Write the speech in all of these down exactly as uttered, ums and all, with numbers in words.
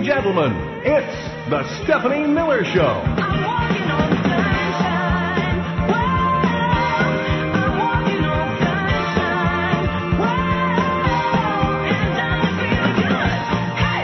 and gentlemen, it's the Stephanie Miller Show. I'm walking on sunshine. Whoa, I'm walking on sunshine. Whoa, and doesn't feel good. Hey,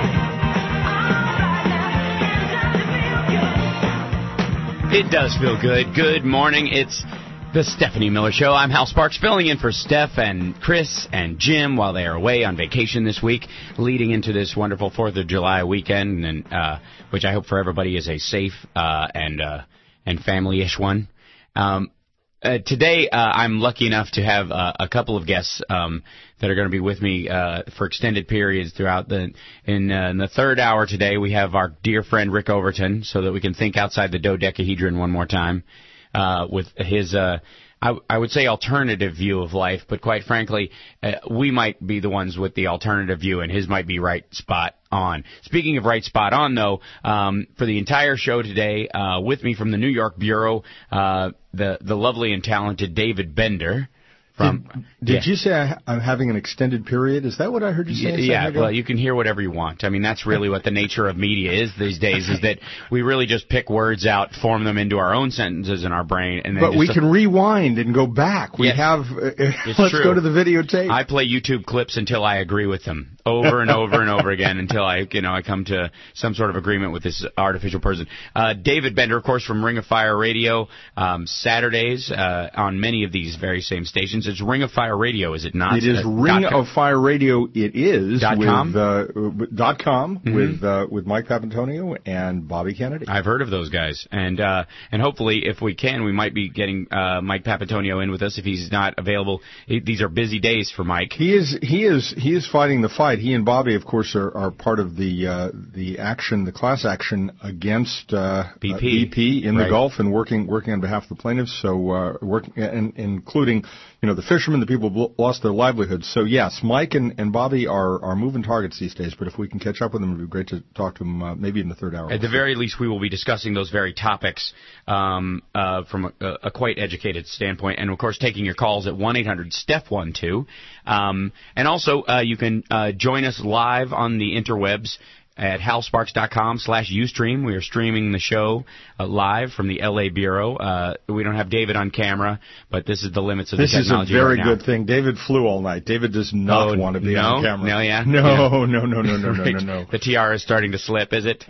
all right now, and doesn't feel good. It does feel good. Good morning. It's the Stephanie Miller Show. I'm Hal Sparks, filling in for Steph and Chris and Jim while they are away on vacation this week, leading into this wonderful fourth of July weekend, and uh, which I hope for everybody is a safe uh, and uh, and family-ish one. Um, uh, today, uh, I'm lucky enough to have uh, a couple of guests um, that are going to be with me uh, for extended periods throughout the. In, uh, in the third hour today, we have our dear friend Rick Overton, so that we can think outside the dodecahedron one more time. Uh, with his, uh, I, I would say, alternative view of life, but quite frankly, uh, we might be the ones with the alternative view, and his might be right spot on. Speaking of right spot on, though, um, for the entire show today, uh, with me from the New York Bureau, uh, the the lovely and talented David Bender. From, did did yeah. you say I, I'm having an extended period? Is that what I heard you say? Yeah, well, you can hear whatever you want. I mean, that's really what the nature of media is these days, is that we really just pick words out, form them into our own sentences in our brain. And then But just we can rewind and go back. We Yes. have, uh, let's true. go to the videotape. I play YouTube clips until I agree with them, over and over and over again, until I, you know, I come to some sort of agreement with this artificial person. Uh, David Bender, of course, from Ring of Fire Radio, um, Saturdays uh, on many of these very same stations. It's Ring of Fire Radio, is it not? It is Uh, Ring dot com. of Fire Radio. It is Dot with com? Uh, dot com Mm-hmm. with uh, with Mike Papantonio and Bobby Kennedy. I've heard of those guys, and uh, and hopefully, if we can, we might be getting uh, Mike Papantonio in with us if he's not available. He, these are busy days for Mike. He is he is he is fighting the fight. He and Bobby, of course, are, are part of the uh, the action, the class action against uh, B P. uh, B P in Right. the Gulf, and working working on behalf of the plaintiffs. So uh, working, and, including you know the fishermen, the people who lost their livelihoods. So yes, Mike and, and Bobby are are moving targets these days. But if we can catch up with them, it'd be great to talk to them uh, maybe in the third hour. At the very least, we will be discussing those very topics um, uh, from a, a quite educated standpoint, and of course, taking your calls at one eight hundred Steph one two. Um, and also, uh, you can uh, join us live on the interwebs at halsparks.com slash Ustream. We are streaming the show uh, live from the L A Bureau. Uh, we don't have David on camera, but this is the limits of This the is a technology very right now. good thing. David flew all night. David does not Oh, want to be no? on camera. No, yeah? No, Yeah. no, no, no, no, no, Right. no, no. The tiara is starting to slip, is it?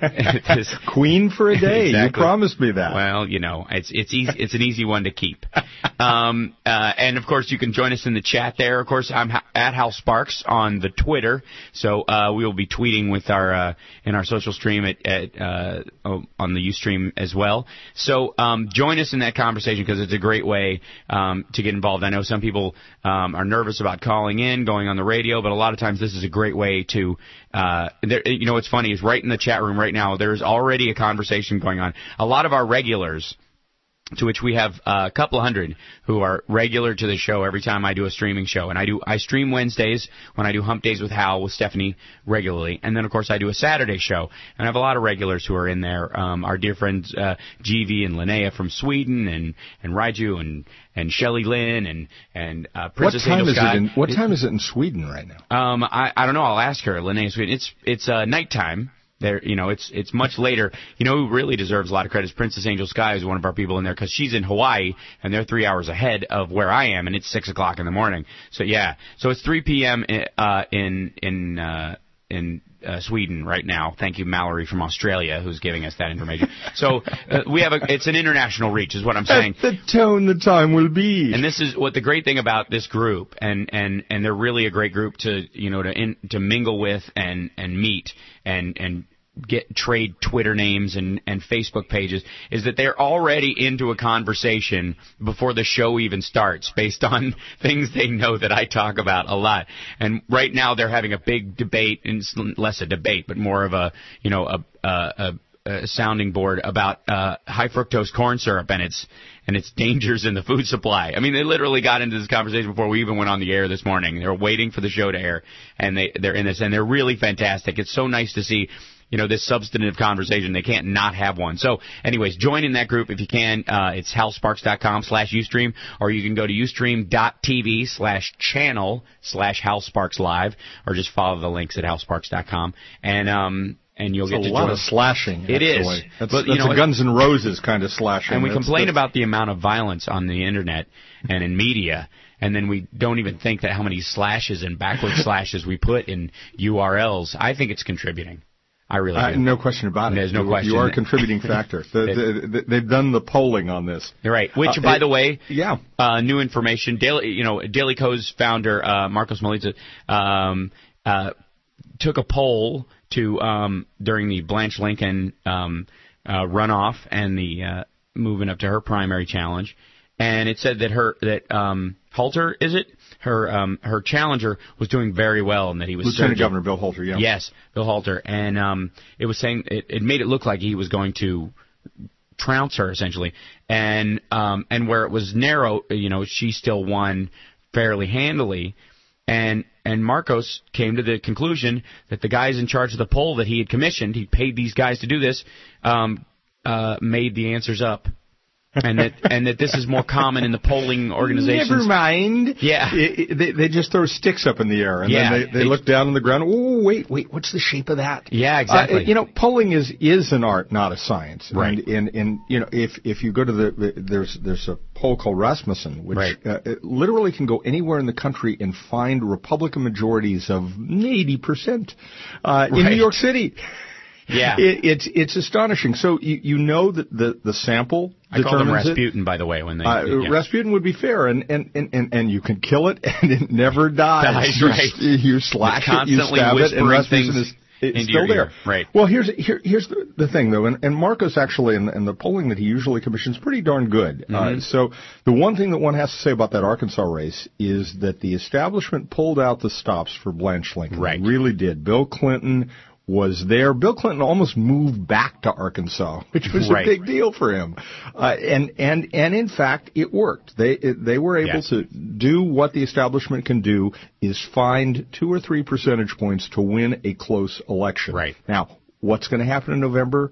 It is. Queen for a day. You Exactly. promised me that. Well, you know, it's it's easy. It's an easy one to keep. Um, uh, and of course, you can join us in the chat there. Of course, I'm ha- at Hal Sparks on the Twitter, so uh, we will be tweeting with our uh, in our social stream at, at uh, on the Ustream as well. So um, join us in that conversation, because it's a great way um, to get involved. I know some people um, are nervous about calling in, going on the radio, but a lot of times this is a great way to. Uh, there, you know, what's funny is right in the chat room right now, there's already a conversation going on. A lot of our regulars, to which we have uh, a couple hundred who are regular to the show every time I do a streaming show. And I do I stream Wednesdays when I do Hump Days with Hal with Stephanie regularly. And then, of course, I do a Saturday show. And I have a lot of regulars who are in there. Um, our dear friends uh, G V and Linnea from Sweden, and, and Raiju and, and Shelley Lynn and, and uh, What Princess time Angel is Sky. it in What time is it in Sweden right now? Um, I, I don't know. I'll ask her. Linnea Sweden. It's, it's uh, nighttime. There, you know, it's it's much later. You know who really deserves a lot of credit is Princess Angel Sky, is one of our people in there, because she's in Hawaii and they're three hours ahead of where I am, and it's six o'clock in the morning. So yeah, so it's three p.m. In, uh, in in uh, in uh, Sweden right now. Thank you, Mallory from Australia, who's giving us that information. So uh, we have a it's an international reach, is what I'm saying. At the tone the time will be. And this is what the great thing about this group, and, and, and they're really a great group to you know to in, to mingle with and, and meet and and get trade Twitter names and, and Facebook pages, is that they're already into a conversation before the show even starts, based on things they know that I talk about a lot. And right now they're having a big debate, and it's less a debate, but more of a you know a a, a, a sounding board about uh, high fructose corn syrup and its and its dangers in the food supply. I mean, they literally got into this conversation before we even went on the air this morning. They were waiting for the show to air, and they they're in this, and they're really fantastic. It's so nice to see. You know, this substantive conversation. They can't not have one. So, anyways, join in that group if you can. Uh, it's halsparks.com slash Ustream, or you can go to ustream.tv slash channel slash halsparkslive, or just follow the links at halsparks dot com. And, um, and you'll It's get a to lot join. of slashing. It is. actually. That's, But, you that's know, a Guns N' Roses kind of slashing. And we That's- complain that's- about the amount of violence on the internet and in media, and then we don't even think that how many slashes and backward slashes we put in U R Ls. I think it's contributing. I really Uh, do. no question about it. There's no you, question. You are a contributing factor. The, the, the, they've done the polling on this. You're right. Which, Uh, by it- the way, yeah. uh, new information. Daily, you know, Daily Co's founder uh, Marcos Melitza um, uh, took a poll to um, during the Blanche Lincoln um, uh, runoff and the uh, moving up to her primary challenge, and it said that her that um, Halter, is it her um, her challenger was doing very well and that he was Lieutenant surging. Governor Bill Halter, yeah. Yes, Bill Halter, and um, it was saying it, it made it look like he was going to trounce her essentially, and um, and where it was narrow, you know, she still won fairly handily, and and Marcos came to the conclusion that the guys in charge of the poll that he had commissioned, he paid these guys to do this, um, uh, made the answers up. and that and that this is more common in the polling organizations. Never mind. Yeah. It, it, they, they just throw sticks up in the air, and Yeah. then they, they look down on the ground. Oh, wait, wait, what's the shape of that? Yeah, exactly. Uh, you know, polling is is an art, not a science. Right. And, and, and you know, if if you go to the, the there's there's a poll called Rasmussen, which Right. uh, it literally can go anywhere in the country and find Republican majorities of eighty percent uh, in Right. New York City. Yeah. It, it's it's astonishing. So you you know that the the sample I call them determines it. Rasputin, by the way, when they. Uh, yeah. Rasputin would be fair, and, and, and, and, and you can kill it, and it never dies. Dies, you, right. You slash It's it, you constantly stab it, and whispering Rasputin things is it's into still your there. ear. Right. Well, here's here, here's the, the thing, though, and, and Marcos actually, in, in the polling that he usually commissions, pretty darn good. Mm-hmm. Uh, so the one thing that one has to say about that Arkansas race is that the establishment pulled out the stops for Blanche Lincoln. Right. They really did. Bill Clinton was there. Bill Clinton almost moved back to Arkansas, which was Right. a big deal for him. Uh, and, and, and in fact, it worked. They, it, they were able Yes. to do what the establishment can do, is find two or three percentage points to win a close election. Right. Now, what's going to happen in November?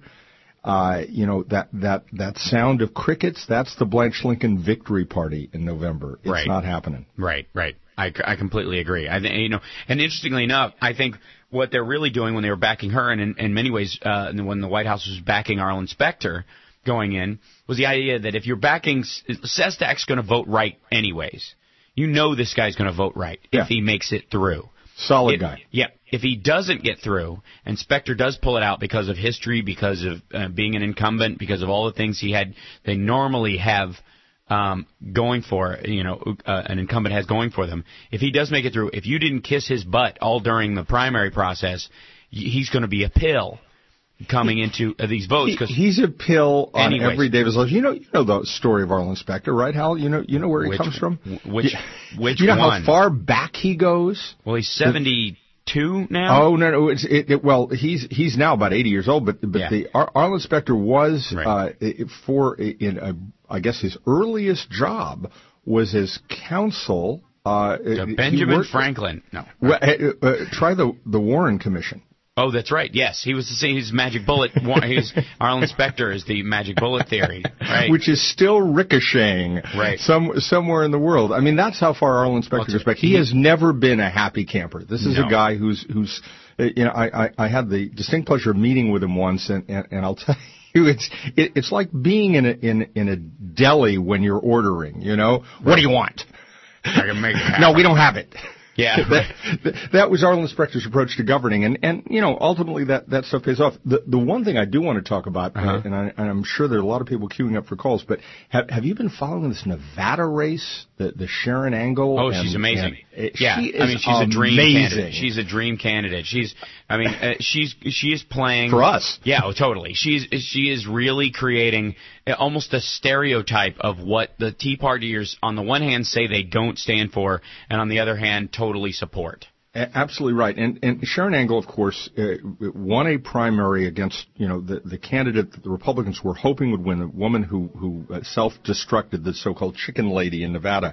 Uh, you know, that, that, that sound of crickets, that's the Blanche Lincoln victory party in November. It's Right. not happening. Right, right. I, I completely agree. I think, you know, and interestingly enough, I think what they're really doing when they were backing her, and in, in many ways, uh, when the White House was backing Arlen Specter going in, was the idea that if you're backing Sestak's going to vote right anyways. You know this guy's going to vote right Yeah. if he makes it through. Solid It- guy. Yeah. If he doesn't get through, and Specter does pull it out because of history, because of uh, being an incumbent, because of all the things he had, they normally have um, going for, you know, uh, an incumbent has going for them. If he does make it through, if you didn't kiss his butt all during the primary process, y- he's going to be a pill coming into uh, these votes. He, Cause he's a pill on Anyways. every day of his life. You know, you know the story of Arlen Specter, right, Hal? You know, you know where he Which- comes from. which- You- which Do you know one? how far back he goes? well, he's seventy-two now. Oh no, no, it's it, it, well, he's he's now about eighty years old, but but Yeah. the Ar- Arlen Specter was Right. uh, i- for in a, I guess his earliest job was as counsel. Uh, To he Benjamin worked- Franklin. No. Well, uh, uh, try the the Warren Commission. Oh, that's right. Yes, he was the same. He's Magic Bullet. He's Arlen Specter is the Magic Bullet theory, right? Which is still ricocheting Right. some, somewhere in the world. I mean, that's how far Arlen Specter Well, goes back. He, he- has never been a happy camper. This is No. a guy who's, who's, uh, you know, I, I, I had the distinct pleasure of meeting with him once, and, and, and I'll tell you, it's, it, it's like being in a, in, in a deli when you're ordering, you know? What do you want? I can make it happen. No, we don't have it. Yeah. that, that was Arlen Specter's approach to governing, and, and you know, ultimately that, that stuff pays off. The the one thing I do want to talk about, Uh-huh. uh, and, I, and I'm sure there are a lot of people queuing up for calls, but have have you been following this Nevada race, the the Sharon Angle? Oh, and- she's amazing. and, uh, yeah, she I mean, is she's a dream amazing. candidate. She's a dream candidate. She's, I mean, uh, she's she is playing For us. Yeah, oh, totally. She's she is really creating uh, almost a stereotype of what the Tea Partiers, on the one hand, say they don't stand for, and on the other hand, totally support. A- Absolutely right. And, and Sharon Angle, of course, uh, won a primary against, you know, the, the candidate that the Republicans were hoping would win, a woman who, who uh, self-destructed, the so-called chicken lady in Nevada.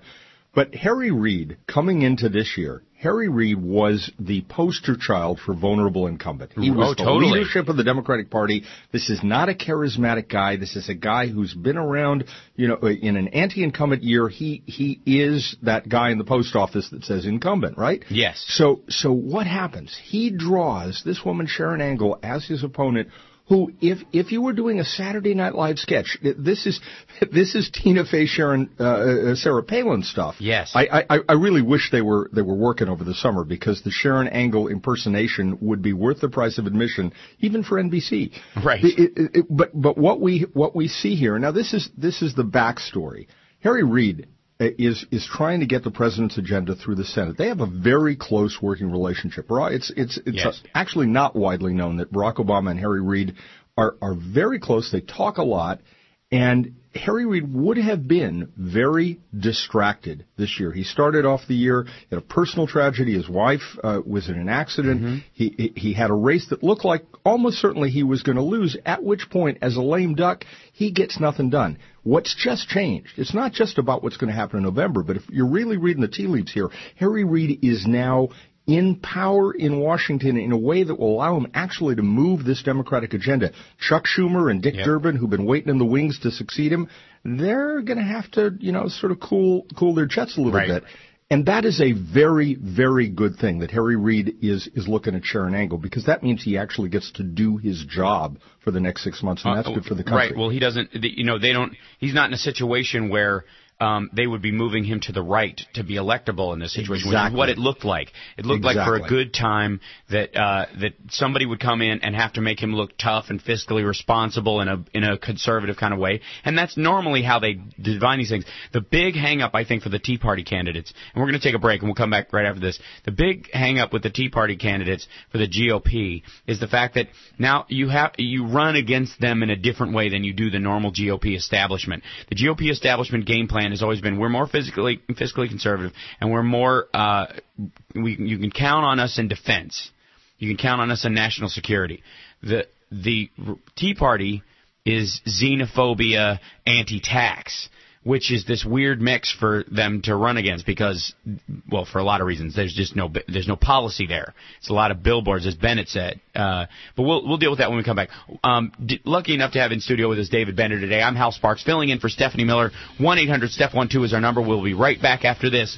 But Harry Reid, coming into this year, Harry Reid was the poster child for vulnerable incumbent. He was Oh, the totally. leadership of the Democratic Party. This is not a charismatic guy. This is a guy who's been around, you know, in an anti-incumbent year. He he is that guy in the post office that says incumbent, right? Yes. So so what happens? He draws this woman Sharon Angle as his opponent, who, if if you were doing a Saturday Night Live sketch, this is this is Tina Fey, Sharon, uh, Sarah Palin stuff. Yes. I, I I really wish they were they were working over the summer, because the Sharon Angle impersonation would be worth the price of admission, even for N B C. Right. It, it, it, but but what we what we see here now, this is this is the backstory. Harry Reid is is trying to get the president's agenda through the Senate. They have a very close working relationship. It's it's it's Yes. actually not widely known that Barack Obama and Harry Reid are are very close. They talk a lot, and Harry Reid would have been very distracted this year. He started off the year in a personal tragedy. His wife uh, was in an accident. Mm-hmm. He, he he had a race that looked like almost certainly he was going to lose, at which point, as a lame duck, he gets nothing done. What's just changed? It's not just about what's going to happen in November, but if you're really reading the tea leaves here, Harry Reid is now in power in Washington in a way that will allow him actually to move this Democratic agenda. Chuck Schumer and Dick Yep. Durbin, who've been waiting in the wings to succeed him, they're going to have to, you know, sort of cool cool their jets a little Right. bit. And that is a very, very good thing that Harry Reid is is looking at Sharon Angle, because that means he actually gets to do his job for the next six months, and that's Uh, good for the country. Right. Well, he doesn't. the- You know, they don't. He's not in a situation where um, they would be moving him to the right to be electable in this situation, which Exactly. is what it looked like. It looked like for a Exactly. good time that uh, that somebody would come in and have to make him look tough and fiscally responsible in a in a conservative kind of way, and that's normally how they define these things. The big hang-up, I think, for the Tea Party candidates, and we're going to take a break and we'll come back right after this. The big hang-up with the Tea Party candidates for the G O P is the fact that now you have you run against them in a different way than you do the normal G O P establishment. The G O P establishment game plan has always been we're more physically fiscally conservative, and we're more uh, we you can count on us in defense. You can count on us in national security. The the Tea Party is xenophobia, anti-tax, which is this weird mix for them to run against because, well, for a lot of reasons. There's just no there's no policy there. It's a lot of billboards, as Bennett said. Uh, but we'll we'll deal with that when we come back. Um, d- lucky enough to have in studio with us David Bender today. I'm Hal Sparks, filling in for Stephanie Miller. one eight hundred Steph one two is our number. We'll be right back after this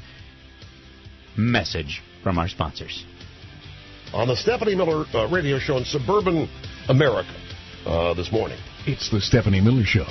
message from our sponsors. On the Stephanie Miller uh, radio show in suburban America uh, this morning. It's the Stephanie Miller Show.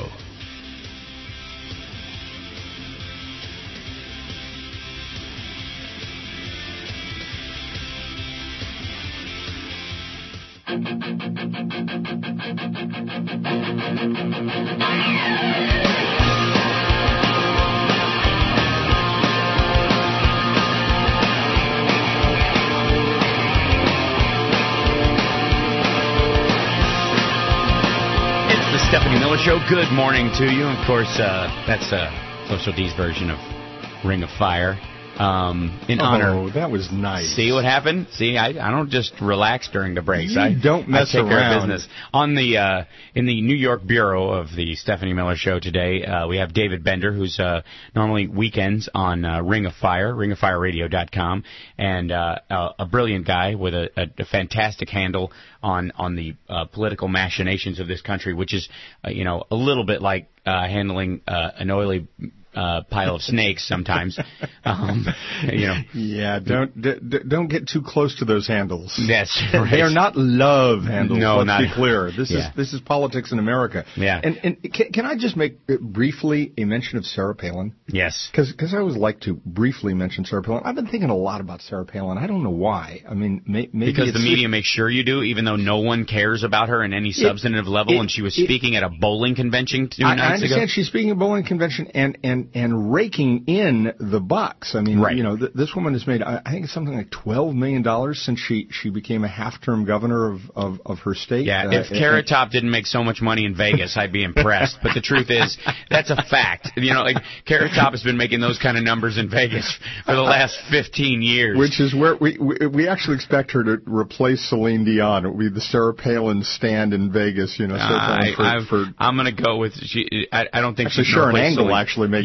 It's the Stephanie Miller Show. Good morning to you. Of course, uh, that's uh, Social D's version of Ring of Fire. Um, in honor. Oh, that was nice. See what happened? See, I, I don't just relax during the breaks. You I don't mess I take care around. of business. On the uh, in the New York bureau of the Stephanie Miller Show today, uh, we have David Bender, who's uh, normally weekends on uh, Ring of Fire, ring of fire radio dot com, and uh, a, a brilliant guy with a, a, a fantastic handle on on the uh, political machinations of this country, which is uh, you know a little bit like uh, handling uh, an oily uh, pile of snakes sometimes. Um, you know. Yeah, don't d- d- don't get too close to those handles. That's right. They are not love handles. No, let's not- be clear. This Yeah. is this is politics in America. Yeah. And and can, can I just make uh, briefly a mention of Sarah Palin? Yes. Because I always like to briefly mention Sarah Palin. I've been thinking a lot about Sarah Palin. I don't know why. I mean, may, maybe Because it's the media makes sure you do, even though no one cares about her in any substantive level, it- and she was it- speaking at a bowling convention two I, I nights understand ago. she's speaking at bowling convention and, and, and raking in the bucks. I mean, Right. you know, th- this woman has made, I, I think it's something like twelve million dollars since she, she became a half-term governor of, of, of her state. Yeah, Uh, if and- Carrot Top didn't make so much money in Vegas, I'd be impressed. But the truth is, that's a fact. You know, like Carrot Top has been making those kind of numbers in Vegas for the last fifteen years. Which is where we, we we actually expect her to replace Celine Dion. It will be the Sarah Palin stand in Vegas, you know. Sarah I, Palin for, I, for I'm going to go with she. I, I don't think actually she's gonna Sharon replace Angle Celine. actually may Yeah,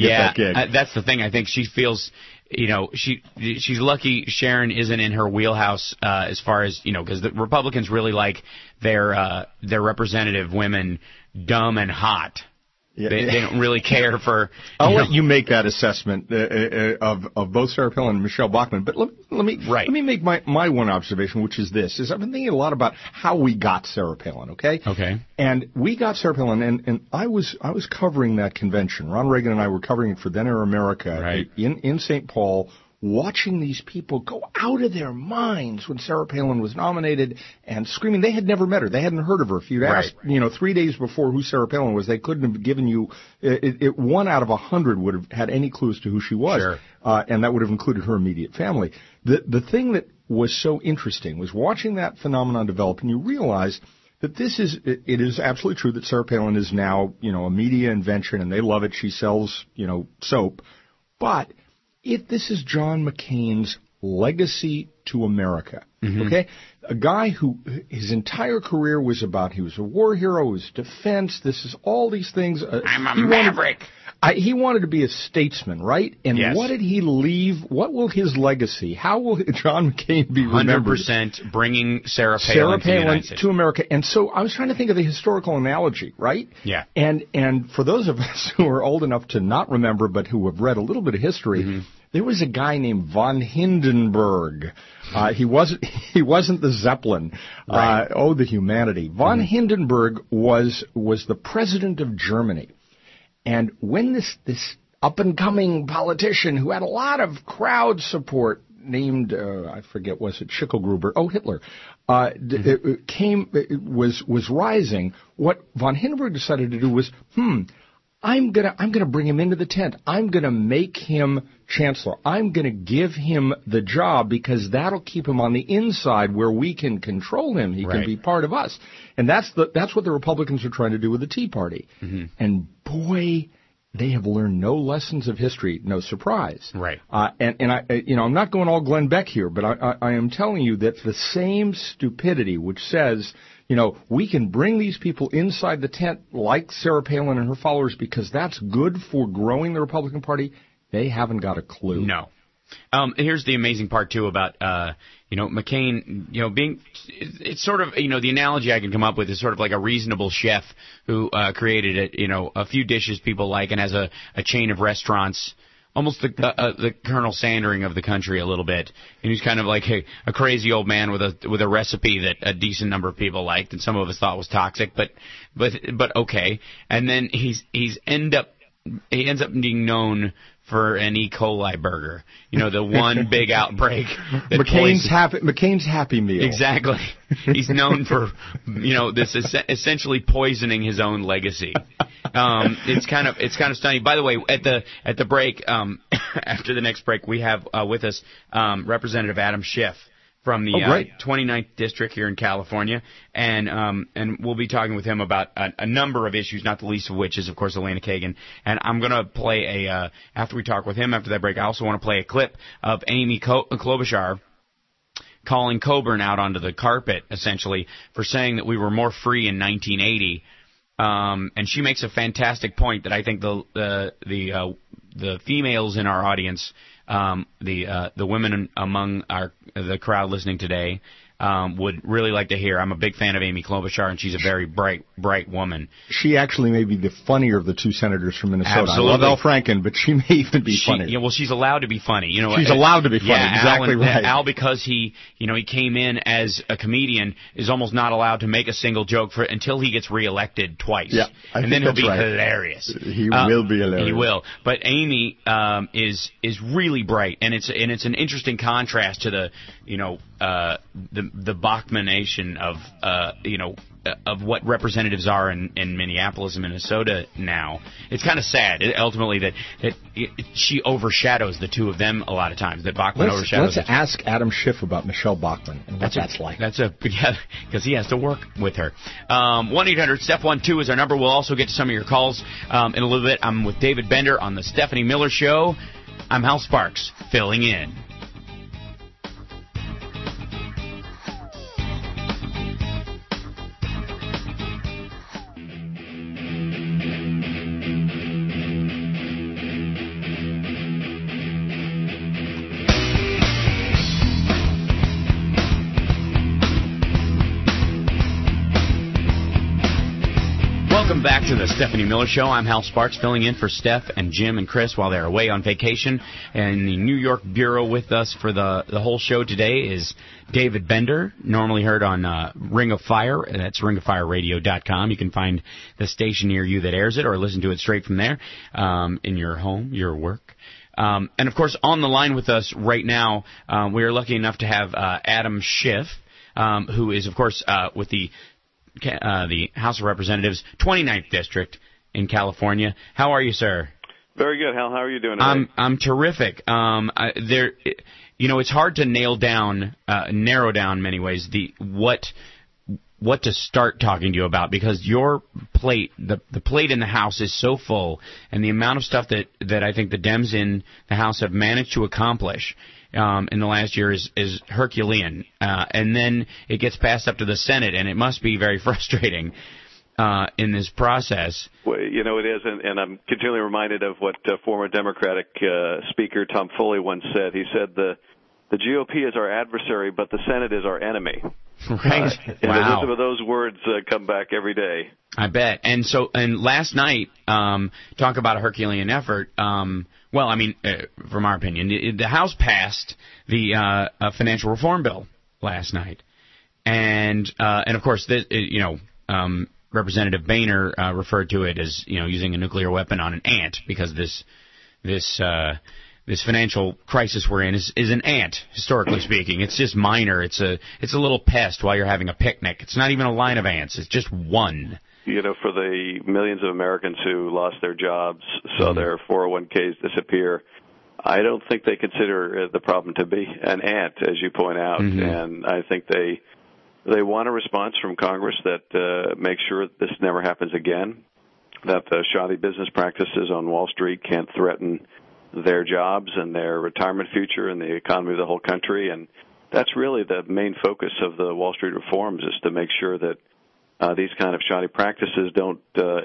get yeah, that gig. uh, that's the thing. I think she feels, you know, she she's lucky Sharon isn't in her wheelhouse uh, as far as, you know, because the Republicans really like their uh, their representative women dumb and hot. Yeah, They, yeah. they don't really care for. I'll you let know, you make that assessment uh, uh, of of both Sarah Palin and Michelle Bachmann. But let, let me Right. let me make my, my one observation, which is this: is I've been thinking a lot about how we got Sarah Palin. Okay. Okay. And we got Sarah Palin, and, and I was I was covering that convention. Ron Reagan and I were covering it for Then Air America Right. in in Saint Paul. Watching these people go out of their minds when Sarah Palin was nominated and screaming. They had never met her. They hadn't heard of her. If you'd Right. asked, you know, three days before who Sarah Palin was, they couldn't have given you, it, it, one out of a hundred would have had any clue as to who she was. Sure. Uh, and that would have included her immediate family. The, the thing that was so interesting was watching that phenomenon develop, and you realize that this is, it, it is absolutely true that Sarah Palin is now, you know, a media invention and they love it. She sells, you know, soap. But if this is John McCain's legacy to America, Mm-hmm. okay? A guy who his entire career was about, he was a war hero, his defense, this is all these things. Uh, I'm a he wanted- maverick. I, he wanted to be a statesman, right? And Yes. what did he leave? What will his legacy? How will John McCain be one hundred remembered? percent bringing Sarah Palin, Sarah to the United Palin States. to America. And so I was trying to think of the historical analogy, right? Yeah. And and for those of us who are old enough to not remember, but who have read a little bit of history, Mm-hmm. there was a guy named von Hindenburg. Uh, he wasn't he wasn't the Zeppelin. Right. Uh, oh, the humanity. Von Hindenburg was was the president of Germany. And when this this up and coming politician who had a lot of crowd support named uh, I forget was it Schicklgruber, oh Hitler, uh, d- Mm-hmm. it came it was was rising. What von Hindenburg decided to do was, hmm, I'm gonna I'm gonna bring him into the tent. I'm gonna make him chancellor. I'm gonna give him the job because that'll keep him on the inside where we can control him. He Right. can be part of us. And that's the that's what the Republicans are trying to do with the Tea Party. Mm-hmm. And boy, they have learned no lessons of history. No surprise. Right. Uh, and and I uh, you know I'm not going all Glenn Beck here, but I, I I am telling you that the same stupidity which says, you know, we can bring these people inside the tent like Sarah Palin and her followers because that's good for growing the Republican Party. They haven't got a clue. No. Um, here's the amazing part too about uh, you know McCain. You know, being it's sort of you know the analogy I can come up with is sort of like a reasonable chef who uh, created a, you know a few dishes people like and has a, a chain of restaurants. Almost the uh, uh, the Colonel Sandering of the country a little bit, and he's kind of like a, a crazy old man with a with a recipe that a decent number of people liked, and some of us thought was toxic, but but but okay. And then he's he's end up he ends up being known for an E. coli burger, you know, the one big outbreak. That McCain's poisoned- happy McCain's Happy Meal. Exactly. He's known for, you know, this is essentially poisoning his own legacy. Um, it's kind of it's kind of stunning. By the way, at the at the break, um, after the next break, we have uh, with us um, Representative Adam Schiff from the Oh, uh, great. twenty-ninth District here in California, and um, and we'll be talking with him about a, a number of issues, not the least of which is, of course, Elena Kagan. And I'm going to play a uh, after we talk with him after that break. I also want to play a clip of Amy Ko- Klobuchar calling Coburn out onto the carpet, essentially, for saying that we were more free in nineteen eighty. Um, and she makes a fantastic point that I think the the the uh, the females in our audience, um, the uh, the women among our the crowd listening today, um, would really like to hear. I'm a big fan of Amy Klobuchar, and she's a very bright bright woman. She actually may be the funnier of the two senators from Minnesota. Absolutely. I love Al Franken, but she may even be She, funnier. yeah, well, she's allowed to be funny. You know, She's uh, allowed to be funny. Yeah, Exactly Al, and- right. Al, because he, you know, he came in as a comedian, is almost not allowed to make a single joke for until he gets reelected twice. Yeah, I and think then he'll that's be right. hilarious. He will be hilarious. He will. But Amy um, is is really bright, and it's and it's an interesting contrast to the, you know, uh, the the Bachmanation of uh, you know. of what representatives are in, in Minneapolis and Minnesota now. It's kind of sad, it, ultimately, that, that it, she overshadows the two of them a lot of times, that Bachman Let's, overshadows let's the two. ask Adam Schiff about Michelle Bachmann and what that's, a, like. That's a, yeah, because he has to work with her. Um, one eight hundred Steph one two is our number. We'll also get to some of your calls um, in a little bit. I'm with David Bender on the Stephanie Miller Show. I'm Hal Sparks, filling in. Welcome back to the Stephanie Miller Show. I'm Hal Sparks, filling in for Steph and Jim and Chris while they're away on vacation. And the New York Bureau with us for the, the whole show today is David Bender, normally heard on uh, Ring of Fire. That's ring of fire radio dot com. You can find the station near you that airs it or listen to it straight from there um, in your home, your work. Um, and, of course, on the line with us right now, um, we are lucky enough to have uh, Adam Schiff, um, who is, of course, uh, with the Uh, the House of Representatives, twenty-ninth District in California. How are you, sir? Very good, Hal. How are you doing today? I'm I'm terrific. Um, I, there, you know, it's hard to nail down, uh, narrow down in many ways the what what to start talking to you about, because your plate, the the plate in the House is so full, and the amount of stuff that that I think the Dems in the House have managed to accomplish Um, in the last year is, is Herculean, uh, and then it gets passed up to the Senate, and it must be very frustrating uh, in this process. Well, you know, it is, and, and I'm continually reminded of what uh, former Democratic uh, Speaker Tom Foley once said. He said the the G O P is our adversary, but the Senate is our enemy. Right. Uh, and wow. Some of those words uh, come back every day. I bet. And so, and last night, um, talk about a Herculean effort. Um, well, I mean, uh, from our opinion, the, the House passed the uh, uh, financial reform bill last night, and uh, and of course, this, you know, um, Representative Boehner uh, referred to it as, you know, using a nuclear weapon on an ant, because this this uh, this financial crisis we're in is, is an ant, historically speaking. It's just minor. It's a it's a little pest while you're having a picnic. It's not even a line of ants. It's just one. You know, for the millions of Americans who lost their jobs, saw Mm-hmm. their four oh one k's disappear, I don't think they consider the problem to be an ant, as you point out. Mm-hmm. And I think they they want a response from Congress that uh, makes sure that this never happens again, that the shoddy business practices on Wall Street can't threaten their jobs and their retirement future and the economy of the whole country. And that's really the main focus of the Wall Street reforms, is to make sure that Uh, these kind of shoddy practices don't uh,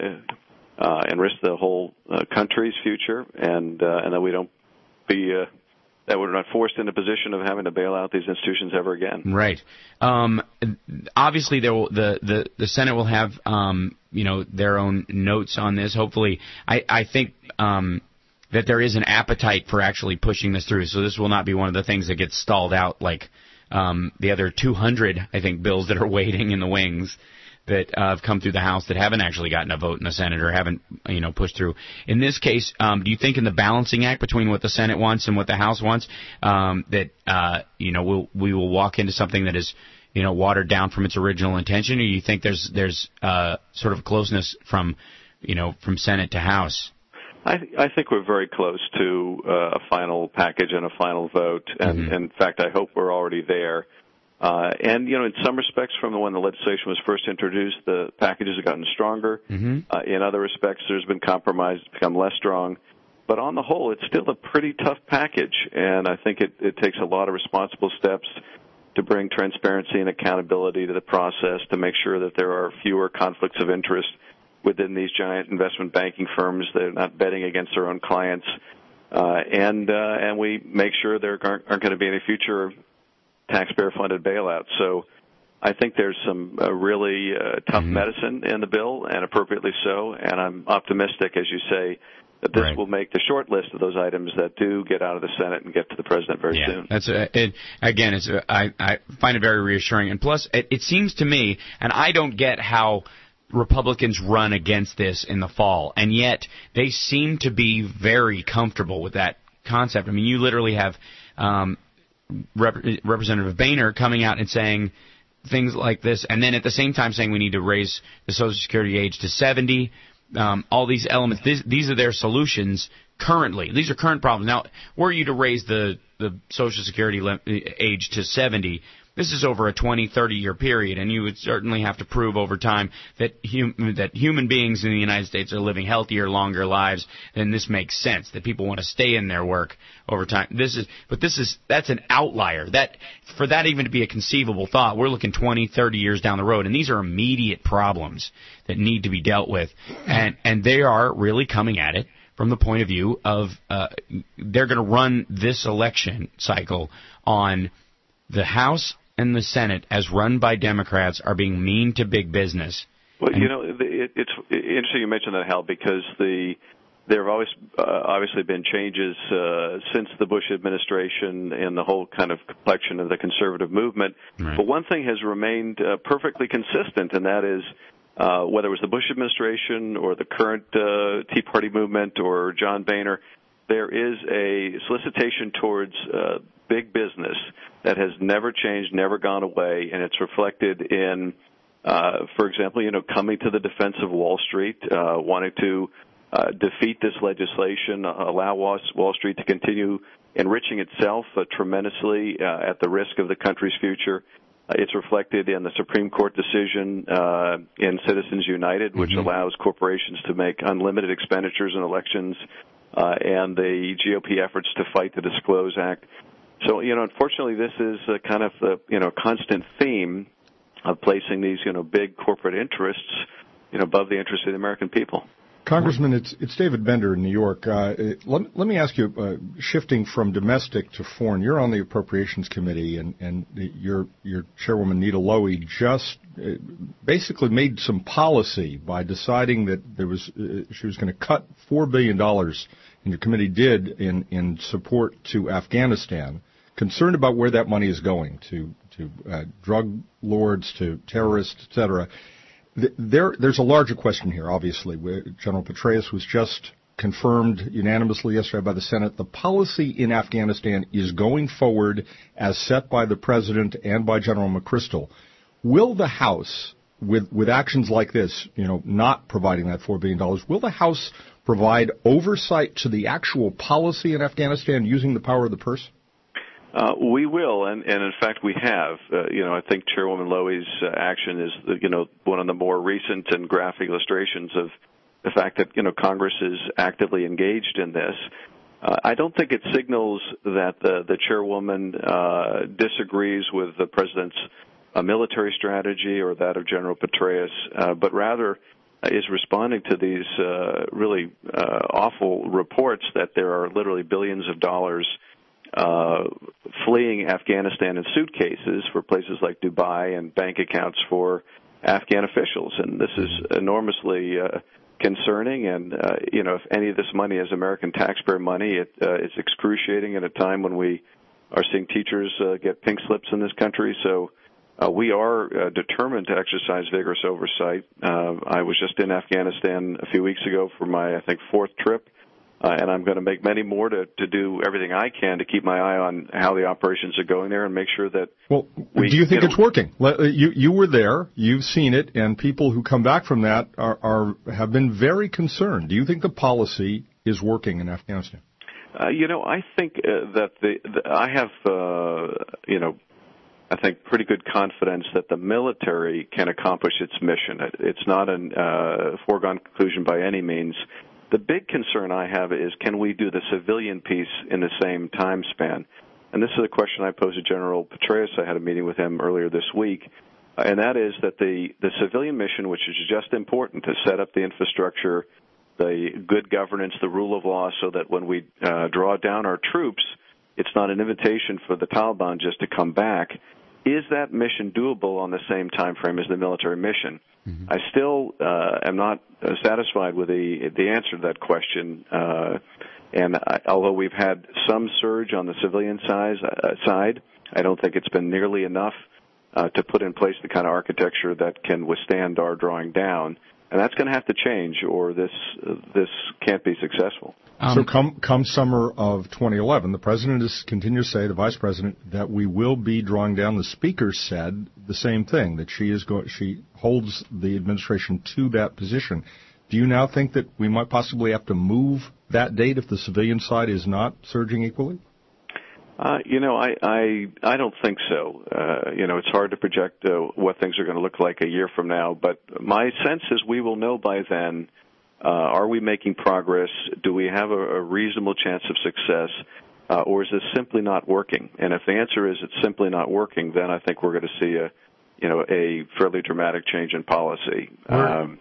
uh, enrich the whole uh, country's future, and uh, and that we don't be uh, that we're not forced in a position of having to bail out these institutions ever again. Right. Um, obviously, there will, the, the the Senate will have um, you know, their own notes on this. Hopefully, I I think um, that there is an appetite for actually pushing this through. So this will not be one of the things that gets stalled out like um, the other two hundred, I think, bills that are waiting in the wings that uh, have come through the House that haven't actually gotten a vote in the Senate or haven't, you know, pushed through. In this case, um, do you think in the balancing act between what the Senate wants and what the House wants, um, that, uh, you know, we'll, we will walk into something that is, you know, watered down from its original intention, or do you think there's there's uh, sort of closeness from, you know, from Senate to House? I, th- I think we're very close to uh, a final package and a final vote, and, Mm-hmm. and in fact, I hope we're already there. Uh, and, you know, in some respects, from when the legislation was first introduced, the packages have gotten stronger. Mm-hmm. Uh, in other respects, there's been compromise, it's become less strong. But on the whole, it's still a pretty tough package, and I think it, it takes a lot of responsible steps to bring transparency and accountability to the process, to make sure that there are fewer conflicts of interest within these giant investment banking firms. They're not betting against their own clients. Uh, and, uh, and we make sure there aren't, aren't going to be any future taxpayer-funded bailouts. So I think there's some uh, really uh, tough mm-hmm. medicine in the bill, and appropriately so, and I'm optimistic, as you say, that this Right. will make the short list of those items that do get out of the Senate and get to the President very yeah, soon. That's a, it, again, it's a, I, I find it very reassuring. And plus, it, it seems to me, and I don't get how Republicans run against this in the fall, and yet they seem to be very comfortable with that concept. I mean, you literally have um, Rep- Representative Boehner coming out and saying things like this, and then at the same time saying we need to raise the Social Security age to seventy. Um, all these elements, these, these are their solutions currently. These are current problems. Now, were you to raise the, the Social Security le- age to seventy, this is over a twenty, thirty-year period, and you would certainly have to prove over time that hum- that human beings in the United States are living healthier, longer lives. Then this makes sense, that people want to stay in their work over time. This is, but this is, that's an outlier. That, for that even to be a conceivable thought, we're looking twenty, thirty years down the road, and these are immediate problems that need to be dealt with, and and they are really coming at it from the point of view of uh, they're going to run this election cycle on the House and the Senate, as run by Democrats, are being mean to big business Well, you know, it, it's interesting you mentioned that, Hal, because the there have always uh, obviously been changes uh, since the Bush administration and the whole kind of complexion of the conservative movement. Right. But one thing has remained uh, perfectly consistent, and that is uh, whether it was the Bush administration or the current uh, Tea Party movement or John Boehner, there is a solicitation towards uh, big business that has never changed, never gone away, and it's reflected in, uh, for example, you know, coming to the defense of Wall Street, uh, wanting to uh, defeat this legislation, uh, allow Wall Street to continue enriching itself uh, tremendously uh, at the risk of the country's future. Uh, it's reflected in the Supreme Court decision uh, in Citizens United, which mm-hmm. allows corporations to make unlimited expenditures in elections, uh, and the G O P efforts to fight the Disclose Act. So, you know, unfortunately, this is a kind of a, you know, constant theme of placing these, you know, big corporate interests, you know, above the interests of the American people. Congressman, it's it's David Bender in New York. Uh, let, let me ask you, uh, shifting from domestic to foreign, you're on the Appropriations Committee, and, and your your chairwoman, Nita Lowey, just uh, basically made some policy by deciding that there was uh, she was going to cut four billion dollars, and your committee did, in, in support to Afghanistan, concerned about where that money is going, to, to uh, drug lords, to terrorists, et cetera. There, there's a larger question here, obviously. General Petraeus was just confirmed unanimously yesterday by the Senate. The policy in Afghanistan is going forward as set by the President and by General McChrystal. Will the House, with, with actions like this, you know, not providing that four billion dollars, will the House provide oversight to the actual policy in Afghanistan using the power of the purse? Uh, we will, and, and in fact we have. Uh, you know, I think Chairwoman Lowey's uh, action is, you know, one of the more recent and graphic illustrations of the fact that, you know, Congress is actively engaged in this. Uh, I don't think it signals that the, the Chairwoman uh, disagrees with the President's uh, military strategy or that of General Petraeus, uh, but rather is responding to these uh, really uh, awful reports that there are literally billions of dollars Uh, fleeing Afghanistan in suitcases for places like Dubai and bank accounts for Afghan officials. And this is enormously uh, concerning. And, uh, you know, if any of this money is American taxpayer money, it, uh, it's excruciating at a time when we are seeing teachers uh, get pink slips in this country. So uh, we are uh, determined to exercise vigorous oversight. Uh, I was just in Afghanistan a few weeks ago for my, I think, fourth trip. Uh, and I'm going to make many more to, to do everything I can to keep my eye on how the operations are going there and make sure that. Well, we, do you think you know, it's working? You you were there, you've seen it, and people who come back from that are, are have been very concerned. Do you think the policy is working in Afghanistan? Uh, you know, I think uh, that the, the I have uh, you know. I think pretty good confidence that the military can accomplish its mission. It, it's not a uh, foregone conclusion by any means. The big concern I have is, can we do the civilian piece in the same time span? And this is a question I posed to General Petraeus. I had a meeting with him earlier this week, uh, and that is that the, the civilian mission, which is just important to set up the infrastructure, the good governance, the rule of law, so that when we uh, draw down our troops, it's not an invitation for the Taliban just to come back. Is that mission doable on the same time frame as the military mission? Mm-hmm. I still uh, am not uh, satisfied with the the answer to that question. Uh, and I, although we've had some surge on the civilian size, uh, side, I don't think it's been nearly enough uh, to put in place the kind of architecture that can withstand our drawing down. And that's going to have to change, or this uh, this can't be successful. Um, so come come summer of twenty eleven, the president is continues to say, the vice president, that we will be drawing down. The speaker said the same thing, that she is going, she holds the administration to that position. Do you now think that we might possibly have to move that date if the civilian side is not surging equally? Uh, you know, I, I I don't think so. Uh, you know, it's hard to project uh, what things are going to look like a year from now, but my sense is we will know by then. Uh, are we making progress? Do we have a, a reasonable chance of success? Uh, or is this simply not working? And if the answer is it's simply not working, then I think we're going to see a, you know, a fairly dramatic change in policy. Um,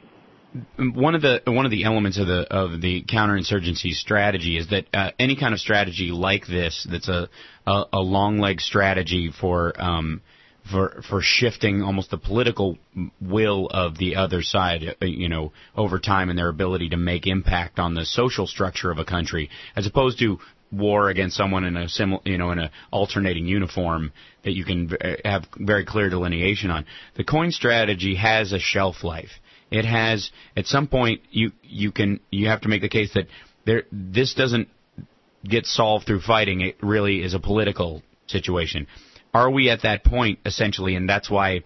one of the one of the elements of the of the counterinsurgency strategy is that uh, any kind of strategy like this, that's a a, a long leg strategy for um, for for shifting almost the political will of the other side, uh, you know, over time and their ability to make impact on the social structure of a country, as opposed to war against someone in a simil- you know, in a alternating uniform that you can v- have very clear delineation on. The coin strategy has a shelf life. It has, at some point, you you can you have to make the case that there this doesn't get solved through fighting. It really is a political situation. Are we at that point, essentially, and that's why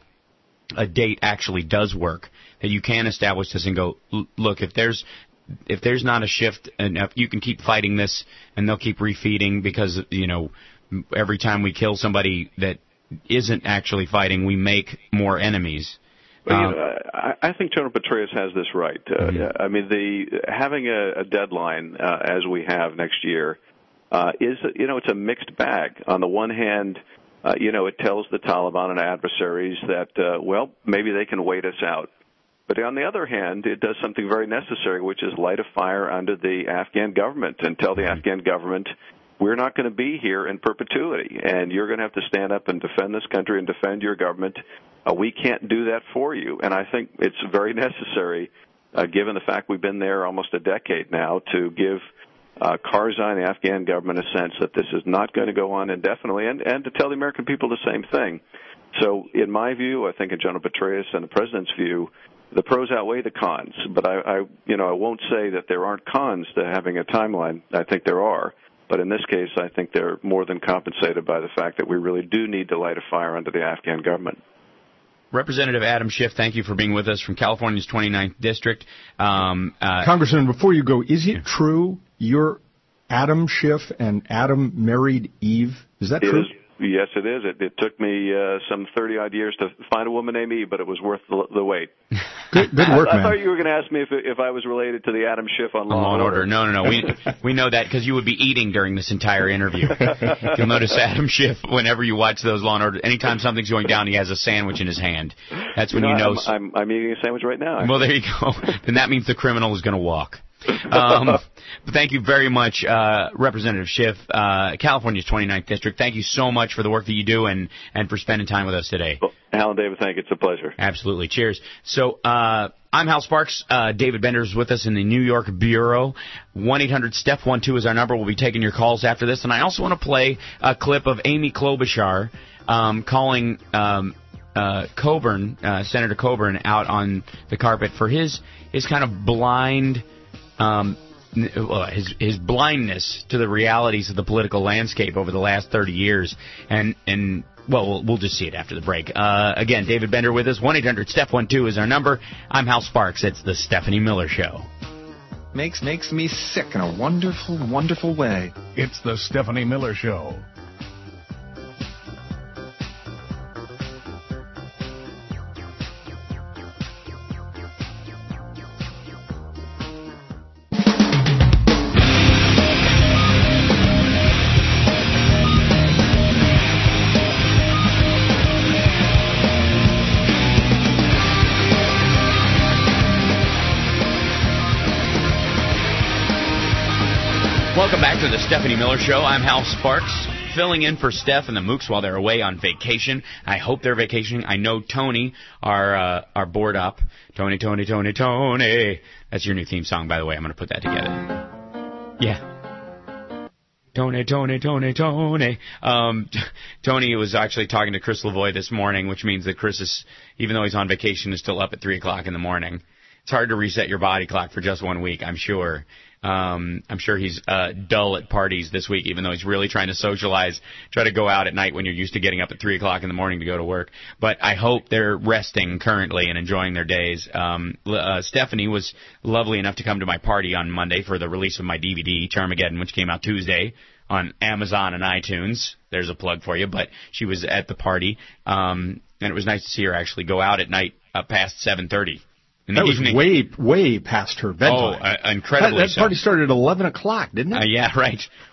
a date actually does work, that you can establish this and go, look, if there's if there's not a shift enough, you can keep fighting this, and they'll keep refeeding because, you know, every time we kill somebody that isn't actually fighting, we make more enemies. Well, you Um, know, I, I think General Petraeus has this right. Uh, Mhm. I mean, the having a, a deadline uh, as we have next year uh, is, you know, it's a mixed bag. On the one hand, uh, you know, it tells the Taliban and adversaries that, uh, well, maybe they can wait us out. But on the other hand, it does something very necessary, which is light a fire under the Afghan government and tell the Afghan government, we're not going to be here in perpetuity, and you're going to have to stand up and defend this country and defend your government. Uh, we can't do that for you. And I think it's very necessary, uh, given the fact we've been there almost a decade now, to give uh, Karzai and the Afghan government a sense that this is not going to go on indefinitely, and, and to tell the American people the same thing. So in my view, I think in General Petraeus and the President's view, the pros outweigh the cons. But I, I, you know, I won't say that there aren't cons to having a timeline. I think there are. But in this case, I think they're more than compensated by the fact that we really do need to light a fire under the Afghan government. Representative Adam Schiff, thank you for being with us from California's twenty-ninth District. Um, uh, Congressman, before you go, is it true you're Adam Schiff and Adam married Eve? Is that It true? is, yes, it is. It, it took me uh, some thirty-odd years to find a woman named Eve, but it was worth the, the wait. Good, good work, I, I man. thought you were going to ask me if if I was related to the Adam Schiff on Law, Law and and Order. No, no, no. We we know that because you would be eating during this entire interview. You'll notice Adam Schiff, whenever you watch those Law and Order, anytime something's going down, he has a sandwich in his hand. That's when you know. I'm, I'm, I'm eating a sandwich right now. Well, there you go. Then that means the criminal is going to walk. Um, but thank you very much, uh, Representative Schiff, uh, California's twenty-ninth District. Thank you so much for the work that you do and, and for spending time with us today. Well, Alan David, thank you. It's a pleasure. Absolutely. Cheers. So, uh, I'm Hal Sparks. Uh, David Bender is with us in the New York Bureau. one eight hundred step one two is our number. We'll be taking your calls after this. And I also want to play a clip of Amy Klobuchar um, calling um, uh, Coburn, uh, Senator Coburn, out on the carpet for his his kind of blind, um, n- well, his his blindness to the realities of the political landscape over the last thirty years. And and Well, well, we'll just see it after the break. Uh, again, David Bender with us. one eight hundred step one two is our number. I'm Hal Sparks. It's the Stephanie Miller Show. Makes makes me sick in a wonderful, wonderful way. It's the Stephanie Miller Show. Welcome back to the Stephanie Miller Show. I'm Hal Sparks, filling in for Steph and the Mooks while they're away on vacation. I hope they're vacationing. I know Tony are uh, are bored up. Tony, Tony, Tony, Tony. That's your new theme song, by the way. I'm going to put that together. Yeah. Tony, Tony, Tony, Tony. Um, Tony was actually talking to Chris Lavoie this morning, which means that Chris is, even though he's on vacation, is still up at three o'clock in the morning. It's hard to reset your body clock for just one week, I'm sure. Um, I'm sure he's uh, dull at parties this week, even though he's really trying to socialize, try to go out at night when you're used to getting up at three o'clock in the morning to go to work. But I hope they're resting currently and enjoying their days. Um, uh, Stephanie was lovely enough to come to my party on Monday for the release of my D V D, Charmageddon, which came out Tuesday on Amazon and iTunes. There's a plug for you. But she was at the party, um, and it was nice to see her actually go out at night uh, past seven thirty. In the That was evening. way, way past her bedtime. Oh, uh, incredibly That, that so. party started at eleven o'clock, didn't it? Uh, yeah, right.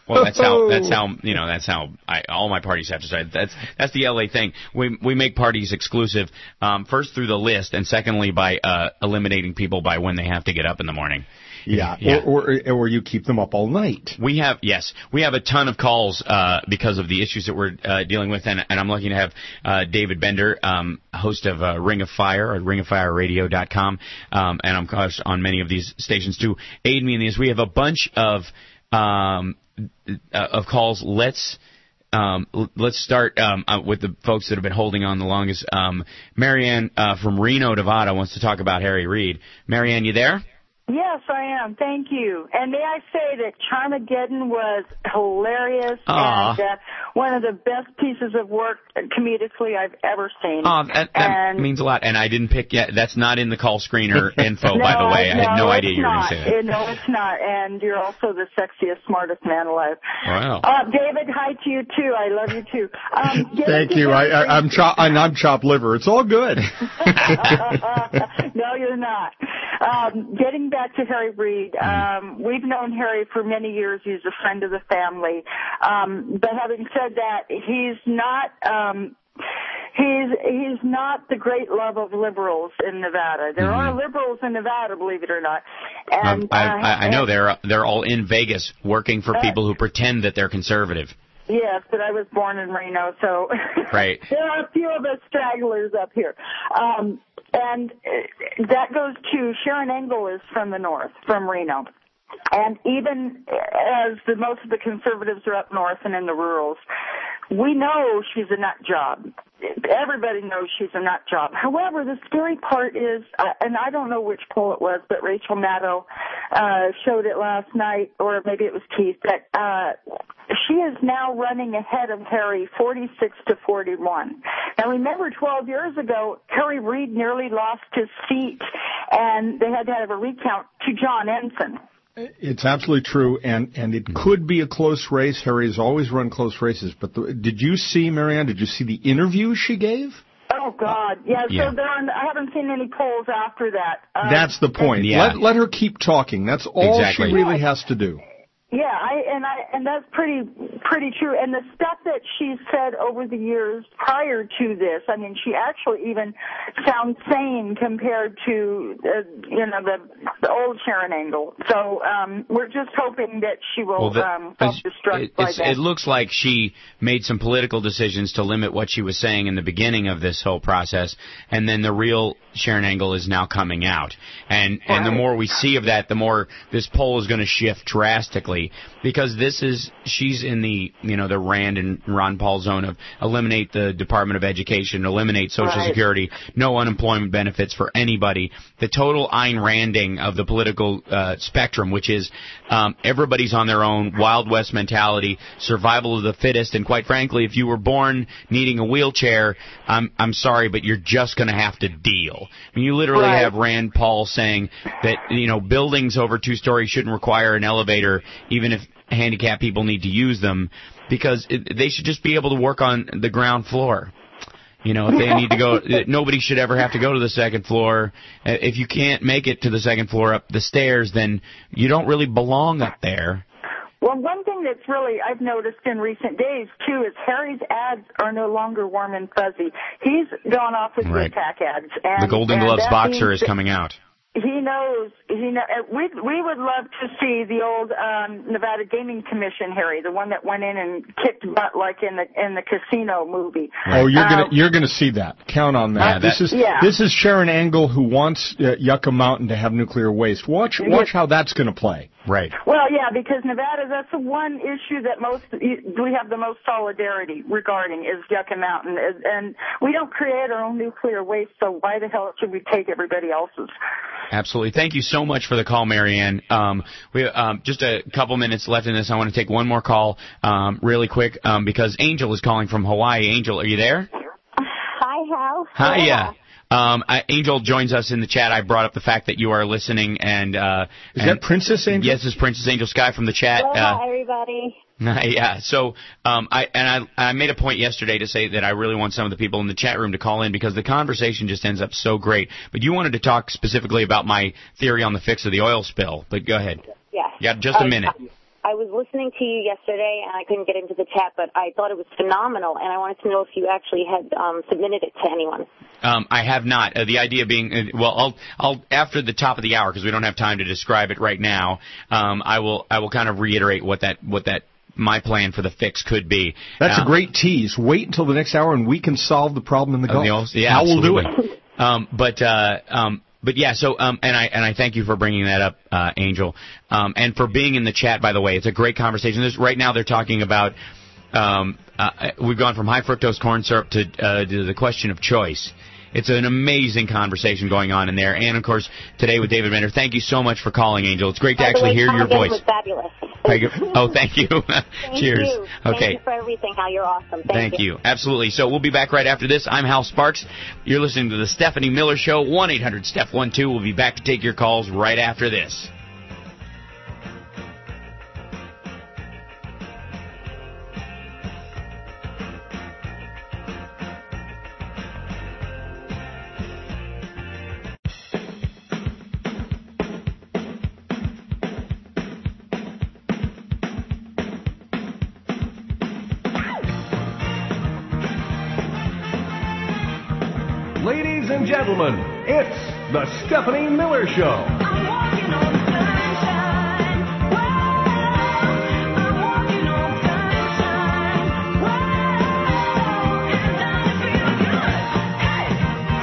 Well, that's how that's how you know that's how I, all my parties have to start. That's that's the L A thing. We we make parties exclusive um, first through the list, and secondly by uh, eliminating people by when they have to get up in the morning. Yeah, Yeah. Or, or or you keep them up all night. We have yes, we have a ton of calls uh, because of the issues that we're uh, dealing with, and, and I'm lucky to have uh, David Bender, um, host of uh, Ring of Fire at ring of fire radio dot com, um, and I'm of course on many of these stations to aid me in these. We have a bunch of um, uh, of calls. Let's. Um, l- let's start um, uh, with the folks that have been holding on the longest. Um, Marianne uh, from Reno, Nevada, wants to talk about Harry Reid. Marianne, you there? Yes, I am. Thank you. And may I say that Charmageddon was hilarious Aw. and uh, one of the best pieces of work uh, comedically I've ever seen. Oh, that, that and means a lot. And I didn't pick yet. That's not in the call screener info, no, by the way. I no, had no it's idea you were going not. to say that. Uh, No, it's not. And you're also the sexiest, smartest man alive. Wow. Uh, David, hi to you too. I love you too. Um, getting Thank to you. I, Harry I, I'm chop and I'm chopped liver. It's all good. no, you're not. Um, getting back to Harry Reid, um, we've known Harry for many years. He's a friend of the family. Um, but having said that, he's not. Um, He's he's not the great love of liberals in Nevada. There Mm-hmm. are liberals in Nevada, believe it or not. And Um, I, uh, I, I know they're they're all in Vegas working for Uh, people who pretend that they're conservative. Yes, but I was born in Reno, so Right. there are a few of us stragglers up here. Um, and uh, that goes to Sharon Engel is from the north, from Reno. And even as the most of the conservatives are up north and in the rurals, we know she's a nut job. Everybody knows she's a nut job. However, the scary part is, uh, and I don't know which poll it was, but Rachel Maddow uh, showed it last night, or maybe it was Keith, that uh, she is now running ahead of Harry forty-six to forty-one. Now remember, twelve years ago, Harry Reid nearly lost his seat, and they had to have a recount to John Ensign. It's absolutely true, and, and it could be a close race. Harry has always run close races. But the, did you see, Marianne, did you see the interview she gave? Oh, God. Yeah, Yeah. so there are, I haven't seen any polls after that. Um, That's the point. Yeah. Let, let her keep talking. That's all Exactly. she really has to do. Yeah, I and I and that's pretty pretty true. And the stuff that she said over the years prior to this, I mean, she actually even sounds sane compared to uh, you know the the old Sharon Engel. So um, we're just hoping that she will Well, the- um, self-destruct it, by it's- that. it looks like she made some political decisions to limit what she was saying in the beginning of this whole process, and then the real Sharon Engel is now coming out. And and the Right. more we see of that, the more this poll is going to shift drastically, because this is she's in the you know the Rand and Ron Paul zone of eliminate the Department of Education, eliminate Social Right. Security, no unemployment benefits for anybody. The total Ayn Randing of the political uh, spectrum, which is um, everybody's on their own, Wild West mentality, survival of the fittest, and quite frankly, if you were born needing a wheelchair, I'm I'm sorry, but you're just going to have to deal. I mean, you literally Right. have Rand Paul saying that you know buildings over two stories shouldn't require an elevator, even if handicapped people need to use them, because it, they should just be able to work on the ground floor. You know, if they need to go, nobody should ever have to go to the second floor. Uh, If you can't make it to the second floor up the stairs, then you don't really belong up there. Well, one thing that's really I've noticed in recent days too is Harry's ads are no longer warm and fuzzy. He's gone off with Right. the attack ads. And, The Golden and Gloves that boxer means is coming out. He knows. He know. uh, We we would love to see the old um, Nevada Gaming Commission, Harry, the one that went in and kicked butt like in the in the casino movie. Oh, you're Uh, gonna you're gonna see that. Count on that. Yeah, this that- is yeah. this is Sharon Engel who wants uh, Yucca Mountain to have nuclear waste. Watch watch how that's gonna play. Right. Well, yeah, because Nevada, that's the one issue that most we have the most solidarity regarding is Yucca Mountain, Is- and we don't create our own nuclear waste, so why the hell should we take everybody else's? Absolutely. Thank you so much for the call, Marianne. Um, we um, just a couple minutes left in this. I want to take one more call um, really quick um, because Angel is calling from Hawaii. Angel, are you there? Hi, Hal. Hi, yeah. Um, I, Angel joins us in the chat. I brought up the fact that you are listening, and uh, Is and- that Princess Angel? Yes, it's Princess Angel Sky from the chat. Hello, Uh, everybody. yeah. So, um, I and I, I made a point yesterday to say that I really want some of the people in the chat room to call in because the conversation just ends up so great. But you wanted to talk specifically about my theory on the fix of the oil spill. But go ahead. Yes. You got just a minute. I was listening to you yesterday, and I couldn't get into the chat, but I thought it was phenomenal, and I wanted to know if you actually had um, submitted it to anyone. Um, I have not. Uh, the idea being, uh, well, I'll, I'll after the top of the hour, because we don't have time to describe it right now. Um, I will, I will kind of reiterate what that, what that, my plan for the fix could be. That's uh, a great tease. Wait until the next hour, and we can solve the problem in the Gulf. Uh, the, yeah, How we'll do absolutely. it. Um, but uh, um, but yeah, so um, and I and I thank you for bringing that up, uh, Angel, um, and for being in the chat. By the way, it's a great conversation. There's, right now, they're talking about um, uh, we've gone from high fructose corn syrup to, uh, to the question of choice. It's an amazing conversation going on in there, and of course today with David Bender. Thank you so much for calling, Angel. It's great to By the actually way, hear Tom your again voice. was fabulous. Thank you. Oh, thank you. Thank Cheers. You. Okay. Thank you for everything, Hal. You're awesome. Thank, Thank you. Absolutely. So we'll be back right after this. I'm Hal Sparks. You're listening to the Stephanie Miller Show. one eight hundred Steph one two. We'll be back to take your calls right after this. Ladies and gentlemen, it's the Stephanie Miller Show. I'm walking on sunshine. Whoa, I'm walking on sunshine. Whoa, and doesn't feel good. Hey,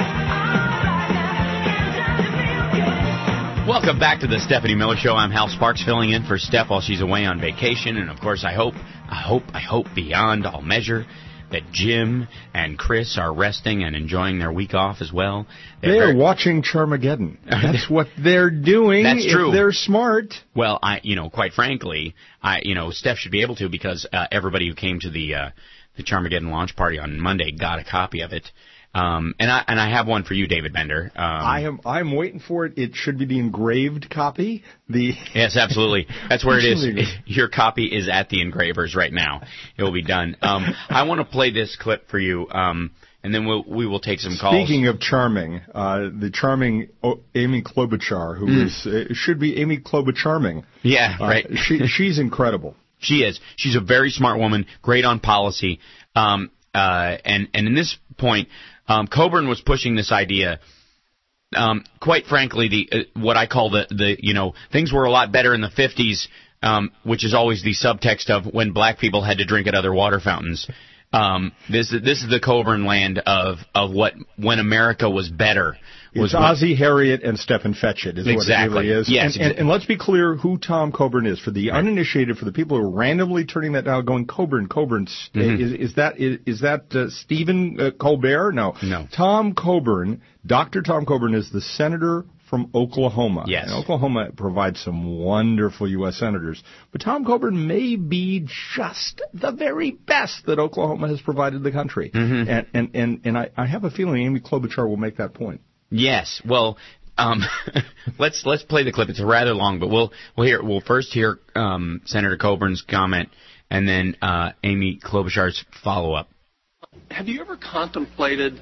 alright now, and doesn't feel good. Welcome back to the Stephanie Miller Show. I'm Hal Sparks, filling in for Steph while she's away on vacation. And, of course, I hope, I hope, I hope beyond all measure that Jim and Chris are resting and enjoying their week off as well. They're They are very- watching Charmageddon. That's what they're doing. That's if true. They're smart. Well, I, you know, quite frankly, I, you know, Steph should be able to because uh, everybody who came to the uh, the Charmageddon launch party on Monday got a copy of it. Um, and I and I have one for you, David Bender. Um, I am. I'm waiting for it. It should be the engraved copy. The Yes, absolutely. That's where it is. Absolutely. Your copy is at the engravers right now. It will be done. Um, I want to play this clip for you, um, and then we'll, we will take some calls. Speaking of charming, uh, the charming o- Amy Klobuchar, who Mm. is uh, should be Amy Klobucharming. Yeah, right. Uh, she she's incredible. She is. She's a very smart woman, great on policy. Um, uh, and, and in this point, um, Coburn was pushing this idea. Um, quite frankly, the uh, what I call the, the you know things were a lot better in the fifties, um, which is always the subtext of when black people had to drink at other water fountains. Um, this this is the Coburn land of of what when America was better. Was It's Ozzie Harriet and Stephen Fetchit is Exactly. what it really is. Yes. And, and, and let's be clear who Tom Coburn is. For the uninitiated, for the people who are randomly turning that down, going Coburn, Coburn, Mhm. is, is that is, is that uh, Stephen uh, Colbert? No. No. Tom Coburn, Doctor Tom Coburn, is the senator from Oklahoma. Yes. And Oklahoma provides some wonderful U S senators. But Tom Coburn may be just the very best that Oklahoma has provided the country. Mhm. And, and, and, and I, I have a feeling Amy Klobuchar will make that point. Yes. Well, um, let's let's play the clip. It's rather long, but we'll we'll hear we'll first hear um, Senator Coburn's comment, and then uh, Amy Klobuchar's follow up. Have you ever contemplated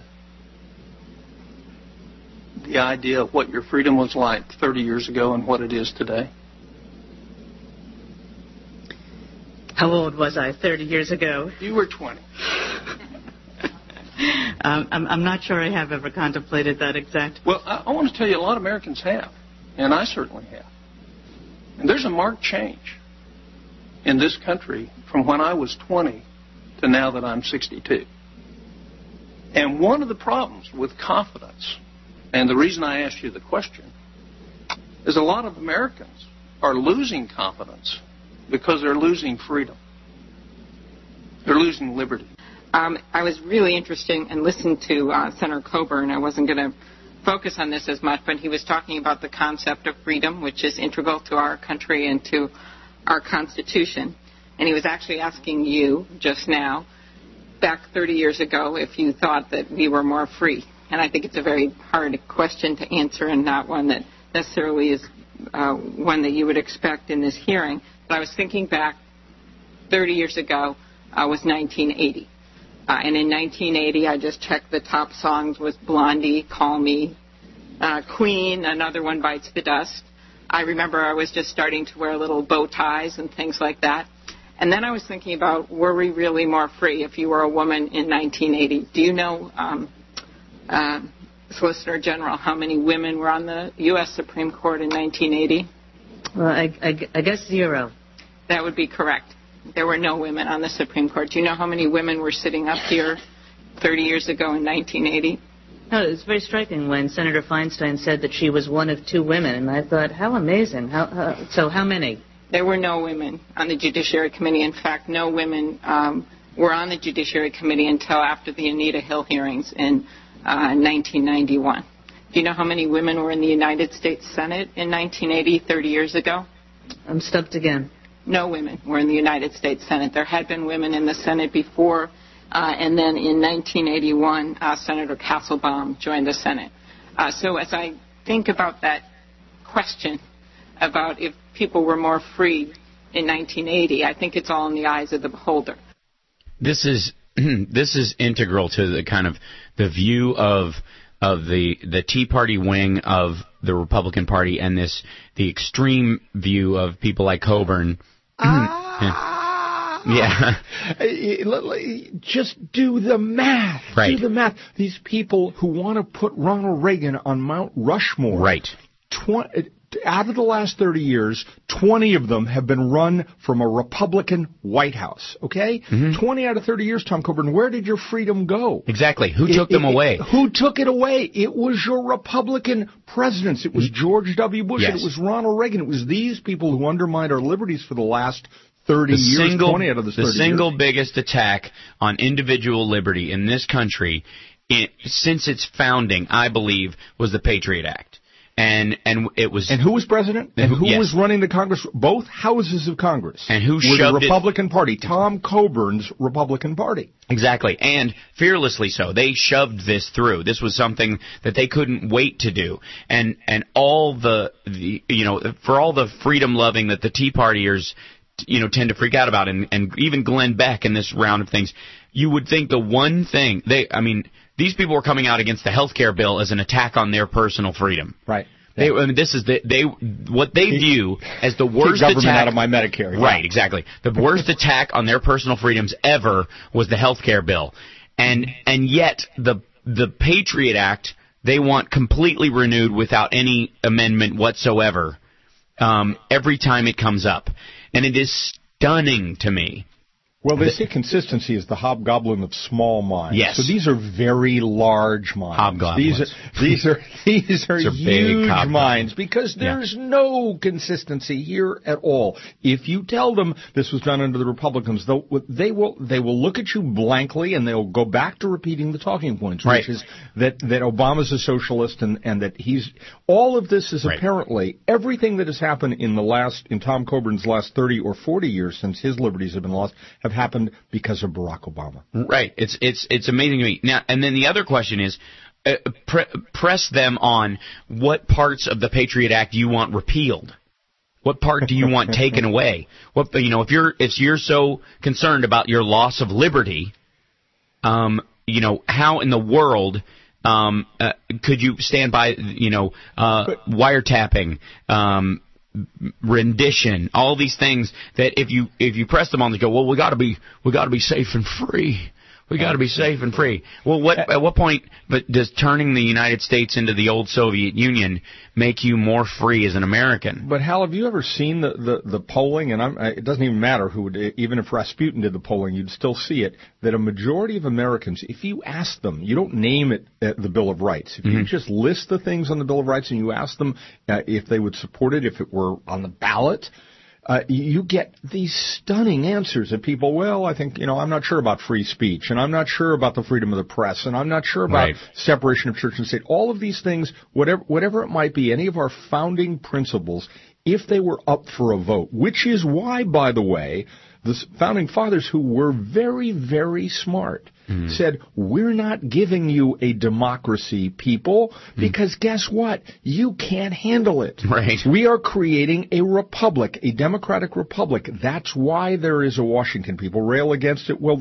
the idea of what your freedom was like thirty years ago and what it is today? How old was I thirty years ago? You were twenty. Um, I'm, I'm not sure I have ever contemplated that exact. Well, I, I want to tell you, a lot of Americans have, and I certainly have. And there's a marked change in this country from when I was twenty to now that I'm sixty-two. And one of the problems with confidence, and the reason I asked you the question, is a lot of Americans are losing confidence because they're losing freedom. They're losing liberty. Um, I was really interested in listening to uh, Senator Coburn. I wasn't going to focus on this as much, but he was talking about the concept of freedom, which is integral to our country and to our Constitution. And he was actually asking you just now, back thirty years ago, if you thought that we were more free. And I think it's a very hard question to answer and not one that necessarily is uh, one that you would expect in this hearing. But I was thinking back thirty years ago uh, was nineteen eighty. Uh, and in nineteen eighty, I just checked the top songs was Blondie, Call Me, uh, Queen, another one, Bites the Dust. I remember I was just starting to wear little bow ties and things like that. And then I was thinking about, were we really more free if you were a woman in nineteen eighty? Do you know, um, uh, Solicitor General, how many women were on the U S Supreme Court in nineteen eighty? Well, I, I, I guess zero. That would be correct. There were no women on the Supreme Court. Do you know how many women were sitting up here thirty years ago in nineteen eighty? No, it was very striking when Senator Feinstein said that she was one of two women, and I thought, how amazing. How, uh, so how many? There were no women on the Judiciary Committee. In fact, no women um, were on the Judiciary Committee until after the Anita Hill hearings in uh, nineteen ninety-one. Do you know how many women were in the United States Senate in nineteen eighty, thirty years ago? I'm stumped again. No women were in the United States Senate. There had been women in the Senate before, uh, and then in nineteen eighty-one, uh, Senator Castlebaum joined the Senate. Uh, so as I think about that question about if people were more free in nineteen eighty, I think it's all in the eyes of the beholder. This is this is integral to the kind of the view of of the the Tea Party wing of the Republican Party and this the extreme view of people like Coburn. Ah. Yeah. Just do the math. Right. Do the math. These people who want to put Ronald Reagan on Mount Rushmore. Right. twenty, out of the last thirty years, twenty of them have been run from a Republican White House. Okay? Mm-hmm. twenty out of thirty years, Tom Coburn. Where did your freedom go? Exactly. Who It- took them it- away? Who took it away? It was your Republican presidents. It was George W. Bush. Yes. And it was Ronald Reagan. It was these people who undermined our liberties for the last thirty The years, single, twenty out of the thirty the single years. biggest attack on individual liberty in this country it, since its founding, I believe, was the Patriot Act. And and it was And who was president? And who yes. was running the Congress? Both houses of Congress. And who were shoved the it- Republican Party? Tom Coburn's Republican Party. Exactly, and fearlessly so. They shoved this through. This was something that they couldn't wait to do. And and all the, the you know, for all the freedom loving that the Tea Partiers, you know, tend to freak out about, and, and even Glenn Beck in this round of things, you would think the one thing they, I mean, these people were coming out against the health care bill as an attack on their personal freedom. Right. They, I mean, this is the, they what they view as the worst Keep government attack out of my Medicare. Yeah. Right, exactly. The worst attack on their personal freedoms ever was the health care bill, and and yet the the Patriot Act they want completely renewed without any amendment whatsoever. Um, every time it comes up, and it is stunning to me. Well, they say consistency is the hobgoblin of small minds. Yes. So these are very large minds. Hobgoblins. These are these are these are These are big huge hobgoblins. minds because there's no consistency here at all. If you tell them this was done under the Republicans, they'll, they will they will look at you blankly and they'll go back to repeating the talking points, Right. which is that that Obama's a socialist and and that he's all of this is Right. apparently everything that has happened in the last in Tom Coburn's last thirty or forty years since his liberties have been lost have happened because of Barack Obama. Right. It's it's it's amazing to me. Now, and then the other question is, uh, pre- press them on what parts of the Patriot Act you want repealed. What part do you want taken away? What you know, if you're if you're so concerned about your loss of liberty, um, you know, how in the world um, uh, could you stand by, you know, uh, wiretapping? Um, rendition, all these things that if you if you press them on, they go, well, we got to be we got to be safe and free. We got to be safe and free. Well, what at what point? But does turning the United States into the old Soviet Union make you more free as an American? But Hal, have you ever seen the the, the polling? And I'm, it doesn't even matter who would, even if Rasputin did the polling, you'd still see it. That a majority of Americans, if you ask them, you don't name it uh, the Bill of Rights. If you Mm-hmm. just list the things on the Bill of Rights and you ask them uh, if they would support it, if it were on the ballot. Uh, you get these stunning answers of people, well, I think, you know, I'm not sure about free speech, and I'm not sure about the freedom of the press, and I'm not sure about Right. separation of church and state. All of these things, whatever, whatever it might be, any of our founding principles, if they were up for a vote, which is why, by the way, the s- founding fathers, who were very, very smart, Mm-hmm. said, we're not giving you a democracy, people, because guess what? You can't handle it. Right. We are creating a republic, a democratic republic. That's why there is a Washington. People rail against it. Well, the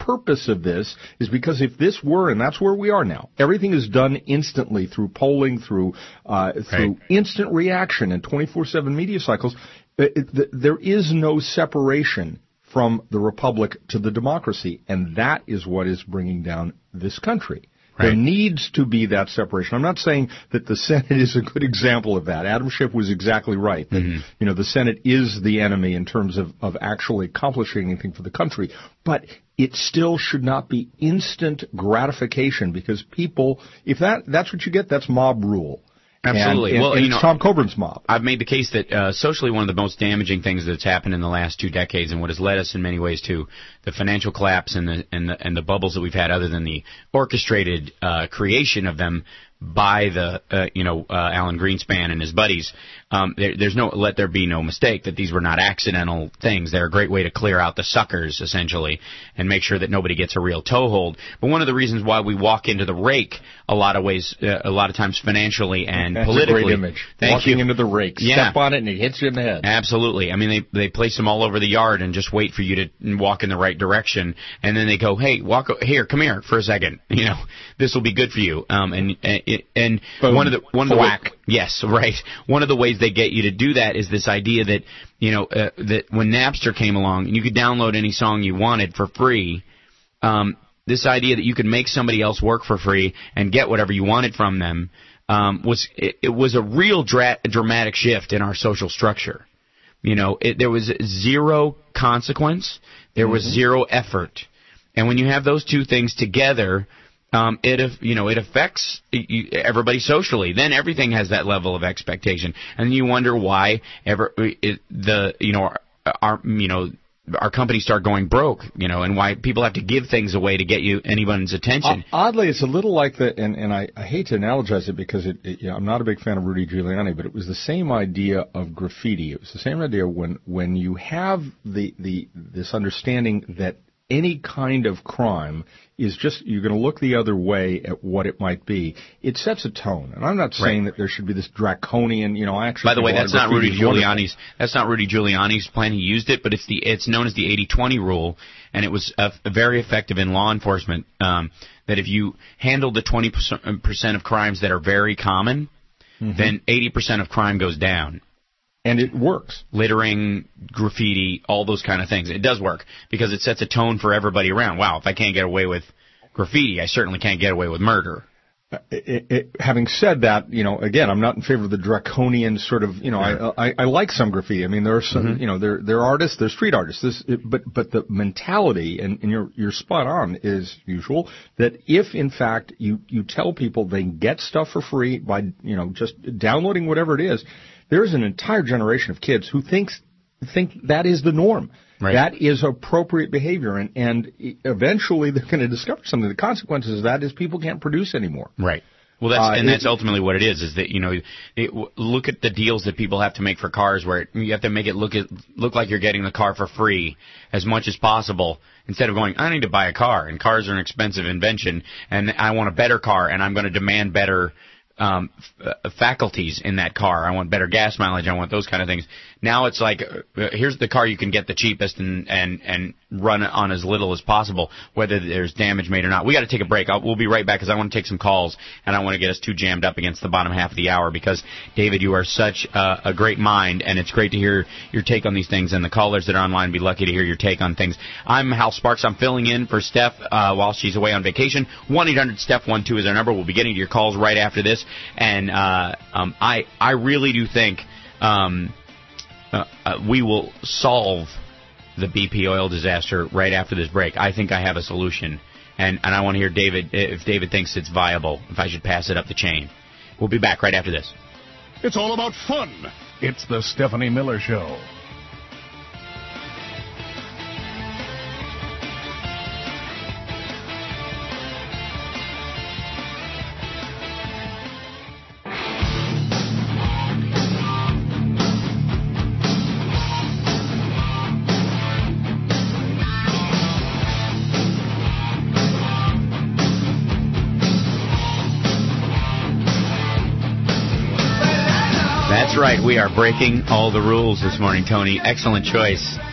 purpose of this is because if this were, and that's where we are now, everything is done instantly through polling, through uh, through Right. instant reaction and twenty-four seven media cycles. It, it, there is no separation from the republic to the democracy, and that is what is bringing down this country. There Right. needs to be that separation. I'm not saying that the Senate is a good example of that. Adam Schiff was exactly right. That, Mhm. you know, the Senate is the enemy in terms of, of actually accomplishing anything for the country. But it still should not be instant gratification because people, if that that's what you get, that's mob rule. Absolutely. And, and, well, and you know, it's Tom Coburn's mob. I've made the case that uh, socially one of the most damaging things that's happened in the last two decades, and what has led us in many ways to the financial collapse and the and the and the bubbles that we've had, other than the orchestrated uh, creation of them by the uh, you know uh, Alan Greenspan and his buddies. Um, there, there's no let there be no mistake that these were not accidental things. They're a great way to clear out the suckers essentially and make sure that nobody gets a real toehold. But one of the reasons why we walk into the rake a lot of ways, uh, a lot of times financially and That's politically. a great image. Thank Walking you. into the rake. Yeah. Step on it and it hits you in the head. Absolutely. I mean, they they place them all over the yard and just wait for you to walk in the right direction, and then they go, "Hey, walk o- here, come here for a second. You know, this will be good for you." Um, and and, and Boom. one of the one of the Whack. yes, right. One of the ways they get you to do that is this idea that you know uh, that when Napster came along and you could download any song you wanted for free. Um, this idea that you could make somebody else work for free and get whatever you wanted from them um, was it, it was a real dra- dramatic shift in our social structure. You know, it, there was zero consequence, there was Mhm. zero effort, and when you have those two things together, um, it af- you know it affects you, everybody socially. Then everything has that level of expectation, and you wonder why ever it, the you know our, our you know. our companies start going broke, you know, and why people have to give things away to get you anyone's attention. O- oddly, it's a little like the, and, and I, I hate to analogize it because it, it, you know, I'm not a big fan of Rudy Giuliani, but it was the same idea of graffiti. It was the same idea when when you have the the this understanding that any kind of crime is just, you're going to look the other way at what it might be. It sets a tone. And I'm not saying Right. that there should be this draconian, you know, I actually By the think way, a lot that's of not graffiti Rudy is wonderful. Giuliani's. That's not Rudy Giuliani's plan. He used it, but it's the it's known as the eighty twenty rule, and it was uh, very effective in law enforcement. Um, that if you handle the twenty percent of crimes that are very common, Mhm. then eighty percent of crime goes down. And it works. Littering, graffiti, all those kind of things. It does work because it sets a tone for everybody around. Wow, if I can't get away with graffiti, I certainly can't get away with murder. Uh, It, it, having said that, you know, again, I'm not in favor of the draconian sort of, you know, I, I I like some graffiti. I mean, there are some, Mhm. you know, there there are artists, there's street artists. This, it, but but the mentality, and, and you're you're spot on, is usual that if in fact you you tell people they can get stuff for free by, you know, just downloading whatever it is, there is an entire generation of kids who thinks think that is the norm. Right. That is appropriate behavior, and and eventually they're going to discover something. The consequences of that is people can't produce anymore. Right. Well, that's Uh, and it- that's ultimately what it is. Is that you know, it, w- look at the deals that people have to make for cars, where it, you have to make it look at, look like you're getting the car for free as much as possible, instead of going, I need to buy a car, and cars are an expensive invention, and I want a better car, and I'm going to demand better um, f- uh, faculties in that car. I want better gas mileage. I want those kind of things. Now it's like, uh, here's the car you can get the cheapest and and and run it on as little as possible, whether there's damage made or not. We got to take a break. I'll, we'll be right back because I want to take some calls and I want to get us too jammed up against the bottom half of the hour. Because David, you are such uh, a great mind, and it's great to hear your take on these things. And the callers that are online be lucky to hear your take on things. I'm Hal Sparks. I'm filling in for Steph uh, while she's away on vacation. one eight hundred Steph one two is our number. We'll be getting to your calls right after this. And uh, um, I I really do think. Um, Uh, uh, we will solve the B P oil disaster right after this break. I think I have a solution, and, and I want to hear David if David thinks it's viable, if I should pass it up the chain. We'll be back right after this. It's all about fun. It's the Stephanie Miller Show. That's right. We are breaking all the rules this morning, Tony. Excellent choice.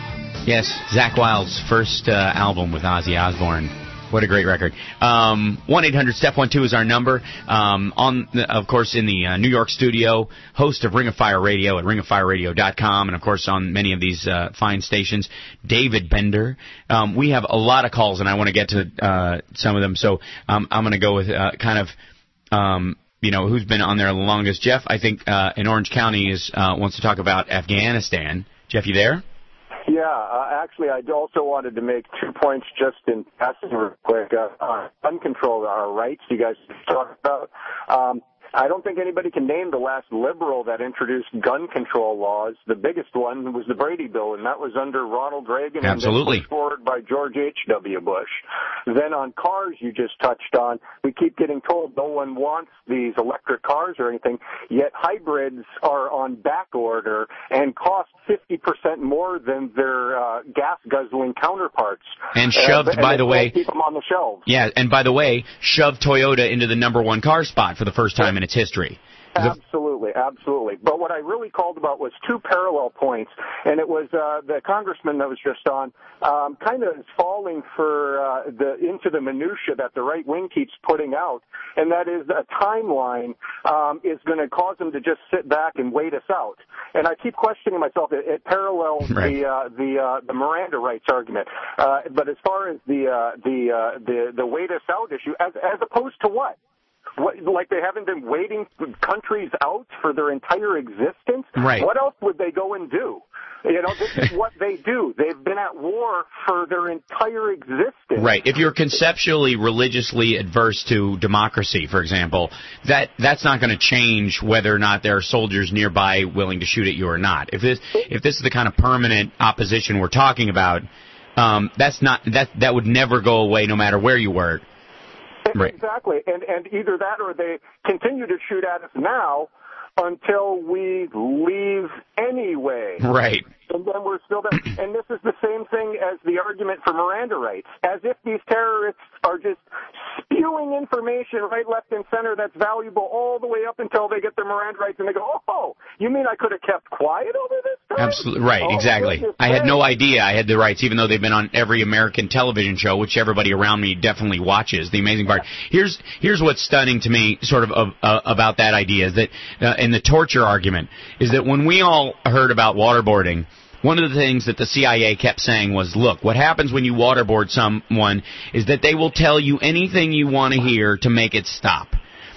Yes, Zakk Wylde's first uh, album with Ozzy Osbourne. What a great record. Um, one eight hundred step one two is our number. Um, on, the, of course, in the uh, New York studio, host of Ring of Fire Radio at ring of fire radio dot com, and, of course, on many of these uh, fine stations, David Bender. Um, we have a lot of calls, and I want to get to uh, some of them, so um, I'm going to go with uh, kind of, um, you know, who's been on there the longest. Jeff, I think, uh, in Orange County is uh, wants to talk about Afghanistan. Jeff, you there? Yeah, uh, actually, I also wanted to make two points just in passing real quick. Uh, uh, gun control, our rights, you guys talked about. Um, I don't think anybody can name the last liberal that introduced gun control laws. The biggest one was the Brady Bill, and that was under Ronald Reagan. Absolutely. And then pushed forward by George H W. Bush. Then on cars, you just touched on, we keep getting told no one wants these electric cars or anything, yet hybrids are on back order and cost fifty percent more than their uh, gas-guzzling counterparts. And shoved, uh, and by they the way, keep them on the shelves. Yeah, and by the way, shoved Toyota into the number one car spot for the first time in its history. Absolutely, absolutely. But what I really called about was two parallel points, and it was uh, the congressman that was just on um, kind of falling for uh, the into the minutia that the right wing keeps putting out, and that is a timeline um, is going to cause them to just sit back and wait us out. And I keep questioning myself. It, it parallels right. the uh, the uh, the Miranda rights argument. Uh, but as far as the uh, the uh, the the wait us out issue, as as opposed to what? What, like they haven't been waiting countries out for their entire existence? Right. What else would they go and do? You know, this is what they do. They've been at war for their entire existence. Right. If you're conceptually, religiously adverse to democracy, for example, that that's not going to change whether or not there are soldiers nearby willing to shoot at you or not. If this if this is the kind of permanent opposition we're talking about, um, that's not that that would never go away no matter where you were. Right. Exactly, and and either that or they continue to shoot at us now until we leave anyway. Right. And then we're still there. And this is the same thing as the argument for Miranda rights, as if these terrorists are just spewing information right, left, and center that's valuable all the way up until they get their Miranda rights, and they go, oh, you mean I could have kept quiet over this time? Absolutely. Right, oh, exactly. I had no idea I had the rights, even though they've been on every American television show, which everybody around me definitely watches. The amazing part. Here's here's what's stunning to me, sort of, of uh, about that idea, is that uh, in the torture argument, is that when we all heard about waterboarding, one of the things that the C I A kept saying was, look, what happens when you waterboard someone is that they will tell you anything you want to hear to make it stop.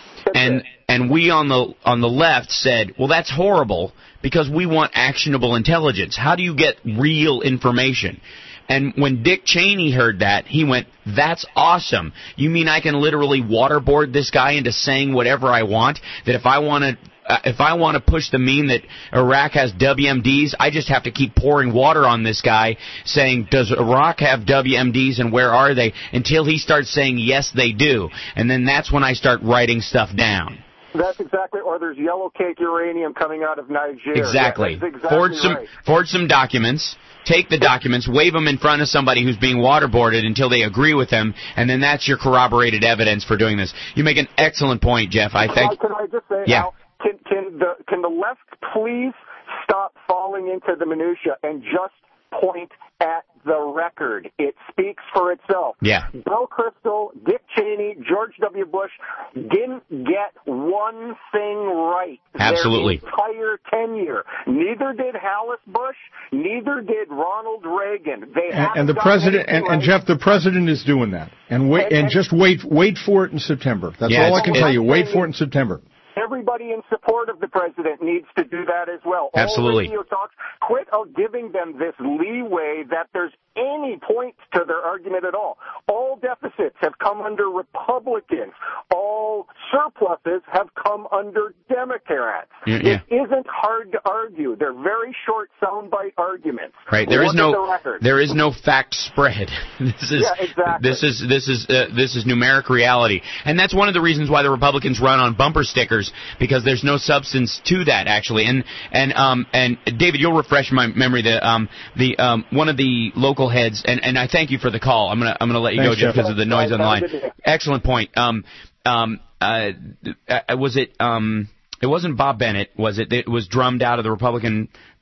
And and we on the on the left said, well, that's horrible because we want actionable intelligence. How do you get real information? And when Dick Cheney heard that, he went, that's awesome. You mean I can literally waterboard this guy into saying whatever I want? That if I want to uh, if I want to push the meme that Iraq has W M Ds, I just have to keep pouring water on this guy saying, does Iraq have W M Ds and where are they? Until he starts saying, yes, they do. And then that's when I start writing stuff down. That's exactly, or there's yellow cake uranium coming out of Nigeria. Exactly. Yeah, that's exactly forge some, right. forge some documents, take the documents, wave them in front of somebody who's being waterboarded until they agree with them, and then that's your corroborated evidence for doing this. You make an excellent point, Jeff. I think. Can I just say, yeah. Al, can, can the can the left please stop falling into the minutia and just point at the record? It speaks for itself. Yeah. Bill Kristol, Dick Cheney, George W. Bush didn't get one thing right. Absolutely. Their entire tenure. Neither did Hallis Bush. Neither did Ronald Reagan. They and, and the president and, right. and Jeff, the president is doing that. And wait, and, and, and just wait, wait for it in September. That's yeah, all I can it, tell you. Wait for it in September. Everybody in support of the president needs to do that as well. Absolutely. All radio talks, quit of giving them this leeway that there's any point to their argument at all. All deficits have come under Republicans. All surpluses have come under Democrats. Yeah, yeah. It isn't hard to argue. They're very short soundbite arguments. Right. There Look is no the record. there is no fact spread. This is yeah, exactly. this is this is uh, this is numeric reality, and that's one of the reasons why the Republicans run on bumper stickers, because there's no substance to that actually. And and um and David, you'll refresh my memory. The um the um one of the local heads, and, and I thank you for the call. I'm gonna I'm gonna let you Thanks, go just Jeff. because of the noise on the line. Excellent point. Um um uh was it um. It wasn't Bob Bennett, was it? It was drummed out of the Republican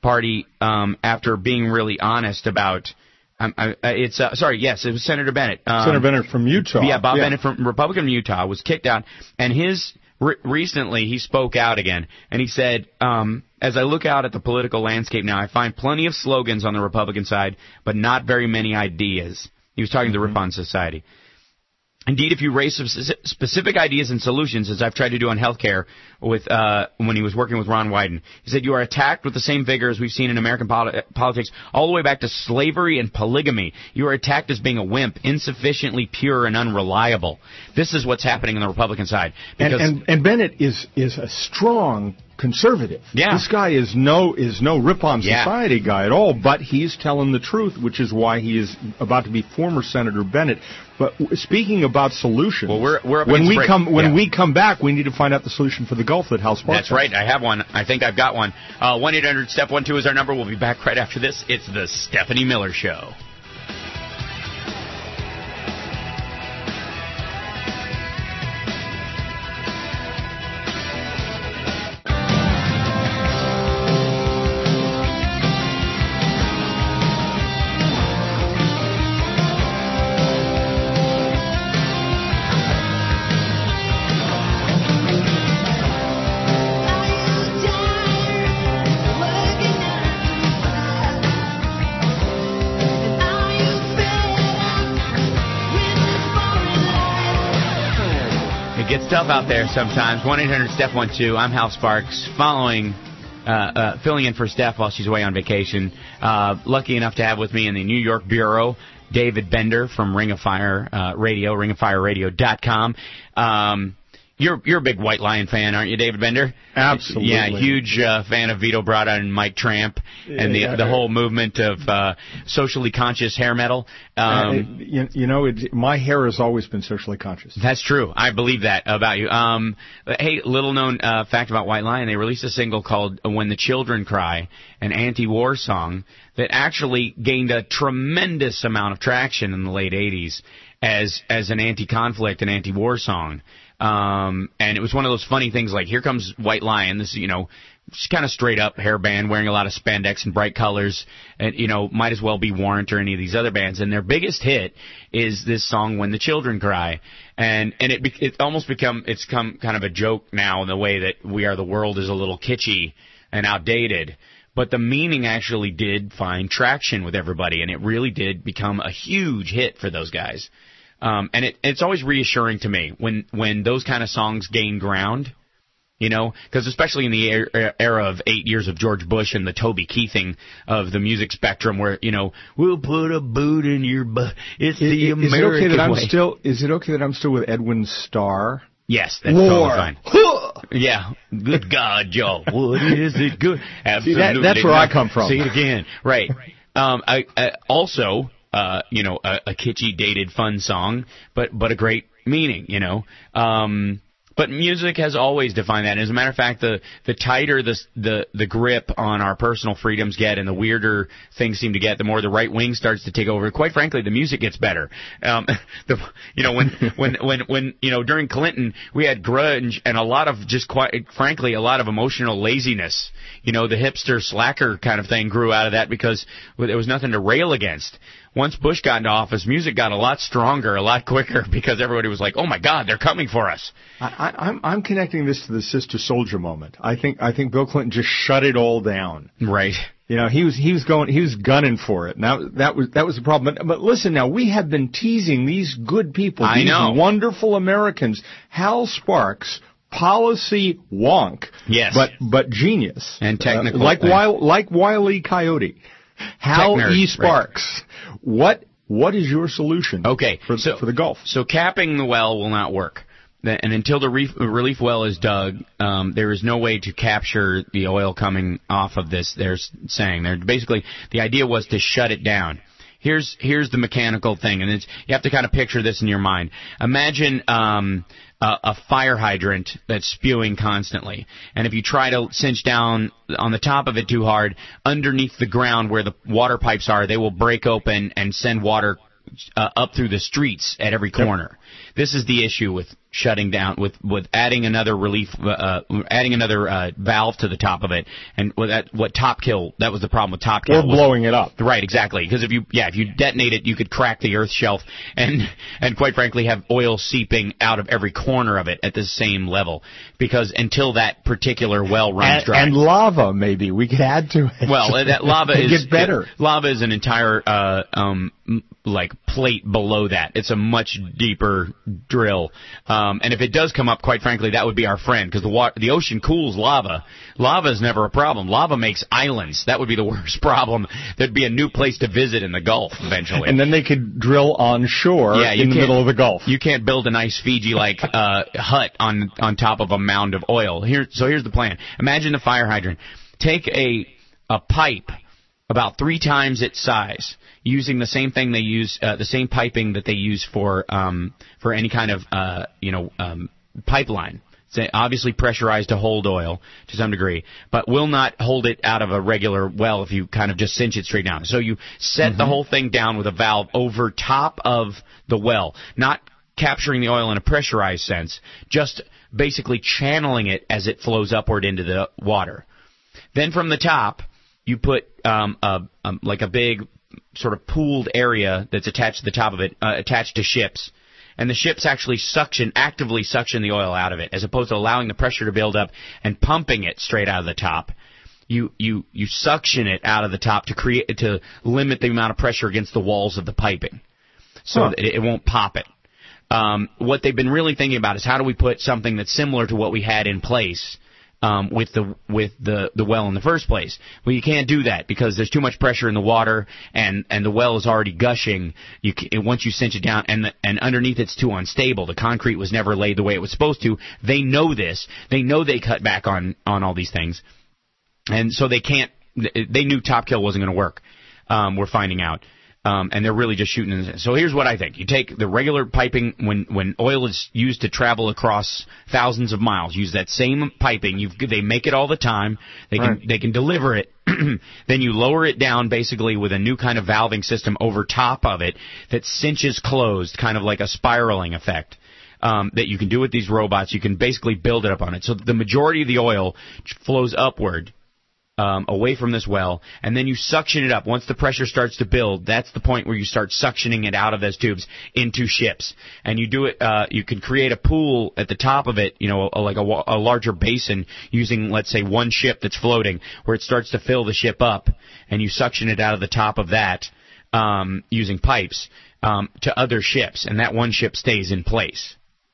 Party um, after being really honest about. Um, I, it's uh, sorry, yes, it was Senator Bennett. Um, Senator Bennett from Utah. Yeah, Bob yeah. Bennett from Republican from Utah was kicked out, and his re- recently he spoke out again, and he said, um, "As I look out at the political landscape now, I find plenty of slogans on the Republican side, but not very many ideas." He was talking mm-hmm. to the Ripon Society. Indeed, if you raise some specific ideas and solutions, as I've tried to do on healthcare with uh, when he was working with Ron Wyden, he said you are attacked with the same vigor as we've seen in American poli- politics, all the way back to slavery and polygamy. You are attacked as being a wimp, insufficiently pure and unreliable. This is what's happening on the Republican side. And, and, and Bennett is is a strong conservative. Yeah. This guy is no is no Ripon Yeah. Society guy at all, but he's telling the truth, which is why he is about to be former Senator Bennett. But w- speaking about solutions, Well, we're- we're up when against we break. come when Yeah. we come back, we need to find out the solution for the Gulf that Hal Sparks That's right. I have one. I think I've got one. Uh, one eight hundred step one two is our number. We'll be back right after this. It's the Stephanie Miller Show. It gets tough out there sometimes. one eight hundred step one two. I'm Hal Sparks, following, uh, uh, filling in for Steph while she's away on vacation. Uh, lucky enough to have with me in the New York bureau David Bender from Ring of Fire uh, Radio, ring of fire radio dot com. Um, you're you're a big White Lion fan, aren't you, David Bender? Absolutely. Yeah, huge uh, fan of Vito Bratta and Mike Tramp and the Yeah. the whole movement of uh, socially conscious hair metal. Um, uh, you, you know, it, my hair has always been socially conscious. That's true. I believe that about you. Um, hey, little known uh, fact about White Lion: they released a single called "When the Children Cry," an anti-war song that actually gained a tremendous amount of traction in the late eighties as as an anti-conflict and anti-war song. Um, and it was one of those funny things like, here comes White Lion, this, you know, just kind of straight up hair band wearing a lot of spandex and bright colors, and, you know, might as well be Warrant or any of these other bands. And their biggest hit is this song, When the Children Cry. And, and it, it almost become, it's come kind of a joke now in the way that We Are the World is a little kitschy and outdated. But the meaning actually did find traction with everybody, and it really did become a huge hit for those guys. Um, and it, it's always reassuring to me when, when those kind of songs gain ground, you know, because especially in the er- era of eight years of George Bush and the Toby Keithing of the music spectrum, where, you know, we'll put a boot in your butt. It's Is, the is American it okay that I'm way. still? Is it okay that I'm still with Edwin Starr? Yes, that's War. totally fine. Yeah. Good God, Joe. What is it good? Absolutely. See, that- that's where I come from. Say it again. Right. Um, I, I also, uh, you know, a, a kitschy, dated, fun song, but but a great meaning, you know. Um, but music has always defined that. As a matter of fact, the the tighter the the the grip on our personal freedoms get, and the weirder things seem to get, the more the right wing starts to take over. Quite frankly, the music gets better. Um, the you know when when when when you know during Clinton we had grunge and a lot of just quite frankly a lot of emotional laziness. You know, the hipster slacker kind of thing grew out of that because there was nothing to rail against. Once Bush got into office, music got a lot stronger, a lot quicker, because everybody was like, "Oh my God, they're coming for us." I, I, I'm I'm connecting this to the Sister Soldier moment. I think I think Bill Clinton just shut it all down. Right. You know, he was he was going he was gunning for it. Now that was that was the problem. But, but listen, now we have been teasing these good people, I these know. wonderful Americans. Hal Sparks, policy wonk, Yes. but but genius And technical. uh, like thing. Wile, like Wile E. Coyote. Hal Tech nerd, E. right. Sparks. What what is your solution? Okay, for so, for the Gulf. So capping the well will not work. The- And until the reef, relief well is dug, um, there is no way to capture the oil coming off of this. They're s- saying they're basically the idea was to shut it down. Here's here's the mechanical thing, and it's, you have to kind of picture this in your mind. Imagine um, a, a fire hydrant that's spewing constantly, and if you try to cinch down on the top of it too hard, underneath the ground where the water pipes are, they will break open and send water uh, up through the streets at every corner. This is the issue with shutting down with with adding another relief, uh, adding another uh, valve to the top of it, and with that, what Top Kill, that was the problem with Top Kill. Or blowing it up. Right, exactly. Because if you, yeah, if you detonate it, you could crack the Earth shelf, and and quite frankly, have oil seeping out of every corner of it at the same level. Because until that particular well runs and, dry, and lava maybe we could add to it. well, that lava it is gets better. It, lava is an entire uh, um, like plate below that. It's a much deeper drill, um, and if it does come up, quite frankly, that would be our friend, because the water, the ocean cools lava. Lava is never a problem. Lava makes islands. That would be the worst problem. There'd be a new place to visit in the Gulf eventually. And then they could drill on shore yeah, in the middle of the Gulf. You can't build a nice Fiji-like uh, hut on on top of a mound of oil. Here, so here's the plan. Imagine the fire hydrant. Take a a pipe about three times its size, using the same thing they use, uh, the same piping that they use for um, for any kind of uh, you know um, pipeline. It's obviously pressurized to hold oil to some degree, but will not hold it out of a regular well if you kind of just cinch it straight down. So you set Mm-hmm. the whole thing down with a valve over top of the well, not capturing the oil in a pressurized sense, just basically channeling it as it flows upward into the water. Then from the top, you put um, a, um, like a big sort of pooled area that's attached to the top of it, uh, attached to ships. And the ships actually suction, actively suction the oil out of it, as opposed to allowing the pressure to build up and pumping it straight out of the top. You you you suction it out of the top to create to limit the amount of pressure against the walls of the piping, so Huh. that it, it won't pop it. Um, what they've been really thinking about is how do we put something that's similar to what we had in place um, with the with the, the well in the first place. Well, you can't do that because there's too much pressure in the water, and, and the well is already gushing. You can, once you cinch it down, and the, and underneath it's too unstable. The concrete was never laid the way it was supposed to. They know this. They know they cut back on on all these things, and so they can't. They knew Top Kill wasn't going to work. Um, we're finding out. Um, and they're really just shooting. In. So here's what I think: you take the regular piping when when oil is used to travel across thousands of miles. Use that same piping. You they make it all the time. They can Right. they can deliver it. Then you lower it down basically with a new kind of valving system over top of it that cinches closed, kind of like a spiraling effect. Um, that you can do with these robots. You can basically build it up on it. So the majority of the oil flows upward. Um, away from this well, and then you suction it up. Once the pressure starts to build, that's the point where you start suctioning it out of those tubes into ships. And you do it, uh, you can create a pool at the top of it, you know, a, like a, a larger basin using, let's say, one ship that's floating, where it starts to fill the ship up, and you suction it out of the top of that um, using pipes um, to other ships, and that one ship stays in place.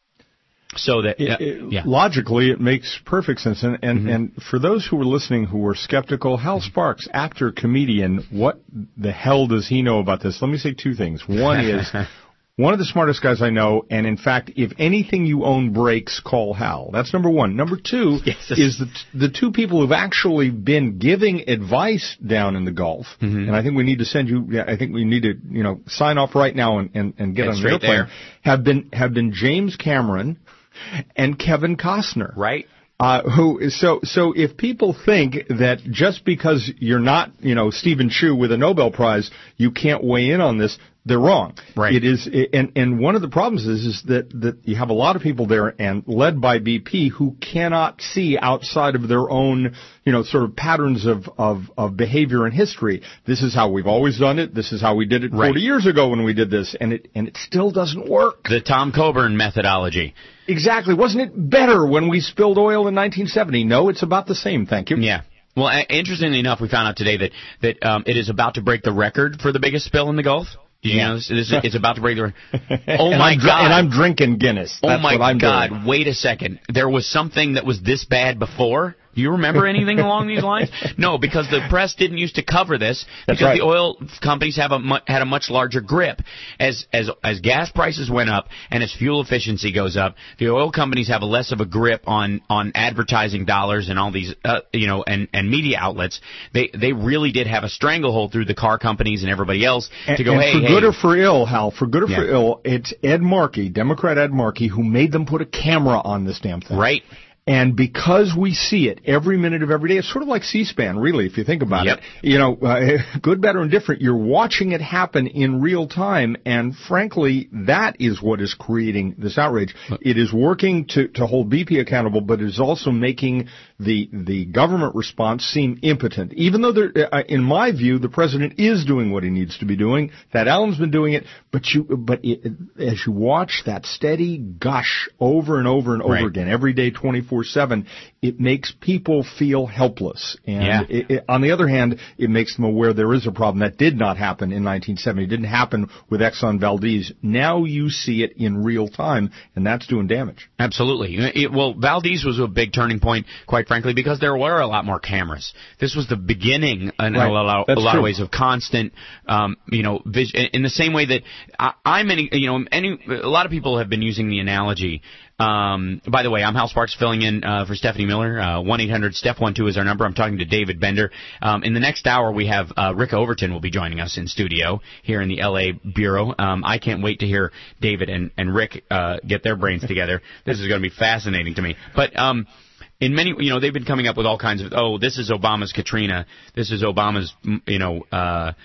So that, uh, It- it- yeah. Logically, it makes perfect sense. And, and, Mm-hmm. and for those who were listening who were skeptical, Hal Sparks, actor, comedian, what the hell does he know about this? Let me say two things. One is, one of the smartest guys I know, and in fact, if anything you own breaks, call Hal. That's number one. Number two Yes. is the, the two people who've actually been giving advice down in the Gulf. Mm-hmm. And I think we need to send you, yeah, I think we need to, you know, sign off right now and, and, and get Get on the straight airplane. there. Have been, have been James Cameron and Kevin Costner. Right. Uh, who so so if people think that just because you're not, you know, Stephen Chu with a Nobel Prize, you can't weigh in on this, they're wrong. Right. It is, and and one of the problems is is that that you have a lot of people there, and led by B P, who cannot see outside of their own, you know, sort of patterns of of of behavior and history. This is how we've always done it. This is how we did it Right. forty years ago when we did this, and it and it still doesn't work. The Tom Coburn methodology. Exactly. Wasn't it better when we spilled oil in nineteen seventy? No, it's about the same. Thank you. Yeah. Well, a- interestingly enough, we found out today that that um, it is about to break the record for the biggest spill in the Gulf. Did you Yeah. know this? this is, it's about to break the record. Oh And my I'm dr- God! And I'm drinking Guinness. Oh That's my what I'm God! doing. Wait a second. There was something that was this bad before. Do you remember anything along these lines? No, because the press didn't used to cover this That's because right. the oil companies have a mu- had a much larger grip. As as as gas prices went up and as fuel efficiency goes up, the oil companies have a less of a grip on on advertising dollars and all these uh, you know and and media outlets. They they really did have a stranglehold through the car companies and everybody else And, to go, and hey, for hey, good or for ill, Hal, for good or for Yeah. ill, it's Ed Markey, Democrat Ed Markey, who made them put a camera on this damn thing. right? And because we see it every minute of every day, it's sort of like C-SPAN, really, if you think about Yep. it. You know, uh, good, better, and different. You're watching it happen in real time, and frankly, that is what is creating this outrage. It is working to, to hold B P accountable, but it is also making the the government response seem impotent. Even though, there, uh, in my view, the president is doing what he needs to be doing. Thad Allen's been doing it, but you, but it, as you watch that steady gush over and over and over Right. again, every day, twenty-four seven, it makes people feel helpless. And Yeah. it, it, on the other hand, it makes them aware there is a problem that did not happen in nineteen seventy. It didn't happen with Exxon Valdez. Now you see it in real time, and that's doing damage. Absolutely. It, well, Valdez was a big turning point, quite frankly, because there were a lot more cameras. This was the beginning, in Right. a lot, That's a lot true. of ways, of constant, um, you know, vis- in the same way that I, I'm, any, you know, any, a lot of people have been using the analogy. Um, by the way, I'm Hal Sparks filling in uh, for Stephanie Miller. Uh, one eight hundred Steph one two is our number. I'm talking to David Bender. Um, in the next hour, we have uh, Rick Overton will be joining us in studio here in the L A Bureau. Um, I can't wait to hear David and, and Rick uh, get their brains together. This is going to be fascinating to me. But um, in many, you know, they've been coming up with all kinds of, oh, this is Obama's Katrina. This is Obama's, you know, uh,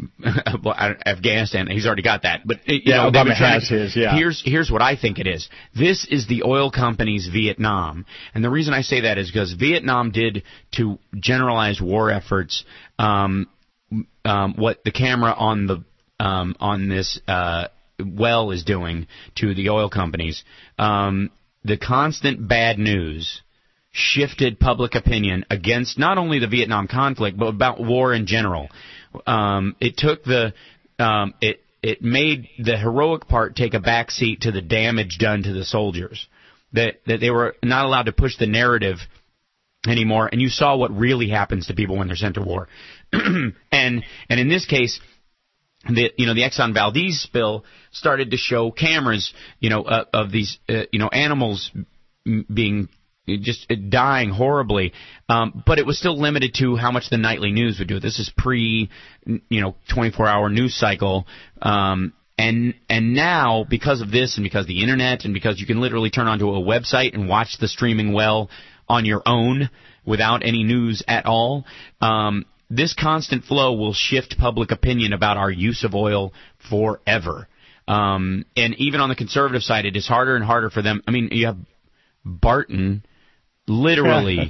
Afghanistan. He's already got that. But you Yeah, know, they've Obama been trying has to- his, yeah. Here's here's what I think it is. This is the oil company's Vietnam, and the reason I say that is because Vietnam did to generalized war efforts um, um, what the camera on the um, on this uh, well is doing to the oil companies. Um, the constant bad news shifted public opinion against not only the Vietnam conflict, but about war in general. Um, it took the um, it it made the heroic part take a back seat to the damage done to the soldiers. That that they were not allowed to push the narrative anymore, and you saw what really happens to people when they're sent to war. and and in this case, the you know the Exxon Valdez spill started to show cameras, you know, uh, of these uh, you know animals m- being just dying horribly, um, but it was still limited to how much the nightly news would do. This is pre, you know, twenty-four hour news cycle, um, and and now because of this and because of the internet and because you can literally turn onto a website and watch the streaming well on your own without any news at all, um, this constant flow will shift public opinion about our use of oil forever. Um, and even on the conservative side, it is harder and harder for them. I mean, you have Barton literally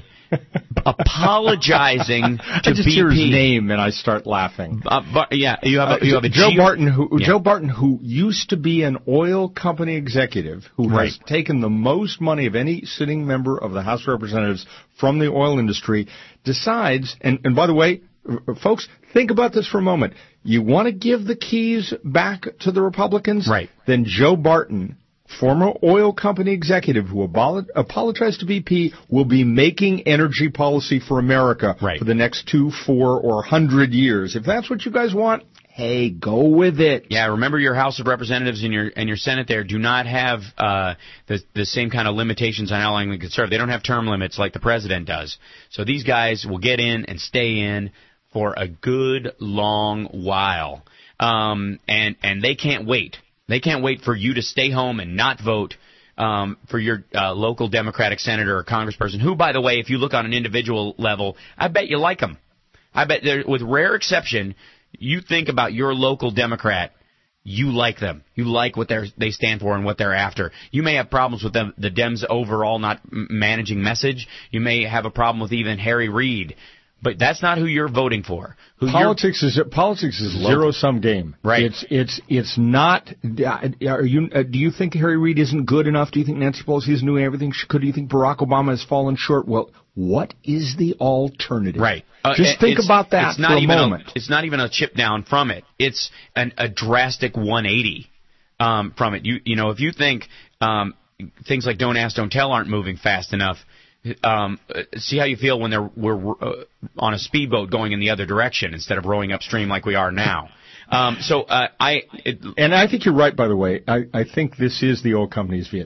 apologizing to I just B P. hear his name and I start laughing. Uh, but, yeah, you have a, you have a Joe G- Barton, who Yeah. Joe Barton, who used to be an oil company executive, who Right. has taken the most money of any sitting member of the House of Representatives from the oil industry, decides. And, and by the way, uh, folks, think about this for a moment. You want to give the keys back to the Republicans? Right. Then Joe Barton, former oil company executive who abolo- apologized to B P, will be making energy policy for America Right. for the next two, four, or hundred years. If that's what you guys want, hey, go with it. Yeah, remember your House of Representatives and your and your Senate there do not have uh, the the same kind of limitations on how long they can serve. They don't have term limits like the president does. So these guys will get in and stay in for a good long while, um, and and they can't wait. They can't wait for you to stay home and not vote um, for your uh, local Democratic senator or congressperson, who, by the way, if you look on an individual level, I bet you like them. I bet, there, with rare exception, you think about your local Democrat, you like them. You like what they're, they stand for and what they're after. You may have problems with them, the Dems' overall not m- managing message. You may have a problem with even Harry Reid. But that's not who you're voting for. Who Politics is politics is a zero sum game. Right. It's it's it's not. Are you? Uh, do you think Harry Reid isn't good enough? Do you think Nancy Pelosi isn't doing everything she could? Do you think Barack Obama has fallen short? Well, what is the alternative? Right. Uh, Just think it's- about that it's not for a even moment. it's not even a chip down from it. It's an, a drastic one eighty um, from it. You you know, if you think um, things like Don't Ask, Don't Tell aren't moving fast enough, um, see how you feel when they're we're uh, on a speedboat going in the other direction instead of rowing upstream like we are now. Um, so uh, I it, and I think you're right. By the way, I, I think this is the oil company's Vietnam.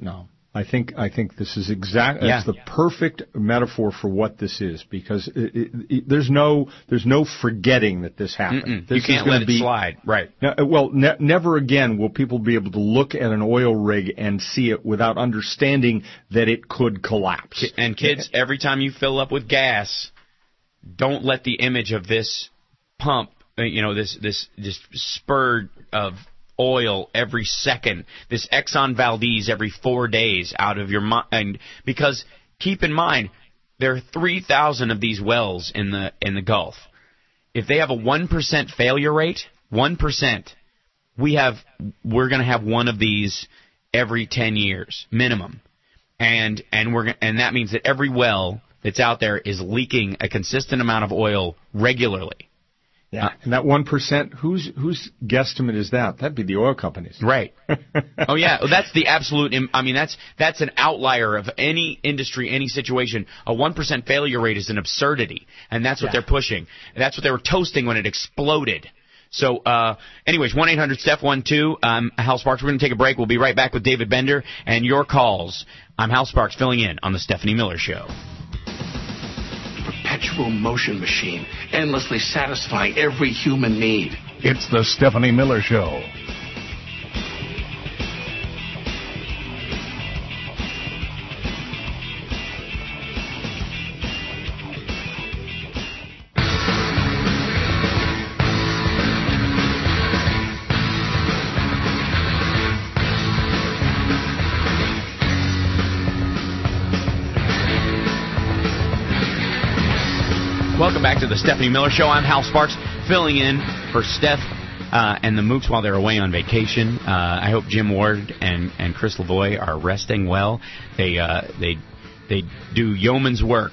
I think I think this is exact. Yeah. That's the perfect metaphor for what this is, because it, it, it, there's no there's no forgetting that this happened. Mm-mm. This You can't is gonna let it be, slide. Right. Now, well, ne- never again will people be able to look at an oil rig and see it without understanding that it could collapse. And kids, every time you fill up with gas, don't let the image of this pump, uh, you know, this this this spurt of oil every second, this Exxon Valdez every four days out of your mind, because keep in mind there are three thousand of these wells in the in the Gulf. If they have a one percent failure rate, one percent, we have we're going to have one of these every ten years minimum, and and we're and that means that every well that's out there is leaking a consistent amount of oil regularly. Yeah, and that one percent, whose whose guesstimate is that? That'd be the oil companies, right? Oh yeah, well, that's the absolute. I mean, that's that's an outlier of any industry, any situation. A one percent failure rate is an absurdity, and that's what Yeah. they're pushing. That's what they were toasting when it exploded. So, uh, anyways, one eight hundred Steph one two. I'm Hal Sparks. We're going to take a break. We'll be right back with David Bender and your calls. I'm Hal Sparks, filling in on the Stephanie Miller Show. Perpetual motion machine, endlessly satisfying every human need. It's the Stephanie Miller Show. Welcome back to the Stephanie Miller Show. I'm Hal Sparks, filling in for Steph uh, and the Mooks while they're away on vacation. Uh, I hope Jim Ward and, and Chris Lavoie are resting well. They uh, they they do yeoman's work,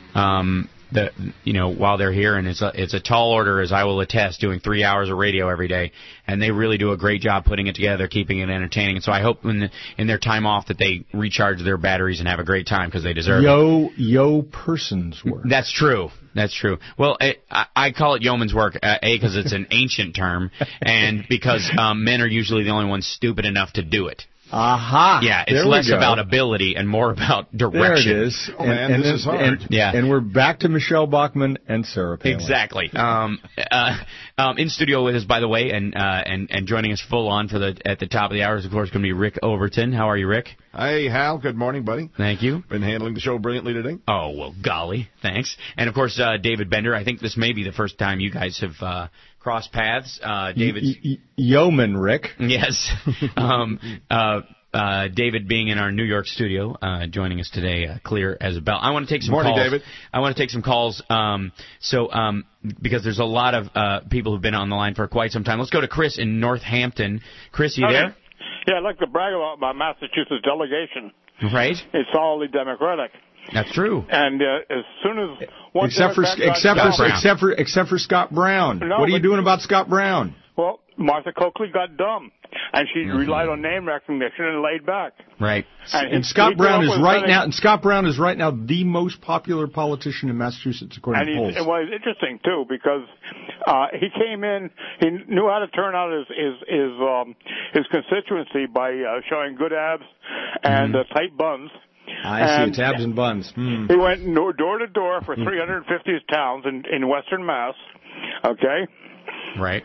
um, the you know while they're here, and it's a it's a tall order, as I will attest, doing three hours of radio every day, and they really do a great job putting it together, keeping it entertaining. And so I hope in the, in their time off that they recharge their batteries and have a great time, because they deserve it. Yo yo person's work. That's true. That's true. Well, I, I call it yeoman's work, uh, A, because it's an ancient term, and because um, men are usually the only ones stupid enough to do it. Aha! Yeah, it's There we less go. about ability and more about direction. There it is. Oh, man, and, this and, is hard. And, Yeah. and we're back to Michelle Bachmann and Sarah Palin. Exactly. Um, uh, um, in studio with us, by the way, and uh, and and joining us full on for the at the top of the hour is, of course, going to be Rick Overton. How are you, Rick? Hey, Hal. Good morning, buddy. Thank you. Been handling the show brilliantly today. Oh, well, golly, thanks. And, of course, uh, David Bender. I think this may be the first time you guys have uh, crossed paths. Uh, David's... Y- y- yeoman, Rick. Yes. um, uh, uh, David being in our New York studio, uh, joining us today, uh, clear as a bell. I want to take some Morning, calls. David. I want to take some calls. Um, so, um, because there's a lot of uh, people who've been on the line for quite some time. Let's go to Chris in Northampton. Chris, you Okay. there? Yeah, I'd like to brag about my Massachusetts delegation. Right. It's solidly Democratic. That's true. And uh, as soon as one Except for Democrat got except dumb- for except for except for Scott Brown. No, what are you but- doing about Scott Brown? well, Martha Coakley got dumb, and she Mm-hmm. relied on name recognition and laid back. Right. And, And he- Scott he Brown came is up with right something- now. And Scott Brown is right now the most popular politician in Massachusetts, according And to he, polls. it was interesting too because uh, he came in, he knew how to turn out his his his, um, his constituency by uh, showing good abs and Mm-hmm. uh, tight buns. I And see. Tabs and buns. Hmm. He went no- door to door for three hundred fifty towns in, in Western Mass. Okay. Right.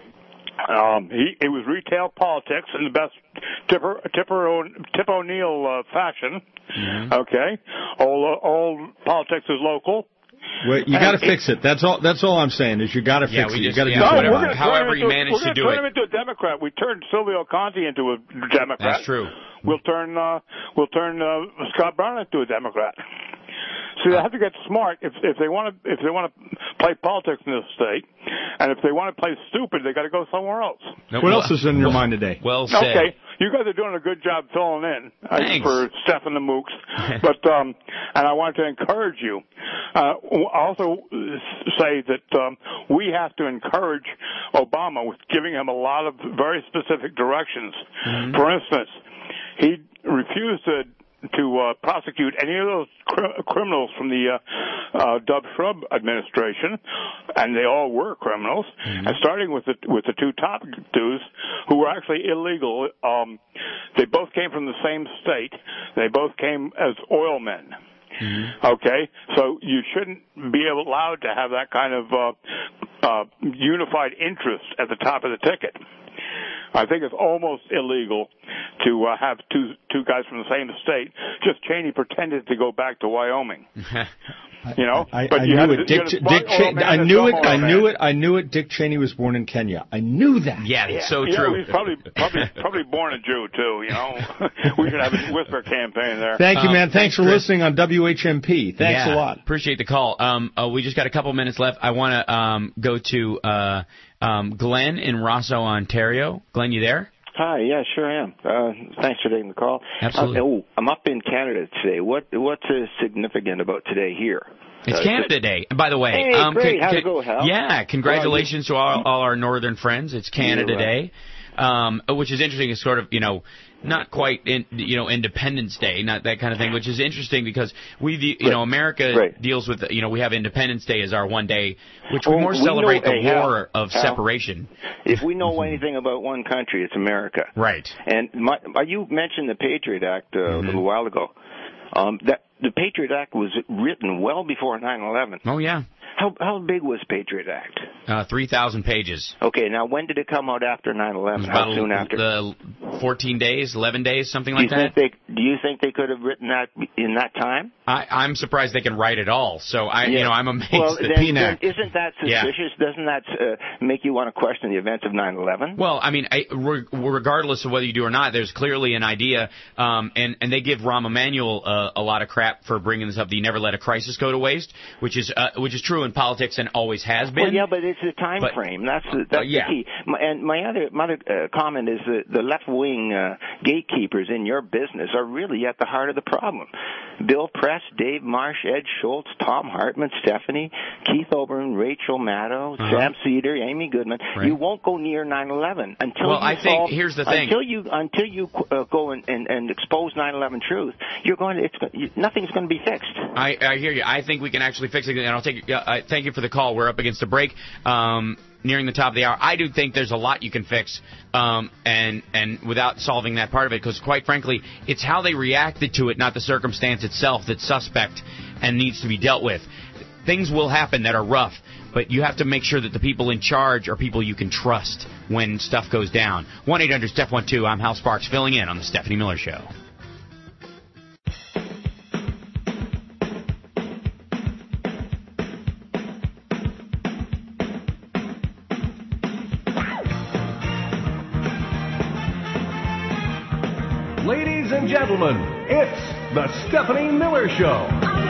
Um, he it was retail politics in the best Tipper Tipper O- Tip O'Neill uh, fashion. Mm-hmm. Okay. All uh, all politics is local. Well, you And got to it- fix it. That's all. That's all I'm saying is you got to Yeah, fix we it. You just- got to yeah, do No, something whatever. we're about gonna it. However turn him he into, managed we're to gonna do turn it. him into a Democrat. We turned Silvio Conte into a Democrat. That's true. We'll turn uh, we'll turn uh, Scott Brown into a Democrat. See, they have to get smart if if they want to if they want to play politics in this state, and if they want to play stupid, they got to go somewhere else. No, What well- else is in your mind today? Well said. Okay, you guys are doing a good job filling in uh, Thanks. for Steph and the Mooks, but um, and I want to encourage you. Uh, also say that um, we have to encourage Obama with giving him a lot of very specific directions. Mm-hmm. For instance, he refused to to uh, prosecute any of those cr- criminals from the uh, uh, Dub Shrub administration, and they all were criminals. Mm-hmm. And starting with the with the two top dudes who were actually illegal. Um, they both came from the same state. They both came as oil men. Mm-hmm. Okay, so you shouldn't be able, allowed to have that kind of uh, uh, unified interest at the top of the ticket. I think it's almost illegal to uh, have two two guys from the same state. Just Cheney pretended to go back to Wyoming. You know, I, but I you knew have it. to, Dick, you Dick Cheney. I knew it. I knew it. I knew it. Dick Cheney was born in Kenya. I knew that. Yeah, it's so yeah, true. He's probably probably probably born a Jew too. You know, we should have a whisper campaign there. Thank you, man. Um, thanks, thanks for Chris. listening on W H M P. Thanks yeah, a lot. Appreciate the call. Um, uh, we just got a couple minutes left. I want to um, go to uh, um, Glenn in Rosso, Ontario. Glenn, you there? Hi, yeah, sure am. Uh, thanks for taking the call. Absolutely. Uh, oh, I'm up in Canada today. What What's uh, significant about today here? It's uh, Canada Day. And by the way, hey, um, great. Can, How'd can, it go, Hal? Yeah, congratulations to all, all our northern friends. It's Canada You're right. Day, um, which is interesting. It's sort of, you know, not quite, in, you know, Independence Day, not that kind of thing, which is interesting because we, you right. know, America right. deals with, you know, we have Independence Day as our one day, which Oh, we more we celebrate know- the hey, Hal, war of Hal, separation. If we know anything about one country, it's America. Right. And my, you mentioned the Patriot Act uh, Mm-hmm. a little while ago. Um, that the Patriot Act was written well before nine eleven. Oh, yeah. How how big was Patriot Act? Uh, three thousand pages. Okay, now when did it come out after nine eleven? How About soon after? The fourteen days, eleven days, something do you like that. think they do you think they could have written that in that time? I, I'm surprised they can write it all. So I, Yeah. you know, I'm amazed. Well, that then, then isn't that Yeah. suspicious? Doesn't that uh, make you want to question the events of nine eleven? Well, I mean, I, re- regardless of whether you do or not, there's clearly an idea, um, and and they give Rahm Emanuel uh, a lot of crap for bringing this up. That you never let a crisis go to waste, which is uh, which is true in politics and always has been. Well, yeah, but it's the time But- frame. That's the, that's Uh, yeah. the key. My, and my other my other uh, comment is that the left wing uh, gatekeepers in your business are really at the heart of the problem. Bill Press, Dave Marsh, Ed Schultz, Tom Hartman, Stephanie, Keith Oberon, Rachel Maddow, Uh-huh. Sam Cedar, Amy Goodman. Right. You won't go near nine eleven until Well, you I think- solve, here's the thing. until you until you uh, go and, and, and expose nine eleven truth. You're going to, it's you, nothing's going to be fixed. I, I hear you. I think we can actually fix it, and I'll take. Uh, uh, thank you for the call. We're up against a break, um, nearing the top of the hour. I do think there's a lot you can fix, um, and and without solving that part of it, because quite frankly, it's how they reacted to it, not the circumstance itself, that's suspect and needs to be dealt with. Things will happen that are rough, but you have to make sure that the people in charge are people you can trust when stuff goes down. one eight hundred Steph one two. I'm Hal Sparks, filling in on the Stephanie Miller Show. Ladies and gentlemen, it's the Stephanie Miller Show.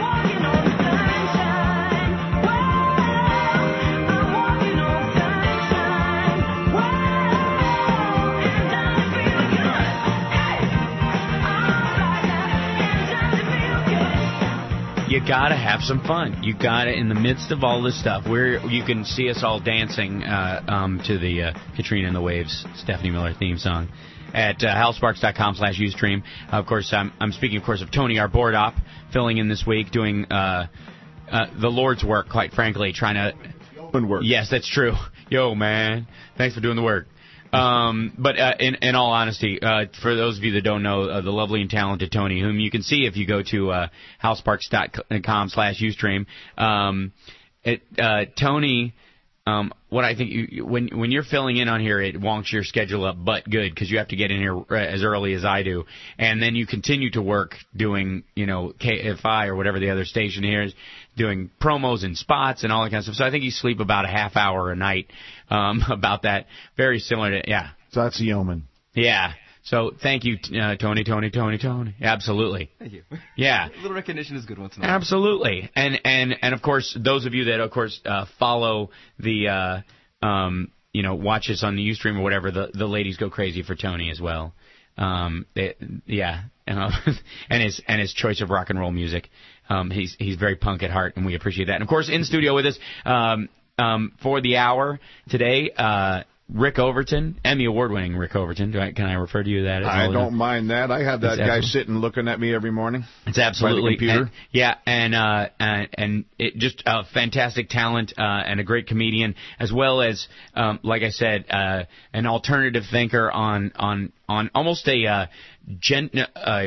You gotta have some fun. You gotta, in the midst of all this stuff, where you can see us all dancing uh, um, to the uh, Katrina and the Waves Stephanie Miller theme song at uh, halsparks dot com slash ustream. Uh, of course, I'm, I'm speaking, of course, of Tony, our board op, filling in this week, doing uh, uh, the Lord's work, quite frankly, trying to... Open work. Yes, that's true. Yo, man, thanks for doing the work. Um, but uh, in, in all honesty, uh, for those of you that don't know, uh, the lovely and talented Tony, whom you can see if you go to uh, halsparks dot com slash ustream, um, it, uh, Tony, um, what I think, you, you- when when you're filling in on here, it wonks your schedule up but good, because you have to get in here uh, as early as I do, and then you continue to work doing, you know, K F I or whatever the other station here is, doing promos and spots and all that kind of stuff. So I think you sleep about a half hour a night, um, about that. Very similar to, yeah. So that's a yeoman. Yeah. So thank you, uh, Tony, Tony, Tony, Tony. Absolutely. Thank you. Yeah. A little recognition is good once in a while. Absolutely. And, and, and of course, those of you that, of course, uh, follow the, uh, um, you know, watch us on the Ustream or whatever, the, the ladies go crazy for Tony as well. Um, they, yeah. Uh, and his, and his choice of rock and roll music. Um, he's, he's very punk at heart, and we appreciate that. And of course, in studio with us, um, um, for the hour today, uh, Rick Overton, Emmy award-winning Rick Overton. Do I, can I refer to you that? As I well? don't mind that. I have that It's guy absolutely- sitting looking at me every morning. It's absolutely by the computer. and- yeah, and uh, and, and it, just a fantastic talent uh, and a great comedian, as well as, um, like I said, uh, an alternative thinker on on on almost a uh, gen, uh,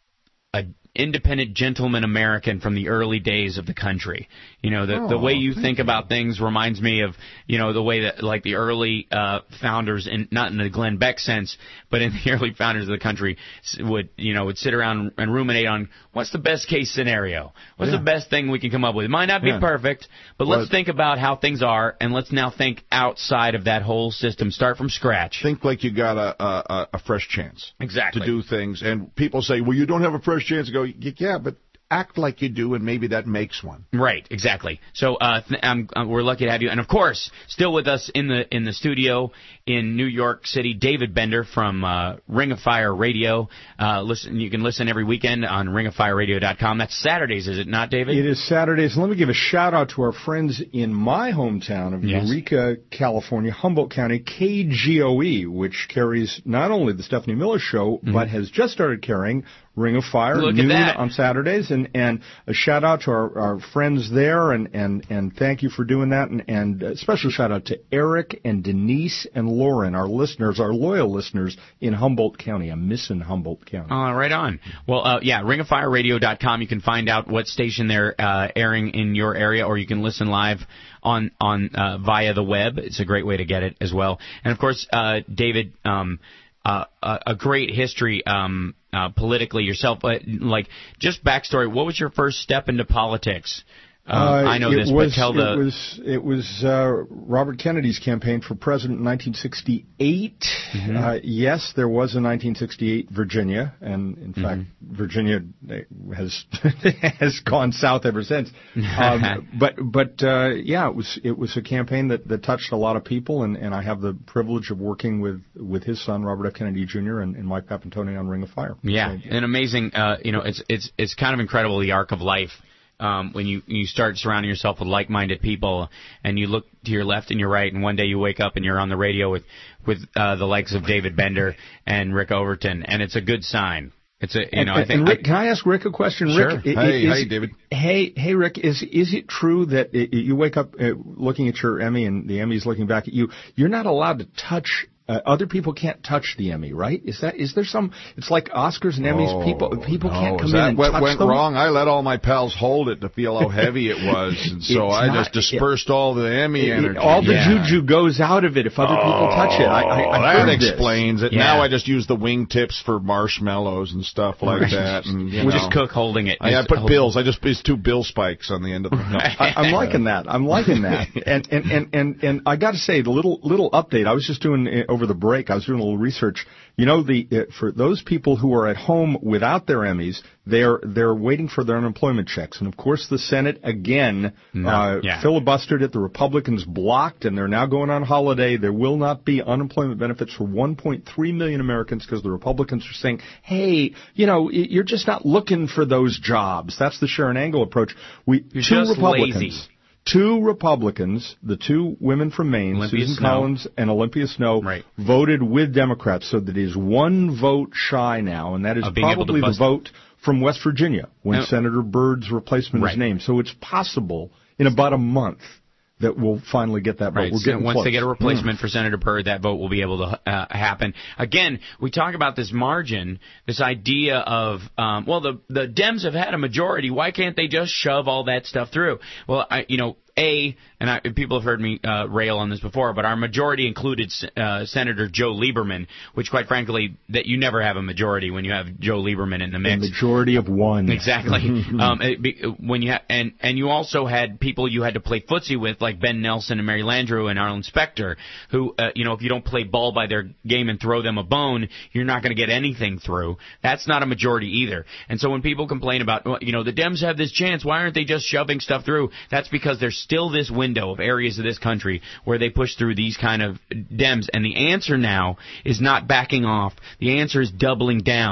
a independent gentleman American from the early days of the country. You know, the the Oh, way you thank think about things reminds me of, you know, the way that like the early uh, founders, in not in the Glenn Beck sense, but in the early founders of the country s- would, you know, would sit around and ruminate on what's the best case scenario, what's Yeah. the best thing we can come up with. It might not be Yeah. perfect, but Well, let's think about how things are, and let's now think outside of that whole system. Start from scratch. Think like you got a, a, a fresh chance. Exactly. To do things. And people say, well, you don't have a fresh chance to go, yeah, but act like you do, and maybe that makes one. Right, exactly. So uh, th- I'm, uh, we're lucky to have you, and of course, still with us in the in the studio in New York City, David Bender from uh, Ring of Fire Radio. Uh, listen, you can listen every weekend on ring of fire radio dot com. That's Saturdays, is it not, David? It is Saturdays. Let me give a shout out to our friends in my hometown of Yes. Eureka, California, Humboldt County, K G O E, which carries not only the Stephanie Miller Show, but has just started carrying Ring of Fire Look at noon that. on Saturdays, and, and a shout out to our, our friends there, and, and, and thank you for doing that, and, and a special shout out to Eric and Denise and Lauren, our listeners, our loyal listeners in Humboldt County. I'm missing Humboldt County. Oh, right on. Well, uh, yeah, ring of fire radio dot com. You can find out what station they're uh, airing in your area, or you can listen live on on uh, via the web. It's a great way to get it as well. And of course, uh, David, um, uh, a, a great history um, uh, politically yourself. But like, just backstory. What was your first step into politics? Uh, I know it this, was, but tell the. It was, it was uh, Robert Kennedy's campaign for president in nineteen sixty-eight. Mm-hmm. Uh, yes, there was a nineteen sixty-eight Virginia, and in fact, Virginia has has gone south ever since. Um, but but uh, yeah, it was it was a campaign that, that touched a lot of people, and, and I have the privilege of working with, with his son Robert F. Kennedy Junior and, and Mike Papantoni on Ring of Fire. Yeah, So, an amazing. Uh, you know, it's it's it's kind of incredible, the arc of life. Um, when you you start surrounding yourself with like-minded people, and you look to your left and your right, and one day you wake up and you're on the radio with with uh, the likes of David Bender and Rick Overton, and it's a good sign. It's a you and, know I and- think and Rick, I- can I ask Rick a question? Sure. Rick, i- Hey, is- hey, David. Hey, hey, Rick. Is is it true that i you wake up uh, looking at your Emmy and the Emmy's looking back at you? You're not allowed to touch. Uh, other people can't touch the Emmy, right? Is that is there some? It's like Oscars and Emmys. Oh, people people no. can't come Is in that and what touch went them. wrong? I let all my pals hold it to feel how heavy it was, and so It's I not- just dispersed all the Emmy It- it- energy. all the Yeah. juju goes out of it if other people touch it. I, I, Oh, I've that heard this. explains it. Yeah. Now I just use the wingtips for marshmallows and stuff like Right. that. And you we know. just cook holding it. I, I Just put hold- bills. I just it's two bill spikes on the end of the. I, I'm liking that. I'm liking that. And and and and, and I got to say, the little little update. I was just doing uh, over the break. I was doing a little research. You know, the uh, for those people who are at home without their Emmys, they're they're waiting for their unemployment checks. And of course, the Senate again No, uh, yeah. filibustered it. The Republicans blocked, and they're now going on holiday. There will not be unemployment benefits for one point three million Americans because the Republicans are saying, "Hey, you know, y- you're just not looking for those jobs." That's the Sharon Angle approach. We You're two just Republicans. lazy. Two Republicans, the two women from Maine, Olympia Susan Snow. Collins and Olympia Snow, Right. voted with Democrats, so that it is one vote shy now, and that is Of being able to probably the bust- vote from West Virginia when No. Senator Byrd's replacement Right. is named. So it's possible in about a month that we'll finally get that vote. Right. We're So getting once close. they get a replacement for Senator Byrd, that vote will be able to uh, happen. Again, we talk about this margin, this idea of, um, well, the the Dems have had a majority. Why can't they just shove all that stuff through? Well, I, you know, A, and I, people have heard me uh, rail on this before, but our majority included uh, Senator Joe Lieberman, which, quite frankly, that you never have a majority when you have Joe Lieberman in the A mix. majority of one. Exactly. um, it be, when you ha- and and you also had people you had to play footsie with, like Ben Nelson and Mary Landrieu and Arlen Specter, who, uh, you know, if you don't play ball by their game and throw them a bone, you're not going to get anything through. That's not a majority either. And so when people complain about, well, you know, the Dems have this chance, why aren't they just shoving stuff through? That's because there's still this window of areas of this country where they push through these kind of Dems. And the answer now is not backing off. The answer is doubling down.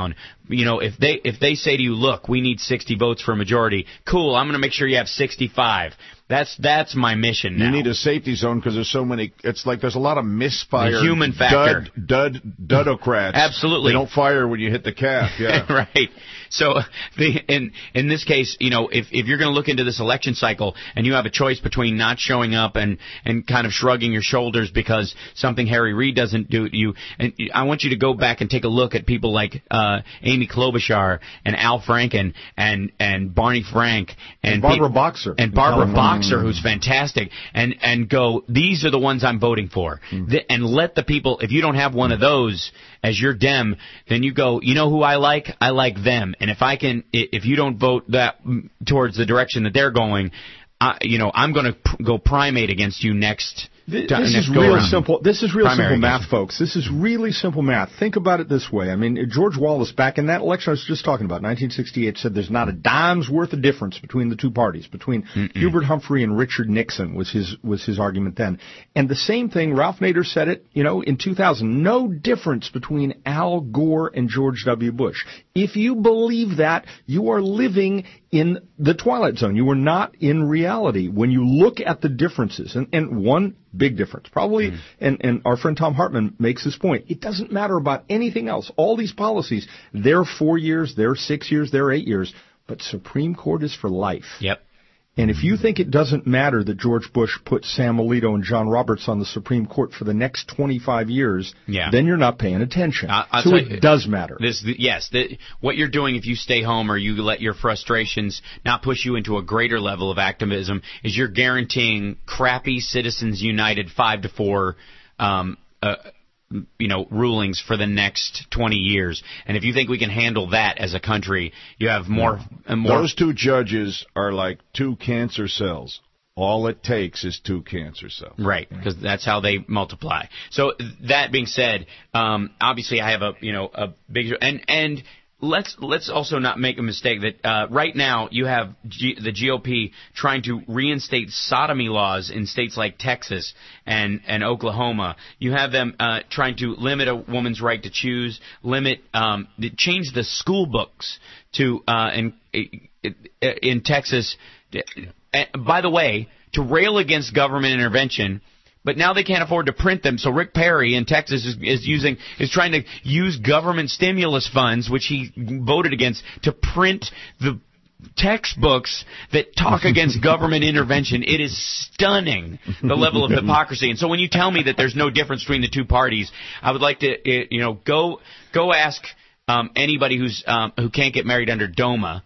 you know, if they if they say to you, look, we need sixty votes for a majority, cool, I'm going to make sure you have sixty-five. That's that's my mission now. You need a safety zone because there's so many. It's like there's a lot of misfire. The human factor. Dud, dud, dudocrats. Absolutely. They don't fire when you hit the calf. Yeah. Right. So the, in in this case, you know, if if you're going to look into this election cycle and you have a choice between not showing up and and kind of shrugging your shoulders because something Harry Reid doesn't do to you, and I want you to go back and take a look at people like uh, Amy Klobuchar and Al Franken and and Barney Frank and, And Barbara pe- Boxer. and Barbara Mm. Boxer, who's fantastic, and and go, these are the ones I'm voting for, Mm. Th- and let the people. If you don't have one of those as your Dem, then you go, you know who I like? I like them. And if I can, i- if you don't vote that mm, towards the direction that they're going, I, you know, I'm going to pr- go primate against you next. This ti- is next real go-around. simple. This is real Primary simple math, against- folks. This is really simple math. Think about it this way. I mean, George Wallace, back in that election I was just talking about, nineteen sixty-eight, said there's not a dime's worth of difference between the two parties, between Mm-mm. Hubert Humphrey and Richard Nixon was his was his argument then. And the same thing, Ralph Nader said it, you know, in two thousand. No difference between Al Gore and George W. Bush. If you believe that, you are living in the Twilight Zone. You are not in reality. When you look at the differences, and, and one big difference, probably, mm. and, and our friend Tom Hartman makes this point, it doesn't matter about anything else. All these policies, they're four years, they're six years, they're eight years, but Supreme Court is for life. Yep. And if you think it doesn't matter that George Bush put Sam Alito and John Roberts on the Supreme Court for the next twenty-five years, Yeah. then you're not paying attention. I- I'll so tell it you, does matter. This, yes, the, what you're doing if you stay home or you let your frustrations not push you into a greater level of activism is you're guaranteeing crappy Citizens United five to four, um, uh, you know, rulings for the next twenty years. And if you think we can handle that as a country, you have more and more. Those two judges are like two cancer cells. All it takes is two cancer cells. Right, because that's how they multiply. So that being said, um, obviously I have a you know a big and and let's let's also not make a mistake that uh, right now you have G, the G O P trying to reinstate sodomy laws in states like Texas and and Oklahoma. You have them uh, trying to limit a woman's right to choose, limit um, change the school books to uh, in in Texas. By the way, to rail against government intervention, but now they can't afford to print them. So Rick Perry in Texas is, is using is trying to use government stimulus funds, which he voted against, to print the textbooks that talk against government intervention. It is stunning, the level of hypocrisy. And so when you tell me that there's no difference between the two parties, I would like to, you know, go go ask um, anybody who's um, who can't get married under DOMA.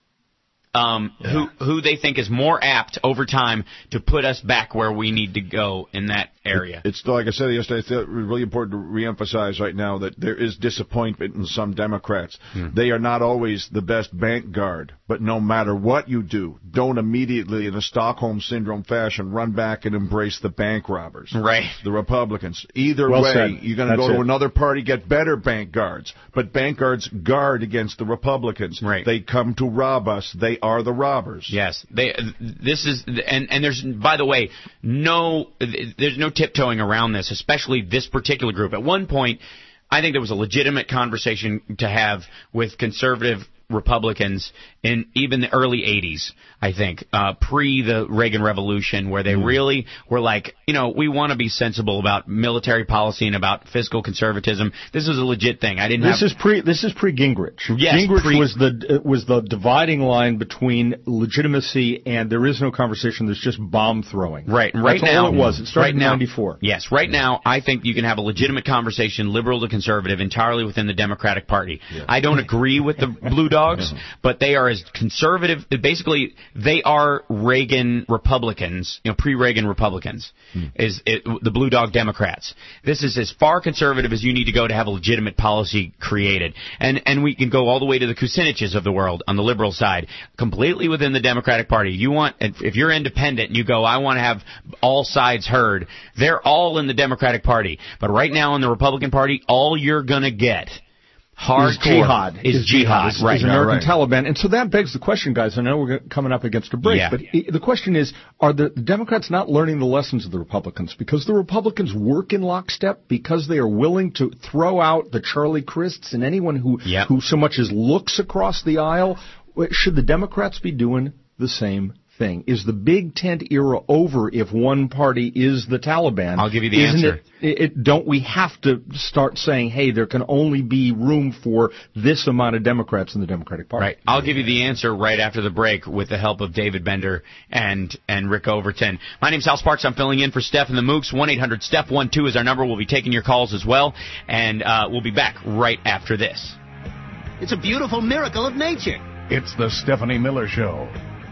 Um, yeah. who who they think is more apt over time to put us back where we need to go in that area. It, it's like I said yesterday, it's really important to reemphasize right now that there is disappointment in some Democrats. Hmm. They are not always the best bank guard, but no matter what you do, don't immediately, in a Stockholm Syndrome fashion, run back and embrace the bank robbers. Right. The Republicans. Either well way, said. you're going to go it. to another party, get better bank guards. But bank guards guard against the Republicans. Right. They come to rob us. They are the robbers. Yes, they. This is, and and there's, by the way, no, there's no tiptoeing around this, especially this particular group. At one point, I think there was a legitimate conversation to have with conservative Republicans in even the early eighties, I think, uh, pre the Reagan Revolution, where they mm. really were like, you know, we want to be sensible about military policy and about fiscal conservatism. This is a legit thing. I didn't. This have... is pre. This is pre Gingrich. Yes, Gingrich pre- was the uh, was the dividing line between legitimacy and there is no conversation. There's just bomb throwing. Right. Right That's now, all it was. It started right in now, ninety-four. Yes. Right now, I think you can have a legitimate conversation, liberal to conservative, entirely within the Democratic Party. Yeah. I don't agree with the Blue Dogs, but they are as conservative. Basically, they are Reagan Republicans, you know, pre-Reagan Republicans, hmm. is it, the Blue Dog Democrats. This is as far conservative as you need to go to have a legitimate policy created. And and we can go all the way to the Kuciniches of the world on the liberal side, completely within the Democratic Party. You want, if you're independent and you go, I want to have all sides heard, they're all in the Democratic Party. But right now in the Republican Party, all you're going to get Hardcore is jihad. Is jihad, is, right, is American right. Taliban. And so that begs the question, guys. I know we're coming up against a break, Yeah. but i- the question is, are the Democrats not learning the lessons of the Republicans? Because the Republicans work in lockstep, because they are willing to throw out the Charlie Crists and anyone who, Yep. who so much as looks across the aisle. Should the Democrats be doing the same thing? Is the big tent era over if one party is the Taliban? I'll give you the Isn't answer. It, it, don't we have to start saying, hey, there can only be room for this amount of Democrats in the Democratic Party? Right. I'll give you the answer right after the break with the help of David Bender and, and Rick Overton. My name's Hal Sparks. I'm filling in for Steph and the Mooks. one eight hundred steph one two is our number. We'll be taking your calls as well. And uh, we'll be back right after this. It's a beautiful miracle of nature. It's the Stephanie Miller Show.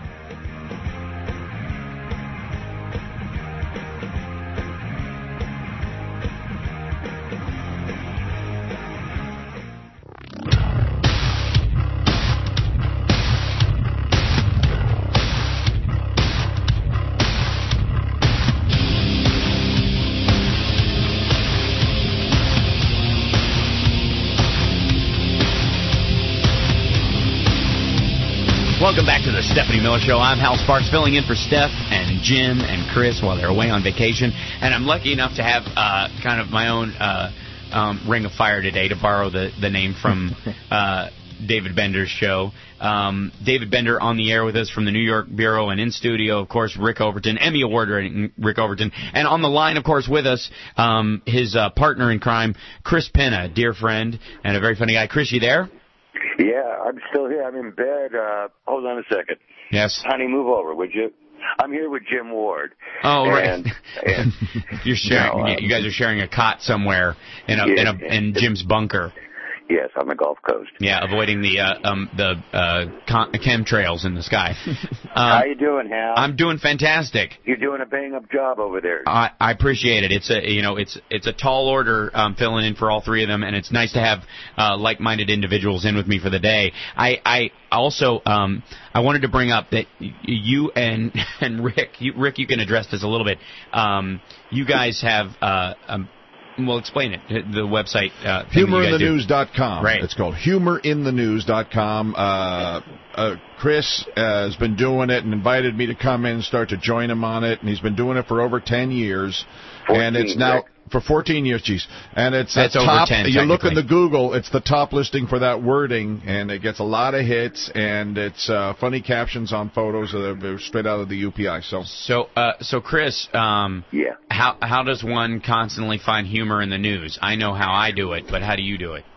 Welcome back to the Stephanie Miller Show. I'm Hal Sparks, filling in for Steph and Jim and Chris while they're away on vacation. And I'm lucky enough to have uh, kind of my own uh, um, Ring of Fire today, to borrow the, the name from uh, David Bender's show. Um, David Bender on the air with us from the New York Bureau, and in studio, of course, Rick Overton, Emmy Award-winning Rick Overton. And on the line, of course, with us, um, his uh, partner in crime, Chris Penna, dear friend and a very funny guy. Chris, you there? Yeah, I'm still here. I'm in bed. Uh, hold on a second. Yes. Honey, move over, would you? I'm here with Jim Ward. Oh, right. And, and, You're sharing. No, um, you guys are sharing a cot somewhere in a, yeah, in, a, in Jim's bunker. yes, on the Gulf Coast. Yeah, avoiding the uh, um, the uh, con- chemtrails in the sky. How Um, you doing, Hal? I'm doing fantastic. You're doing a bang-up job over there. I, I appreciate it. It's a you know it's it's a tall order um, filling in for all three of them, and it's nice to have uh, like-minded individuals in with me for the day. I I also um, I wanted to bring up that y- you and and Rick, you, Rick, you can address this a little bit. Um, you guys have uh, um, well, explain it. The website. Uh, thing that you humor in guys the do. news dot com. Right. It's called humor in the news dot com. Uh, uh, Chris uh, has been doing it and invited me to come in and start to join him on it, and he's been doing it for over ten years. and it's now Rick. for fourteen years, geez. And it's That's the over top. ten, You look in technically. the Google, it's the top listing for that wording, and it gets a lot of hits, and it's uh, funny captions on photos that are straight out of the U P I. So, So, uh, so Chris, um, yeah. how how does one constantly find humor in the news? I know how I do it, but how do you do it?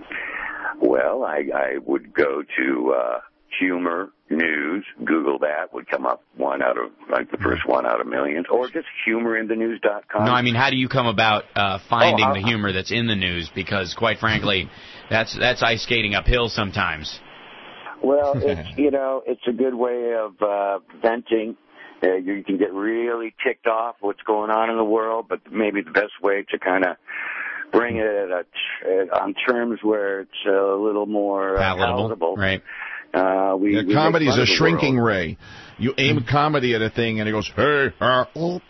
Well, I, I would go to uh, humor news, Google that, would come up one out of, like the first one out of millions, or just humor in the news dot com. No, I mean, how do you come about uh, finding Oh, the how- humor that's in the news? Because, quite frankly, that's that's ice skating uphill sometimes. Well, it's, you know, it's a good way of uh, venting. Uh, you can get really ticked off what's going on in the world, but maybe the best way to kind of bring it at a, uh, on terms where it's a little more uh, Palatable, palatable. right? Uh, we, yeah, we make comedy is fun a of the shrinking world. ray. You aim comedy at a thing, and it goes, hey, uh,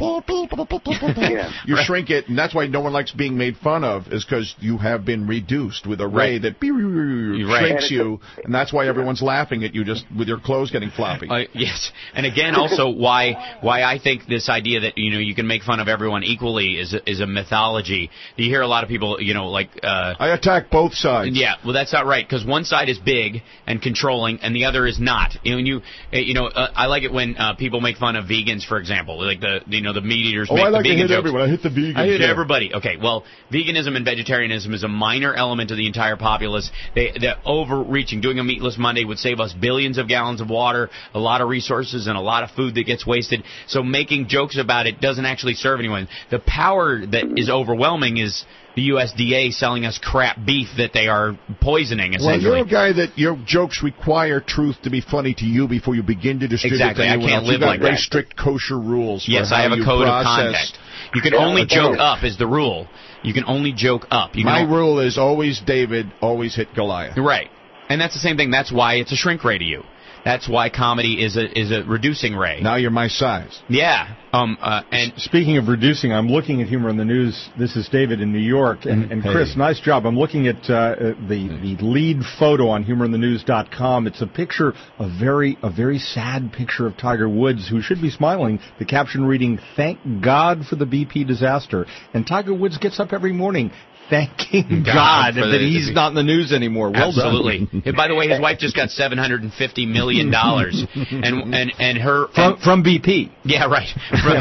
Yeah. you shrink it, and that's why no one likes being made fun of, is because you have been reduced with a ray Right. that right. shrinks And you, and that's why everyone's laughing at you just with your clothes getting floppy. Uh, yes, and again, also why why I think this idea that you know you can make fun of everyone equally is a, is a mythology. You hear a lot of people, you know, like uh, I attack both sides. yeah, well, that's not right because one side is big and controlling, and the other is not. You know, when you uh, you know, uh, I like it when uh, people make fun of vegans, for example, like the you know the meat eaters Oh, make I like the to vegan hit jokes. everyone. I hit the vegans. I hit yeah. everybody. Okay, well, veganism and vegetarianism is a minor element of the entire populace. They, they're overreaching. Doing a meatless Monday would save us billions of gallons of water, a lot of resources, and a lot of food that gets wasted. So making jokes about it doesn't actually serve anyone. The power that is overwhelming is the U S D A selling us crap beef that they are poisoning, Well, essentially. you're a guy that your jokes require truth to be funny to you before you begin to distribute Exactly. it to I anyone can't else. live You've got like very that. strict kosher rules. For Yes, how I have a you code of process. conduct. You can Yeah, only but joke don't. up is the rule. You can only joke up. You can My o- rule is always David, always hit Goliath. Right. And that's the same thing. That's why it's a shrink ray to you. That's why comedy is a is a reducing ray. Now you're my size. Yeah. Um. Uh, and speaking of reducing, I'm looking at Humor in the News. This is David in New York, and, and Chris, Hey. nice job. I'm looking at uh, the the lead photo on humor in the news dot com. It's a picture, a very a very sad picture of Tiger Woods, who should be smiling. The caption reading, "Thank God for the B P disaster." And Tiger Woods gets up every morning thanking God, God for that the- he's not in the news anymore. Well Absolutely. done. And by the way, his wife just got seven hundred fifty million dollars, and and and her From, and, from B P. yeah, right.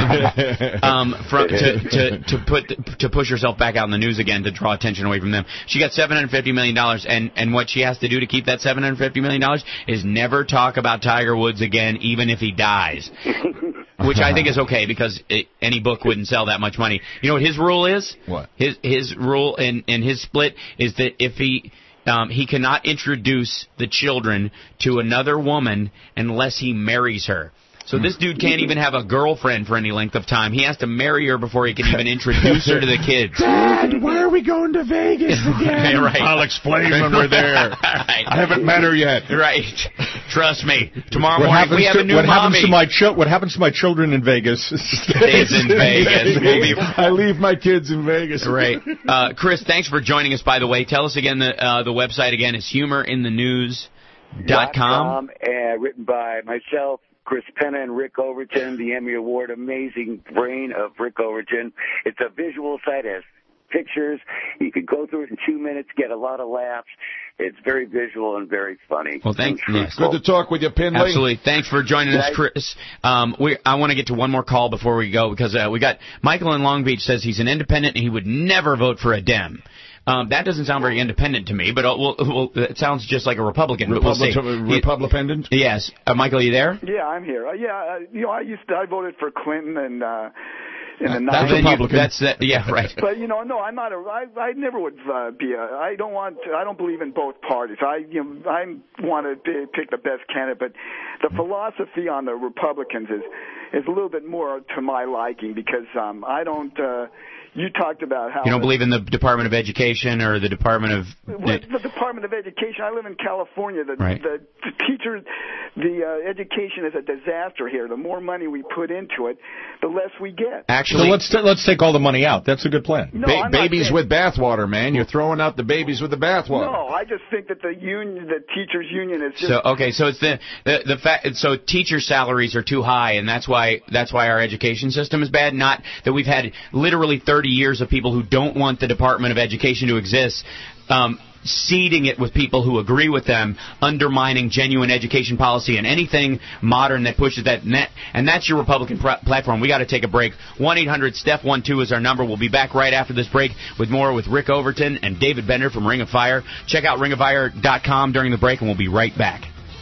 From, um, from to, to to put to push herself back out in the news again to draw attention away from them. She got seven hundred fifty million dollars, and and what she has to do to keep that seven hundred fifty million dollars is never talk about Tiger Woods again, even if he dies. Which I think is okay, because it, any book wouldn't sell that much money. You know what his rule is? What? His his rule in in his split is that if he um, he cannot introduce the children to another woman unless he marries her. So this dude can't even have a girlfriend for any length of time. He has to marry her before he can even introduce her to the kids. Dad, why are we going to Vegas again? Right. I'll explain when we're there. Right. I haven't met her yet. Right. Trust me. Tomorrow What morning happens we have to a new what happens mommy. to my chil- What happens to my children in Vegas? Stays in Vegas. We'll be I leave my kids in Vegas. Right. Uh, Chris, thanks for joining us, by the way. Tell us again, the uh, the website again is humor in the news dot com. Uh, written by myself, Chris Penna, and Rick Overton, the Emmy Award amazing brain of Rick Overton. It's a visual site, has pictures. You could go through it in two minutes, get a lot of laughs. It's very visual and very funny. Well, thank and yes. Good to talk with you, Pinley. Absolutely. Thanks for joining us, Right. Chris. Um, we, I want to get to one more call before we go, because uh, we got Michael in Long Beach says he's an independent and he would never vote for a Dem. Um, that doesn't sound very independent to me, but uh, we'll, we'll, it sounds just like a Republican. But we'll see. Republican? Yes. Uh, Michael, are you there? Yeah, I'm here. Uh, yeah, uh, you know, I used to, I voted for Clinton and uh, in the That's nineties. Republican. That's uh, yeah, right. But you know, no, I'm not a. I, I never would uh, be a. I don't want. To, I don't believe in both parties. I, you know, I want to be, pick the best candidate. But the philosophy on the Republicans is is a little bit more to my liking, because um, I don't. Uh, you talked about how You don't believe in the Department of Education or the Department of... with the Department of Education. I live in California. The, Right. the, the teachers, the uh, education is a disaster here. The more money we put into it, the less we get. Actually, so let's t- let's take all the money out. That's a good plan. No, Ba- I'm not babies saying- with bathwater, man. You're throwing out the babies with the bathwater. No, I just think that the union, the teachers' union, is just. So okay, so it's the the the fact. So teacher salaries are too high, and that's why that's why our education system is bad. Not that we've had literally thirty years of people who don't want the Department of Education to exist, um, seeding it with people who agree with them, undermining genuine education policy and anything modern that pushes that. And, that, and that's your Republican pr- platform. We got to take a break. one eight hundred steph one two is our number. We'll be back right after this break with more with Rick Overton and David Bender from Ring of Fire. Check out ring of fire dot com during the break, and we'll be right back.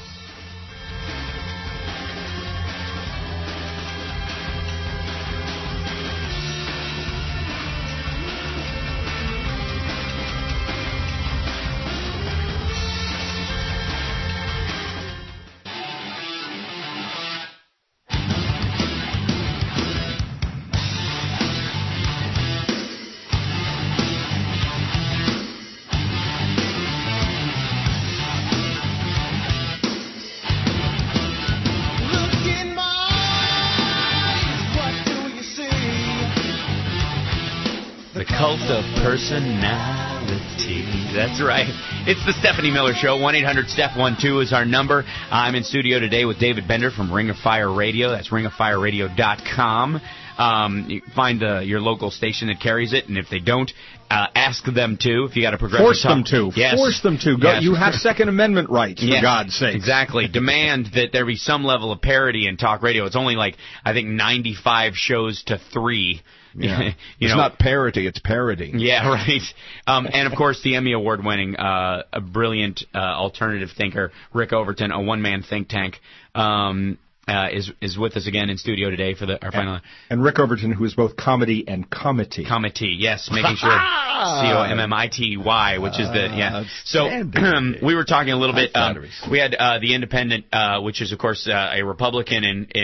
The cult of personality. That's right. It's the Stephanie Miller Show. one eight hundred steph one two is our number. I'm in studio today with David Bender from Ring of Fire Radio. That's ring of fire radio dot com. Um, you find the, your local station that carries it, and if they don't, uh, ask them to. If you got a progressive Force talk- them to. Yes. Force them to. Go, Yes. You have Second Amendment rights, for Yes, God's sake. Exactly. Demand that there be some level of parity in talk radio. It's only like, I think, ninety-five shows to three. Yeah. you It's know, not parity, it's parody. Yeah, right. Um, and, of course, the Emmy Award-winning, uh, a brilliant uh, alternative thinker, Rick Overton, a one-man think tank, um, uh, is is with us again in studio today for the our final... And Rick Overton, who is both comedy and comity. Comity, yes, making sure C O M M I T Y, which is the, yeah. So we were talking a little bit, um, we had uh, The Independent, uh, which is, of course, uh, a Republican in... in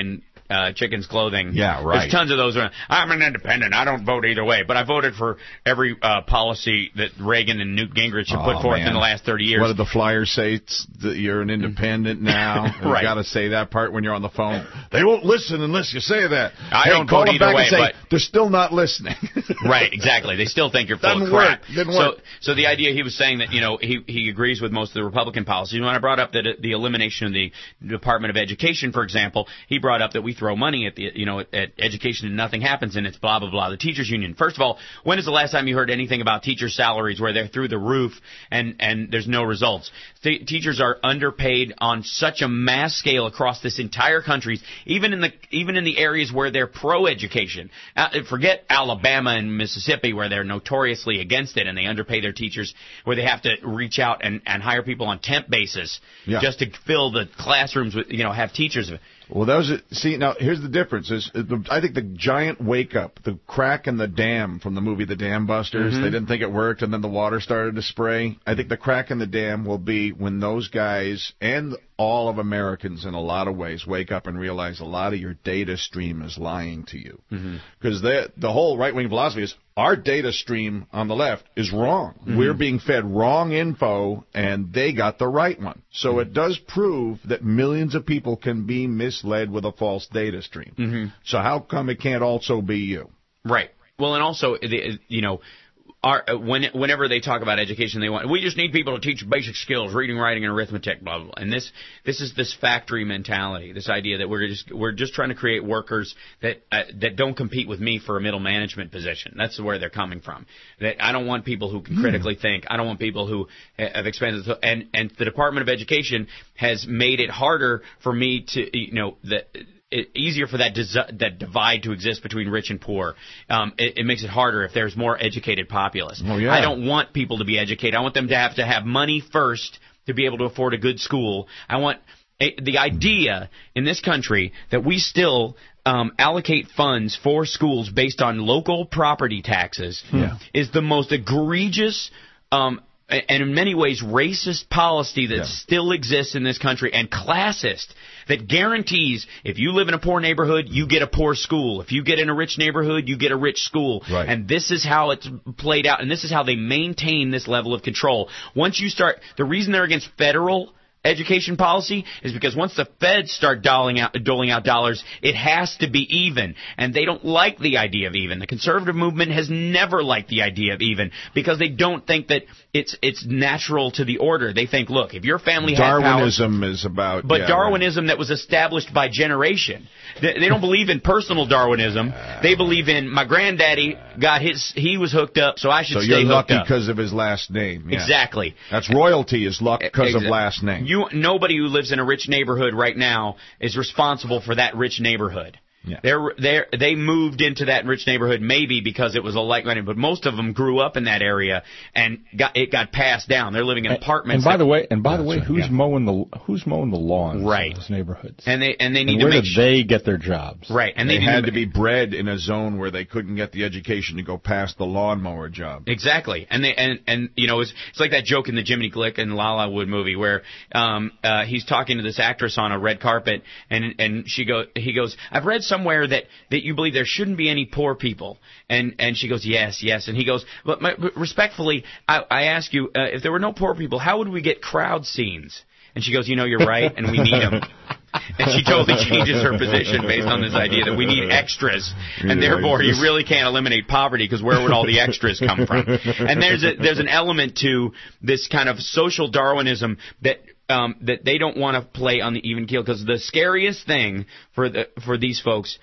uh, chicken's clothing. Yeah, right. There's tons of those. Around. I'm an independent. I don't vote either way, but I voted for every uh, policy that Reagan and Newt Gingrich have Oh, put forth man. in the last thirty years. What did the flyers say? It's that you're an independent now. Right. You got to say that part when you're on the phone. They won't listen unless you say that. I Hey, don't call vote them either back way, and say, but- they're still not listening. Right, exactly. They still think you're full Doesn't of crap. work. Didn't so, work. so the idea he was saying that you know he he agrees with most of the Republican policies. When I brought up that the elimination of the Department of Education, for example, he brought up that we throw money at the you know at, at education and nothing happens, and it's blah blah blah. The teachers union. First of all, when is the last time you heard anything about teachers' salaries where they're through the roof and and there's no results? T- teachers are underpaid on such a mass scale across this entire country, even in the even in the areas where they're pro-education. Uh, forget Alabama and Mississippi where they're notoriously against it and they underpay their teachers, where they have to reach out and, and hire people on temp basis Yeah. just to fill the classrooms with, you know, have teachers. Well, that was it. See, now here's the difference. Is uh, the, I think the giant wake up, the crack in the dam from the movie The Dam Busters. Mhm. They didn't think it worked, and then the water started to spray. I think the crack in the dam will be when those guys and all of Americans, in a lot of ways, wake up and realize a lot of your data stream is lying to you. Because the the whole right wing philosophy is our data stream on the left is wrong. Mhm. We're being fed wrong info, and they got the right one. So it does prove that millions of people can be misled with a false data stream. Mm-hmm. So how come it can't also be you? Right. Well, and also, the- you know, our, when, whenever they talk about education, they want we just need people to teach basic skills, reading, writing, and arithmetic, blah blah blah. And this this is this factory mentality, this idea that we're just we're just trying to create workers that uh, that don't compete with me for a middle management position. That's where they're coming from. That I don't want people who can critically think. I don't want people who have expanded. And and the Department of Education has made it harder for me to you know that. It, easier for that dis- that divide to exist between rich and poor. Um, it, it makes it harder if there's more educated populace. Oh, yeah. I don't want people to be educated. I want them to have to have money first to be able to afford a good school. I want a, the idea in this country that we still um, allocate funds for schools based on local property taxes Yeah. is the most egregious um, and in many ways racist policy that Yeah. still exists in this country, and classist, that guarantees if you live in a poor neighborhood, you get a poor school. If you get in a rich neighborhood, you get a rich school. Right. And this is how it's played out, and this is how they maintain this level of control. Once you start, the reason they're against federal education policy is because once the feds start doling out, doling out dollars, it has to be even. And they don't like the idea of even. The conservative movement has never liked the idea of even because they don't think that it's it's natural to the order. They think, look, if your family had power, Darwinism is about. but yeah, Darwinism that was established by generation. They, they don't believe in personal Darwinism. They believe in my granddaddy got his, he was hooked up, so I should So stay you're hooked lucky up. because of his last name. Yeah. Exactly. That's royalty is luck because of Exa- last name. You, nobody who lives in a rich neighborhood right now is responsible for that rich neighborhood. Yeah. They're, they're, they moved into that rich neighborhood maybe because it was a like-minded, but most of them grew up in that area and got it got passed down. They're living in apartments. And by that- the way, and by the way, right, who's yeah. mowing the who's mowing the lawns Right. in those neighborhoods? and they and they And need to where make do sure. they get their jobs? Right, and they, they, need had to to be bred in a zone where they couldn't get the education to go past the lawnmower job. Exactly, and they and and you know it's it's like that joke in the Jiminy Glick and Lala Wood movie where um uh he's talking to this actress on a red carpet and and she go he goes I've read somewhere that that you believe there shouldn't be any poor people and and she goes yes yes and he goes but, my, but respectfully I, I ask you uh, if there were no poor people how would we get crowd scenes? And she goes, you know, you're right, and we need them. And she totally changes her position based on this idea that we need extras, and therefore you really can't eliminate poverty because where would all the extras come from? And there's a, there's an element to this kind of social Darwinism that um, that they don't want to play on the even keel because the scariest thing for the for these folks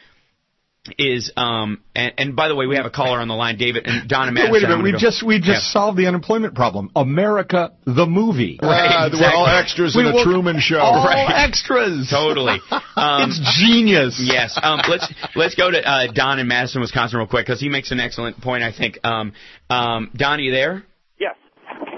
is um and, and by the way we have a caller on the line, David and Donna Madison. Wait a minute, I'm we gonna go- just we just Yeah. solved the unemployment problem. America, the movie. Right, Ah, exactly. We're all extras in We a will- Truman Show. All Right. extras. Totally. Um, It's genius. Yes. Um, let's let's go to uh, Don in Madison, Wisconsin, real quick because he makes an excellent point. I think. Um, um, Don, are you there? Yes.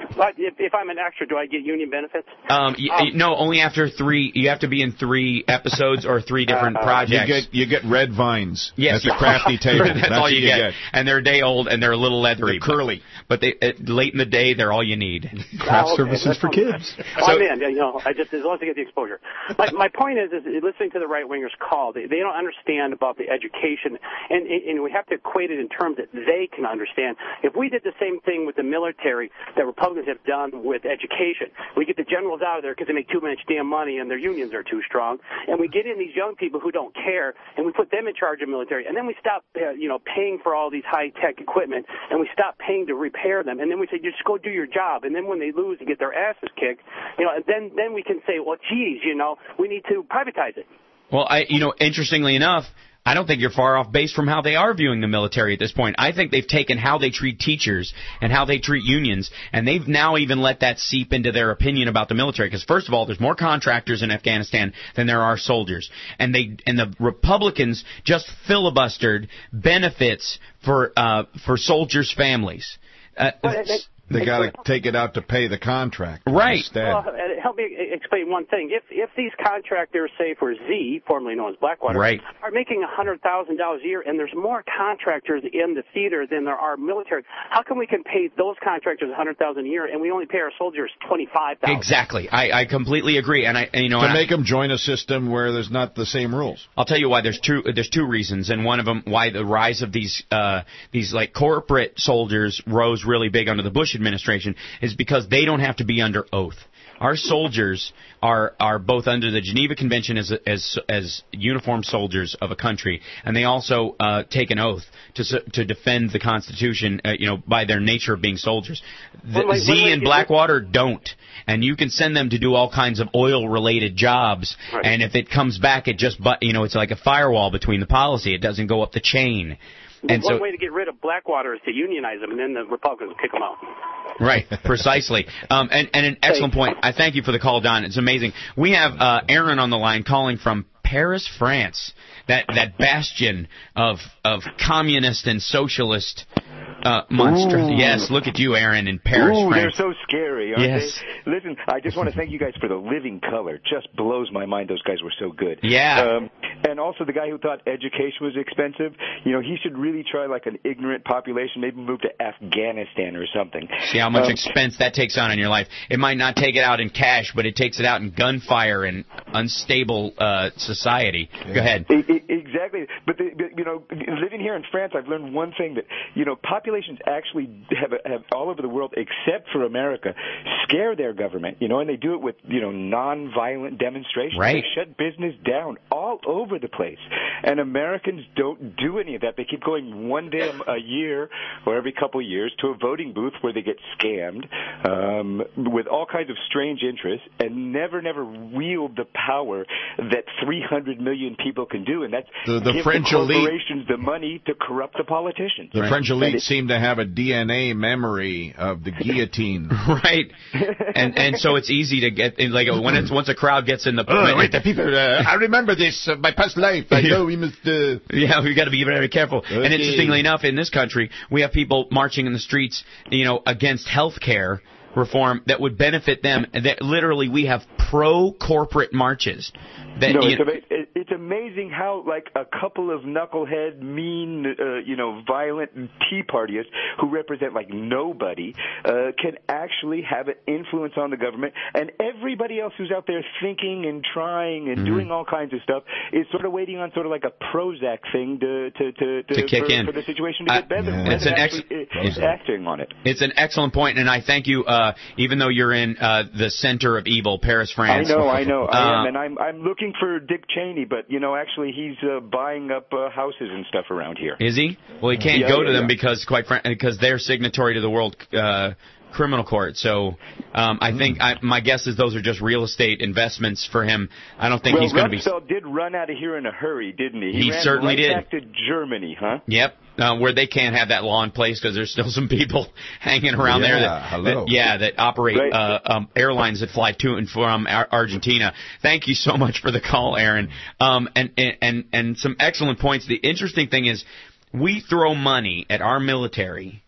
But if, if I'm an extra, do I get union benefits? Um, y- Um, no, only after three. You have to be in three episodes or three different Uh, projects. You get you get red vines. Yes, That's a crafty table. That's, That's all what you, you get. get. And they're a day old, and they're a little leathery, They're curly. But, but they uh, late in the day, they're all you need. Craft Oh, okay. services That's for fine. kids. Well, I'm in. You know, I just as long as I get the exposure. My my point is, is listening to the right wingers call. They, they don't understand about the education, and and we have to equate it in terms that they can understand. If we did the same thing with the military that Republicans have done with education, we get the generals out of there because they make too much damn money and their unions are too strong, and we get in these young people who don't care, and we put them in charge of military, and then we stop, uh, you know, paying for all these high tech equipment, and we stop paying to repair them, and then we say just go do your job, and then when they lose and get their asses kicked, you know, and then then we can say, well, geez, you know, we need to privatize it. Well, I, you know, interestingly enough, I don't think you're far off base from how they are viewing the military at this point. I think they've taken how they treat teachers and how they treat unions, and they've now even let that seep into their opinion about the military. Because first of all, there's more contractors in Afghanistan than there are soldiers, and they and the Republicans just filibustered benefits for uh, for soldiers' families. Uh, They got to take it out to pay the contract. Right. Instead. Well, uh, help me explain one thing. If if these contractors, say for Z, formerly known as Blackwater, Right. are making one hundred thousand dollars a year, and there's more contractors in the theater than there are military, how come we can pay those contractors one hundred thousand dollars a year and we only pay our soldiers twenty-five thousand dollars? Exactly. I, I completely agree. And I, and, you know, to and I- make them join a system where there's not the same rules. I'll tell you why. There's two. There's two reasons, and one of them why the rise of these uh, these like corporate soldiers rose really big under the Bush administration is because they don't have to be under oath. Our soldiers are are both under the Geneva Convention as as as uniformed soldiers of a country, and they also uh, take an oath to s- to defend the Constitution. Uh, you know, by their nature of being soldiers. The, Well, wait, Z wait, wait, and you- Blackwater don't, and you can send them to do all kinds of oil-related jobs, Right. and if it comes back, it just but you know it's like a firewall between the policy. It doesn't go up the chain. And One so, way to get rid of Blackwater is to unionize them, and then the Republicans will kick them out. right, precisely. Um, and, and an excellent point. I thank you for the call, Don. It's amazing. We have uh, Aaron on the line calling from Paris, France. That that bastion of of communist and socialist uh, monster. Ooh. Yes, look at you, Aaron, in Paris, Ooh, France. they're so scary, aren't Yes. they? Listen, I just want to thank you guys for the living color. Just blows my mind. Those guys were so good. Yeah. Um, and also the guy who thought education was expensive, you know, he should really try like an ignorant population, maybe move to Afghanistan or something. See how much Um, expense that takes on in your life. It might not take it out in cash, but it takes it out in gunfire and unstable uh, society. Go ahead. E- e- Exactly, but, the, but you know, living here in France, I've learned one thing that you know, populations actually have, have all over the world, except for America, scare their government. You know, and they do it with you know non-violent demonstrations. Right. They shut business down all over the place, and Americans don't do any of that. They keep going one day a year or every couple of years to a voting booth where they get scammed um, with all kinds of strange interests, and never, never wield the power that three hundred million people can do, and that's The- the give French the elite- corporations the money to corrupt the politicians. The French elite And it- seem to have a D N A memory of the guillotine. Right, and and so it's easy to get like when it's once a crowd gets in the. Oh, wait, the people, uh, I remember this, uh, my past life. I know we must. Uh... Yeah, we've got to be very careful. And Okay. interestingly enough, in this country, we have people marching in the streets, you know, against health care reform that would benefit them. That literally, we have pro-corporate marches. That no, you it's, ama- it- it's amazing how, like, a couple of knucklehead, mean, uh, you know, violent Tea Partyists who represent, like, nobody uh, can actually have an influence on the government. And everybody else who's out there thinking and trying and Mhm. doing all kinds of stuff is sort of waiting on sort of like a Prozac thing to to to, To kick for, in. for the situation to Uh, get better. yeah. rather It's an than ex- actually, Prozac. uh, acting on it. It's an excellent point, and I thank you. Uh, even though you're in uh, the center of evil, Paris, France. I know, I know, I Uh, am, and I'm I'm looking for Dick Cheney, but you know, actually, he's uh, buying up uh, houses and stuff around here. Is he? Well, he can't Yeah, go yeah, to them yeah. because, quite frankly, because they're signatory to the World uh, Criminal Court. So um, I think I, my guess is those are just real estate investments for him. I don't think well, he's going to be. Rumsfeld did run out of here in a hurry, didn't he? He ran certainly right did. Back to Germany, huh? Yep, uh, where they can't have that law in place because there's still some people hanging around there Yeah, that, hello. that yeah that operate Right. uh, um, airlines that fly to and from Ar- Argentina. Thank you so much for the call, Aaron. Um, and, and and and some excellent points. The interesting thing is, we throw money at our military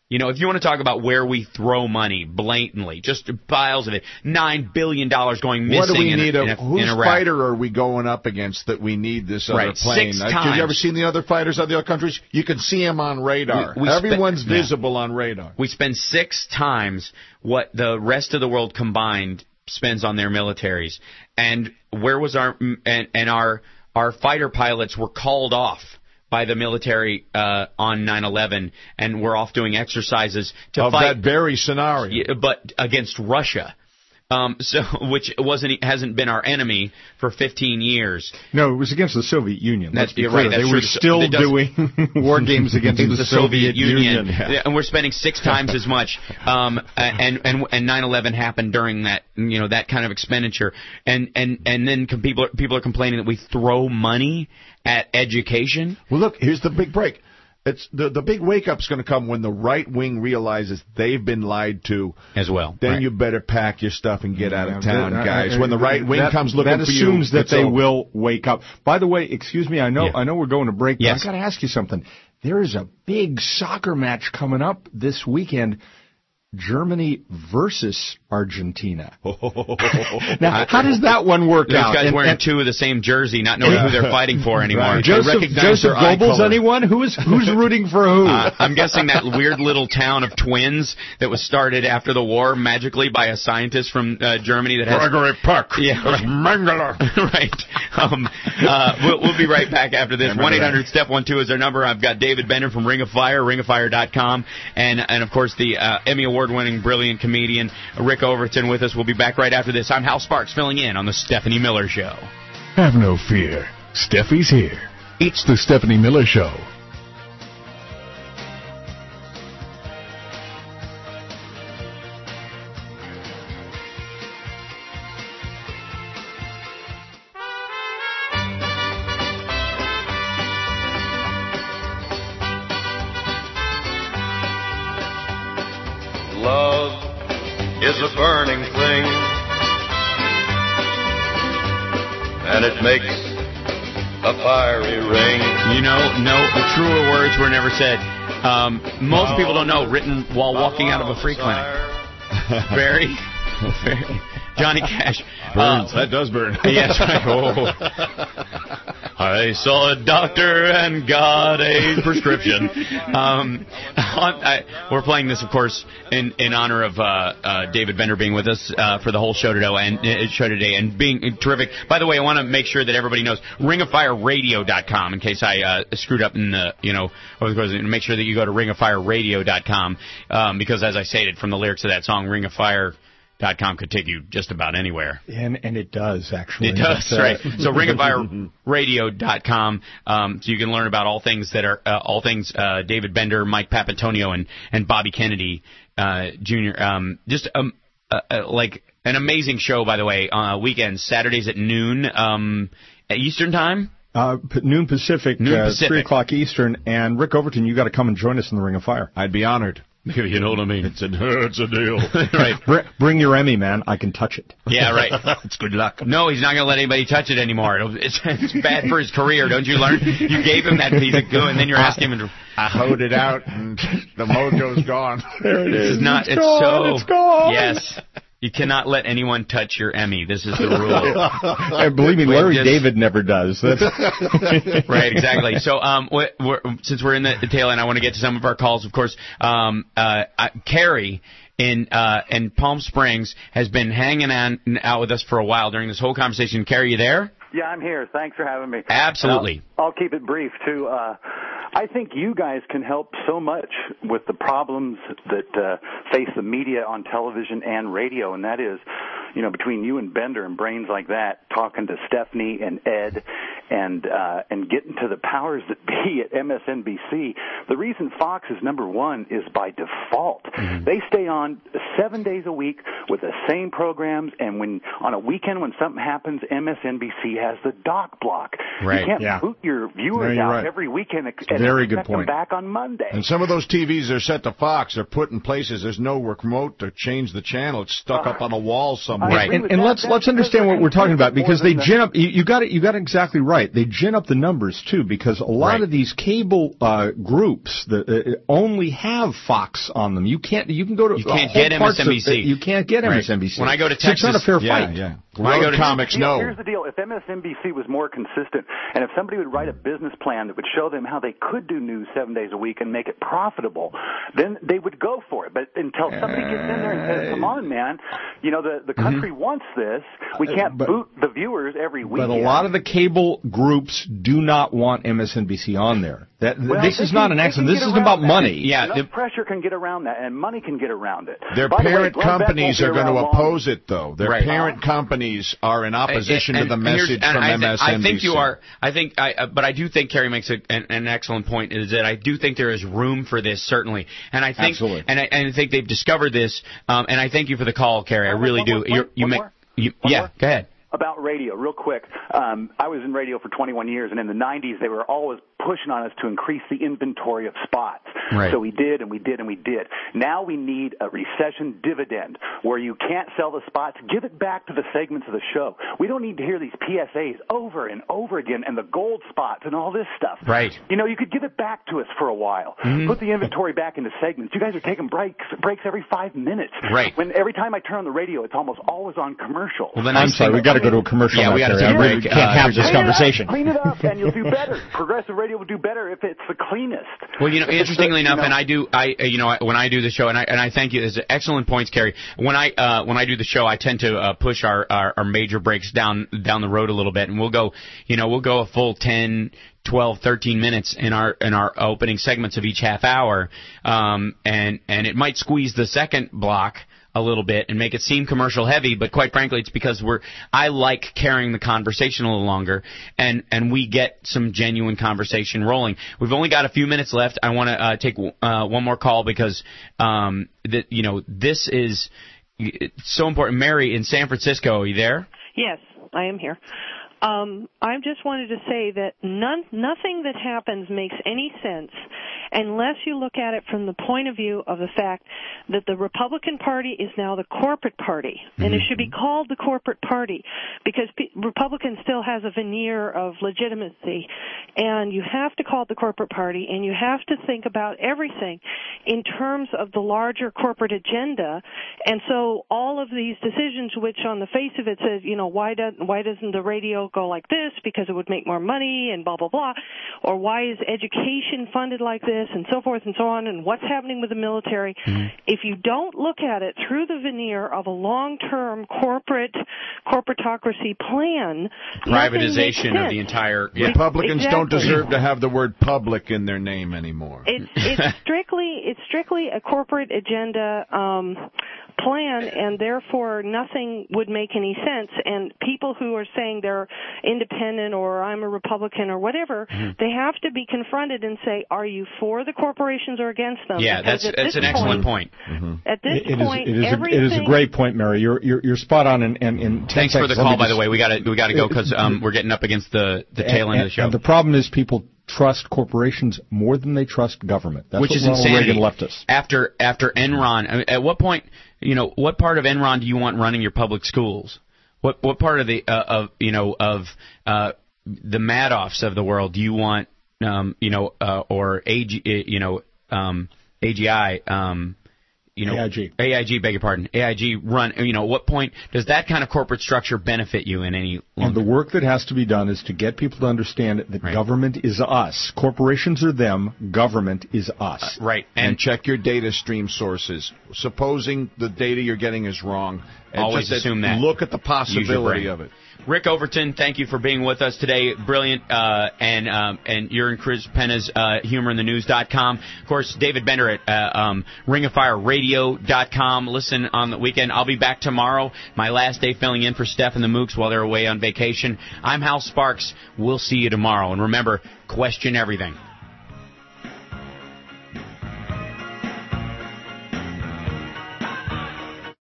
You know, if you want to talk about where we throw money blatantly, just piles of it, nine billion dollars going missing What do we in, need? a, A, in, a, whose in Iraq. fighter are we going up against that we need this other Right, plane? six Uh, times. Have you ever seen the other fighters of the other countries? You can see them on radar. We- we Everyone's spent- yeah. visible on radar. We spend six times what the rest of the world combined spends on their militaries. And where was our and, and our our fighter pilots were called off by the military uh, on nine eleven, and we're off doing exercises to Of fight that very scenario. Yeah, but against Russia. Um, so, which wasn't hasn't been our enemy for fifteen years. No, it was against the Soviet Union. Let's That's- be you're clear. right, that's they true. were So- still it does- doing war games against the, the Soviet Union, Yeah. Yeah, and we're spending six times as much. Um, and and and nine eleven happened during that, you know, that kind of expenditure. And and and then com- people are, people are complaining that we throw money at education. Well, look, here's the big break. It's the the big wake up's going to come when the right wing realizes they've been lied to as well. Then right. you better pack your stuff and get out of town, That- guys. uh, When the right wing that- comes looking that for you, assumes that it's they over. will wake up. By the way, excuse me, I know Yeah. I know we're going to break, but Yes. I got to ask you something. There is a big soccer match coming up this weekend. Germany versus Argentina. Now, how does that one work Those out? guys And- wearing and- two of the same jersey, not knowing who they're fighting for anymore. Right. They Joseph, recognize Joseph their eye Goebbels, color. anyone? Who's who's rooting for who? Uh, I'm guessing that weird little town of twins that was started after the war magically by a scientist from uh, Germany that has Gregory Peck. Yeah, That's Mengele. right. Um, uh, we'll, we'll be right back after this. Remember one eight hundred that. step one two is our number. I've got David Bender from Ring of Fire, ring of fire dot com, and and of course the uh, Emmy award-winning brilliant comedian Rick Overton with us. We'll be back right after this. I'm Hal Sparks filling in on the Stephanie Miller Show. Have no fear. Steffi's here. It's the Stephanie Miller Show. Love is a burning thing, and it makes a fiery ring. You know, no, the truer words were never said. Um, most people don't know, written while walking out of a free clinic. Very, very. Johnny Cash. Burns. Uh, That does burn. Yes, right. Oh. I saw a doctor and got a prescription. Um, on, I, we're playing this, of course, in, in honor of uh, uh, David Bender being with us uh, for the whole show today, and uh, show today, and being terrific. By the way, I want to make sure that everybody knows ring of fire radio dot com in case I uh, screwed up in the, you know, over the course of it. Make sure that you go to ring of fire radio dot com um, because, as I stated from the lyrics of that song, Ring of Fire dot com could take you just about anywhere. And and it does actually. It does, But, uh, right. So ring of fire radio dot com, um, so you can learn about all things that are uh, all things uh, David Bender, Mike Papantonio, and and Bobby Kennedy uh, Junior Um, just um, uh, uh, like an amazing show, by the way. Uh, weekends, Saturdays at noon um, at Eastern time. Uh, p- noon Pacific, Noon uh, Pacific. three o'clock Eastern. And Rick Overton, you got to come and join us in the Ring of Fire. I'd be honored. You know what I mean? It's a, it's a deal. Right. Br- bring your Emmy, man. I can touch it. Yeah, right. It's good luck. No, he's not going to let anybody touch it anymore. It'll, it's, it's bad for his career. Don't you learn? You gave him that piece of goo, and then you're asking him to. I hoed it out, and the mojo's gone. There it This is. is not. It's It's, gone, so. it's gone. Yes. You cannot let anyone touch your Emmy. This is the rule. And believe me, We Larry just- David never does. That's Right, exactly. So, um, we're, we're, since we're in the, the tail end, I want to get to some of our calls. Of course, um, uh, uh, Carrie in uh, in Palm Springs has been hanging on, out with us for a while during this whole conversation. Carrie, you there? Yeah, I'm here. Thanks for having me. Absolutely. I'll, I'll keep it brief, too. Uh, I think you guys can help so much with the problems that uh, face the media on television and radio, and that is, you know, between you and Bender and brains like that, talking to Stephanie and Ed and uh, and getting to the powers that be at M S N B C. The reason Fox is number one is by default. Mm-hmm. They stay on seven days a week with the same programs, and when on a weekend when something happens, M S N B C has the dock block. Right. You can't Yeah. boot your No, viewers you're out right. every weekend and Very good expect them point. back on Monday. And some of those T Vs are set to Fox. They're put in places. There's no remote to change the channel. It's stuck up on a wall somewhere. Right. And, and let's let's understand what we're talking about, because they gin up. You, you got it. You got it exactly right. They gin up the numbers too, because a lot Right. of these cable uh, groups that uh, only have Fox on them. You can't. You can go to. You can't whole get parts of M S N B C. it. You can't get Right. M S N B C. When I go to So it's not a Texas- fair Yeah, fight. yeah. When I go to Here's the deal- Here's the deal. If M S N B C was more consistent, and if somebody would write a business plan that would show them how they could do news seven days a week and make it profitable, then they would go for it. But until somebody gets in there and says, "Come on, man, you know the the country wants this. We can't But- boot the viewers every week." But a lot of the cable groups do not want M S N B C on there. That Well, this they is not can- an they accident. can This get isn't around about that. money. Enough pressure can get around that, and money can get around it. Their By the way, parent Glenn Beck companies won't are be going to around long. oppose it, though. Their Right. parent companies are in opposition And- to the and here's- message and from I M thi- S N B C. I think you are. I think. I, uh, but I do think Kerry makes a, an, an excellent point. Is that I do think there is room for this, certainly, and I think, Absolutely. and I, and I think they've discovered this. Um, and I thank you for the call, Kerry. I really do. one- You're, you one make. more? You, One yeah. more? Go ahead. About radio, real quick. Um, I was in radio for twenty-one years, and in the nineties, they were always pushing on us to increase the inventory of spots. Right. So we did, and we did, and we did. Now we need a recession dividend where you can't sell the spots. Give it back to the segments of the show. We don't need to hear these P S As over and over again and the gold spots and all this stuff. Right. You know, you could give it back to us for a while. Mhm. Put the inventory back into segments. You guys are taking breaks breaks every five minutes. Right. When every time I turn on the radio, it's almost always on commercial. Well, the I'm nice sorry, thing- we got to go to a commercial. Yeah, now, we gotta Kerry. take a I really break. can't Uh, have this Clean it up, conversation. Clean it up, and you'll do better. Progressive radio will do better if it's the cleanest. Well, you know, If it's interestingly the- you enough, know- and I do, I, uh, you know, I- when I do the show, and I and I thank you. There's excellent points, Kerry. When I uh, when I do the show, I tend to uh, push our, our our major breaks down down the road a little bit, and we'll go, you know, we'll go a full ten, twelve, thirteen minutes in our in our opening segments of each half hour, um, and and it might squeeze the second block a little bit and make it seem commercial heavy, but quite frankly, it's because we're I like carrying the conversation a little longer, and and we get some genuine conversation rolling. We've only got a few minutes left. I want to uh, take uh, one more call because um, that you know this is it's so important. Mary in San Francisco, are you there? Yes, I am here. Um, I just wanted to say that none, nothing that happens makes any sense unless you look at it from the point of view of the fact that the Republican Party is now the corporate party, and it should be called the corporate party because P- Republican still has a veneer of legitimacy, and you have to call it the corporate party, and you have to think about everything in terms of the larger corporate agenda. And so all of these decisions, which on the face of it says, you know, why doesn't why doesn't the radio go like this because it would make more money and blah blah blah, or why is education funded like this and so forth and so on, and what's happening with the military. Mm-hmm. If you don't look at it through the veneer of a long-term corporate corporatocracy plan, nothing makes Privatization of sense. the entire. Yeah. Republicans don't Exactly. deserve to have the word public in their name anymore. It's it's strictly it's strictly a corporate agenda um, plan, and therefore nothing would make any sense. And people who are saying they're independent or I'm a Republican or whatever, Mm-hmm. they have to be confronted and say, are you for the corporations or against them? Yeah, Because that's at that's this an excellent point. point. At this It is, point, it, is a, everything. it is a great point, Mary. You're you're, you're spot on. And, and, and Thanks for the call, by the way. We got to we got to go because um, we're getting up against the the tail end of the show. And the problem is people trust corporations more than they trust government. That's Which what is Ronald insanity. Reagan left us. After after Enron, I mean, at what point, you know, what part of Enron do you want running your public schools? What what part of the uh, of you know of uh, the Madoffs of the world do you want? Um, you know, uh, or A G, you know, um, A G I. Um, You know, A I G. A I G, beg your pardon. A I G run, you know, what point does that kind of corporate structure benefit you in any And the work that has to be done is to get people to understand that Right. government is us. Corporations are them. Government is us. Uh, right. And, And, check your data stream sources. Supposing the data you're getting is wrong, and Always just assume that. Look at the Use your possibility brain. of it. Rick Overton, thank you for being with us today. Brilliant. Uh, and um, and you're in Chris Penna's uh, humor in the news dot com. Of course, David Bender at uh, um, ring of fire radio dot com. Listen on the weekend. I'll be back tomorrow, my last day filling in for Steph and the Mooks while they're away on vacation. I'm Hal Sparks. We'll see you tomorrow. And remember, question everything.